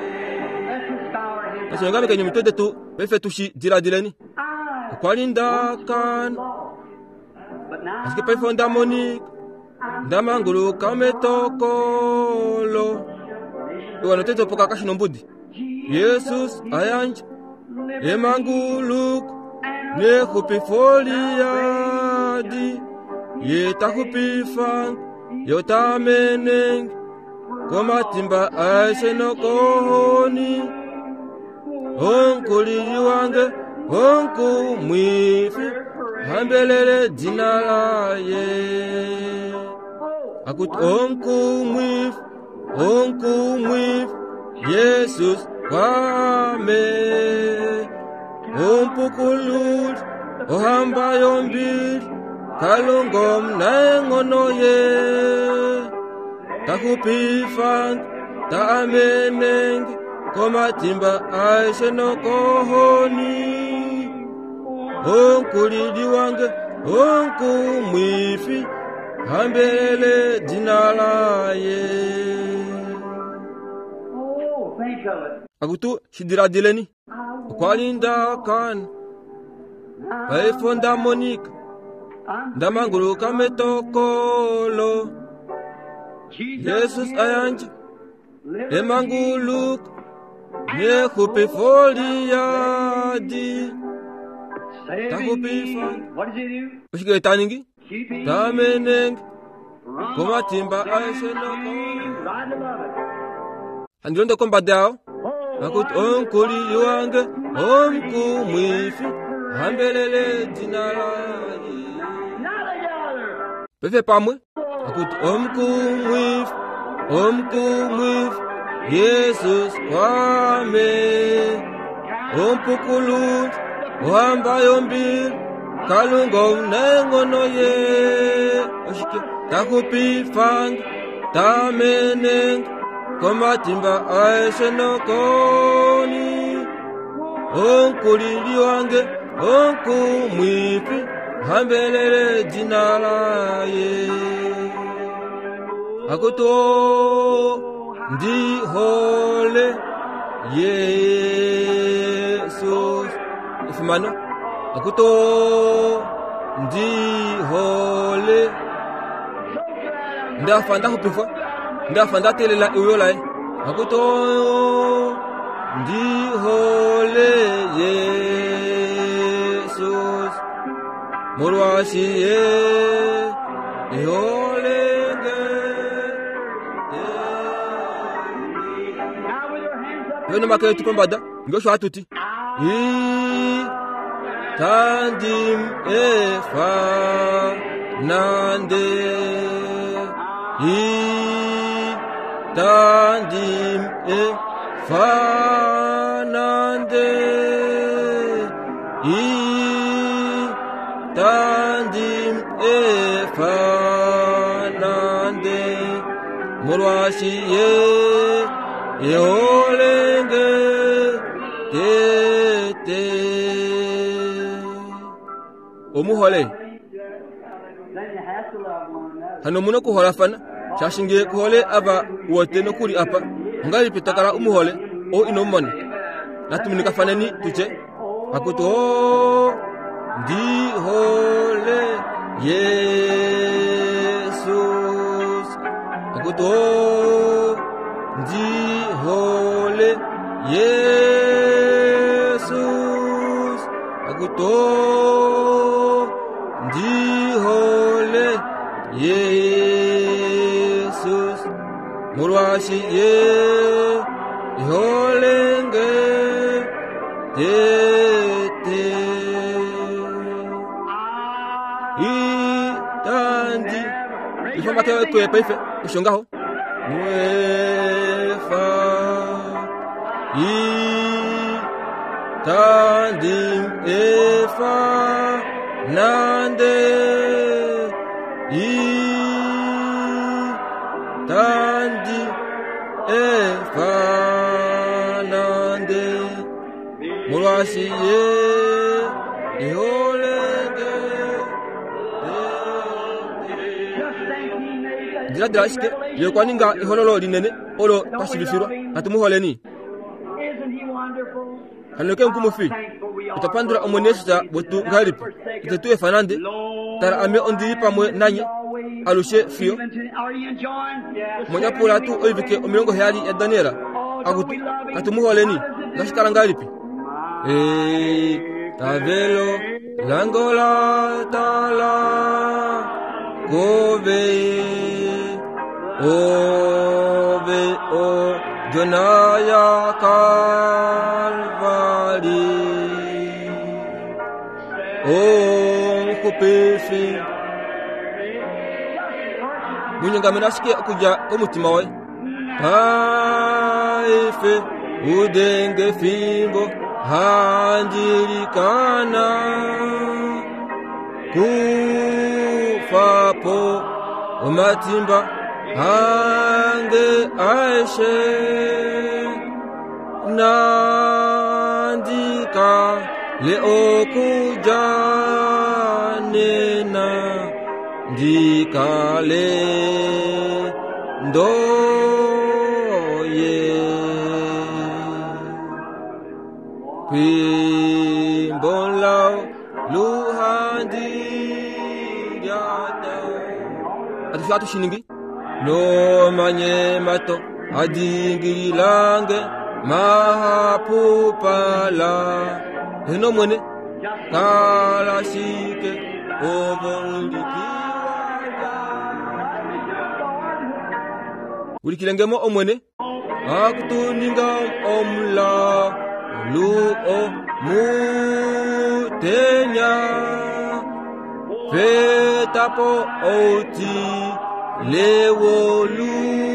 Asenga kenye mtende tu befe tushi dira dileni kwalinda kan aske pe fonda monique ndamangulu kametokolo iwana teto poka kashi nombudi Jesus ayanj emangulu ne hupi foliadi ye tahupi fang yotameneng komatimba aisenokoni onkulili wange onku mwifi hambelele dinalaye akut onku mwifi onku mwifi Jesus kwame ompukulul ohamba yombili kalungom nengono ye takupifang taameneng komatimba aishe nokohoni onkulidi wange onku mwifi hambele dinalaye akutu shidira dileni kwalinda kan paifonda Monique ndamanguluka metokolo Jesus ayanje emanguluka nekupe foliadi takupifa ushike taningi tameneng kumatimba aishenoko andilonde kombadao akuti onkuli wange omku mwifi hambelele dinalaye pefe pamwe akuti omku mwifi omku mwifi Jesus kwame ompukulunti ohamba yombili kalungo nengono ye oshike takupifanga tamenenga komatimba aishenokoni onkulili wange onkumwipi hambelele dinalaye akuto ndihole Yesus ifumano akuto ndihole ndafanda kupifa ndafanda telela uyolaye akuto ndihole Yesus morwashiye iholenge Yoni makere tukombada ngosho atuti I tandim efa nande I tandim efa nande I tandim efa nande morwashiye Yeholenge tete omuhole hano muno kuhola fana shashinge kuhole aba wote no kuri apa ngali pitakala umuhole o inomone natuminika fana ni tuche akuto ndi hole Yesus akuto ndi hole Yesus akuto ndi hole Yesus murwashi ye holenge tete itandi ifamba kewe kwe paife ushongaho Muefa I tandim efa nande I tandi efa nande Murwashiye iholenge Dira dira ishike yekwaninga ihololo linene olo pasibifirwa atumuholeni hanoke nkumufi utapandura omonesha botu ngaripi itetuwe fanande tara ame ondi pamwe nanye alushe fio moja pula tu oivike omilongo hali ya Daniela akutu atumuholeni ngashikala ngaripi eh tavelo langola tala Gove Ove O Jonaya Calvary O Kupefi Munyanga menasikia kuja kumutima we Paife Udenge fimbo Handirikana Kufapo Umatimba Hange Aishe Nandika Leo kujanena Ndikale Ndoye Pimbonlao Luhandi shatu shiningi no manye mato adingi lange mahapupala heno mwene kala shike obondiki ulikilengemo omwene akutuninga omla lu o mutenya petapo oti lewolu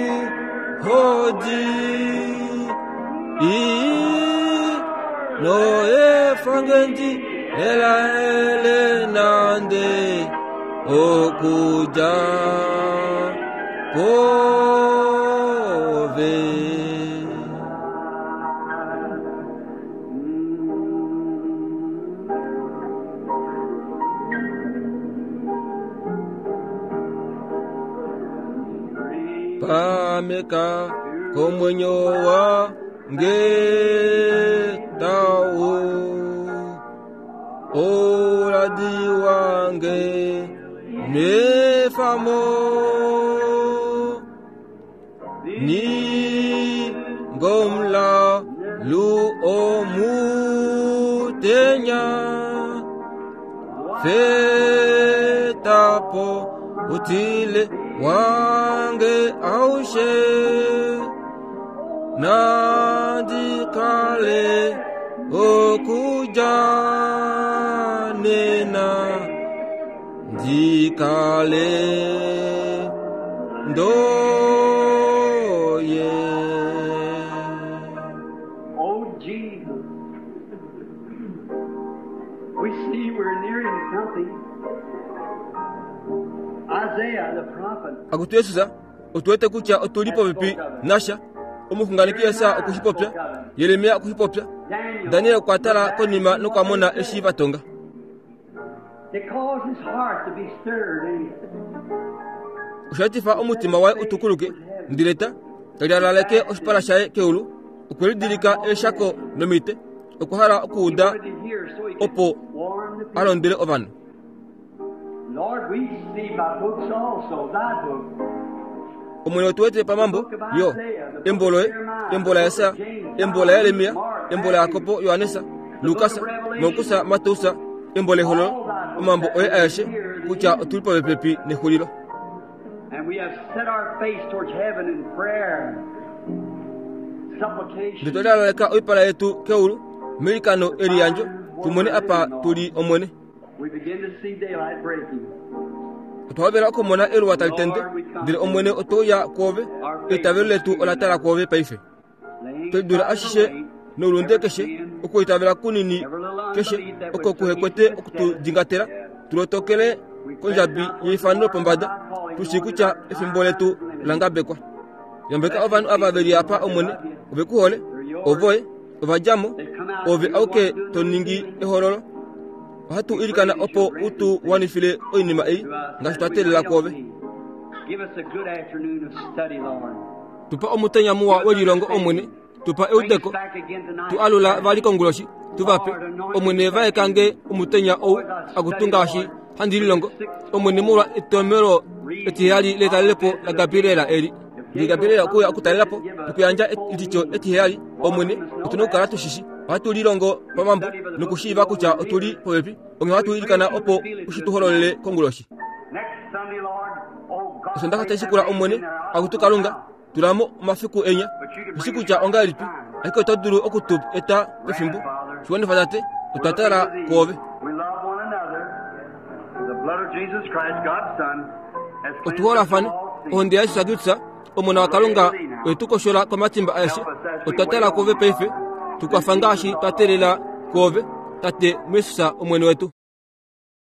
hodi i no efangendi ela ele nande okuja kove pameka komwenyo wa ngetao oradi wange nefamo ni ngomla lu omutenya fetapo utile wange aushe nandikale okuja nena ndikale ndoye. Oh Jesus, we see we're nearing something. Isaiah the prophet akutuyesuza otuwete kucha otulipo vipi nasha omufunganikia sa okuhipopya Yeremia okuhipopya Daniel kwatala konima nukwamona eshiva tonga it caused his heart to be stirred ushatifa omutima wae utukuluke ndireta kalialaleke oshipalashaye keulu ukwelidilika eshako nomite okuhara okuuda opo alondele ovanu. Lord, we see by books also, thy book. Omwene otuwete pamambo yo emboloe embola yasa embola Yeremia embola Yakobo Yohanesa Lukasa Mokusa Matusa embole holo omambo oye ayashe kucha otulipo bepepi ne hulilo. And we have set our face towards heaven in prayer, supplication. Nditola leka oipala yetu keulu milikano erianjo tumone apa tuli omwene. We begin to see daylight breaking. Otwabera okomona elu watalitende ndile omwene otoya kove itavele tu olatara kove paife tudura ashishe nurunde keshe uko itavela kunini keshe uko kuhekwete okutu jingatera tulotokele konjabi yifano pombada tusikucha efimbole tu langabekwa yambeka ovanu avaveri apa omwene obekuhole ovoe ovajamo ove auke toningi ehorolo hatu ilikana opo utu wanifile oinima ei ngashtatele la kove. Give us a good afternoon of study, Lord. Tupa omutenya muwa welilongo omwene tupa eudeko tu alula vali konguloshi tuvape omwene vae kange omutenya ou agutungashi handililongo omwene muwa itomero etihali letalepo la gabirela eri li gabirela kuya akutalelapo tukuyanja iticho etihali omwene utunukala tushishi watu lilongo pamambo nukushiva kucha otuli poepi omi watu ilikana opo ushituholole konguloshi. Usondaka teshikula omwene akutukalunga tulamo mafiku enya usikucha onga lipi ariko toduru okutub eta efimbu shwone fadate utatara kove. Otuhola fani onde ashi sadutsa omona wakalunga etukoshola kwa matimba ashi utatara kove peife tukafangashi tatelela kove tate mwesusa omwene wetu.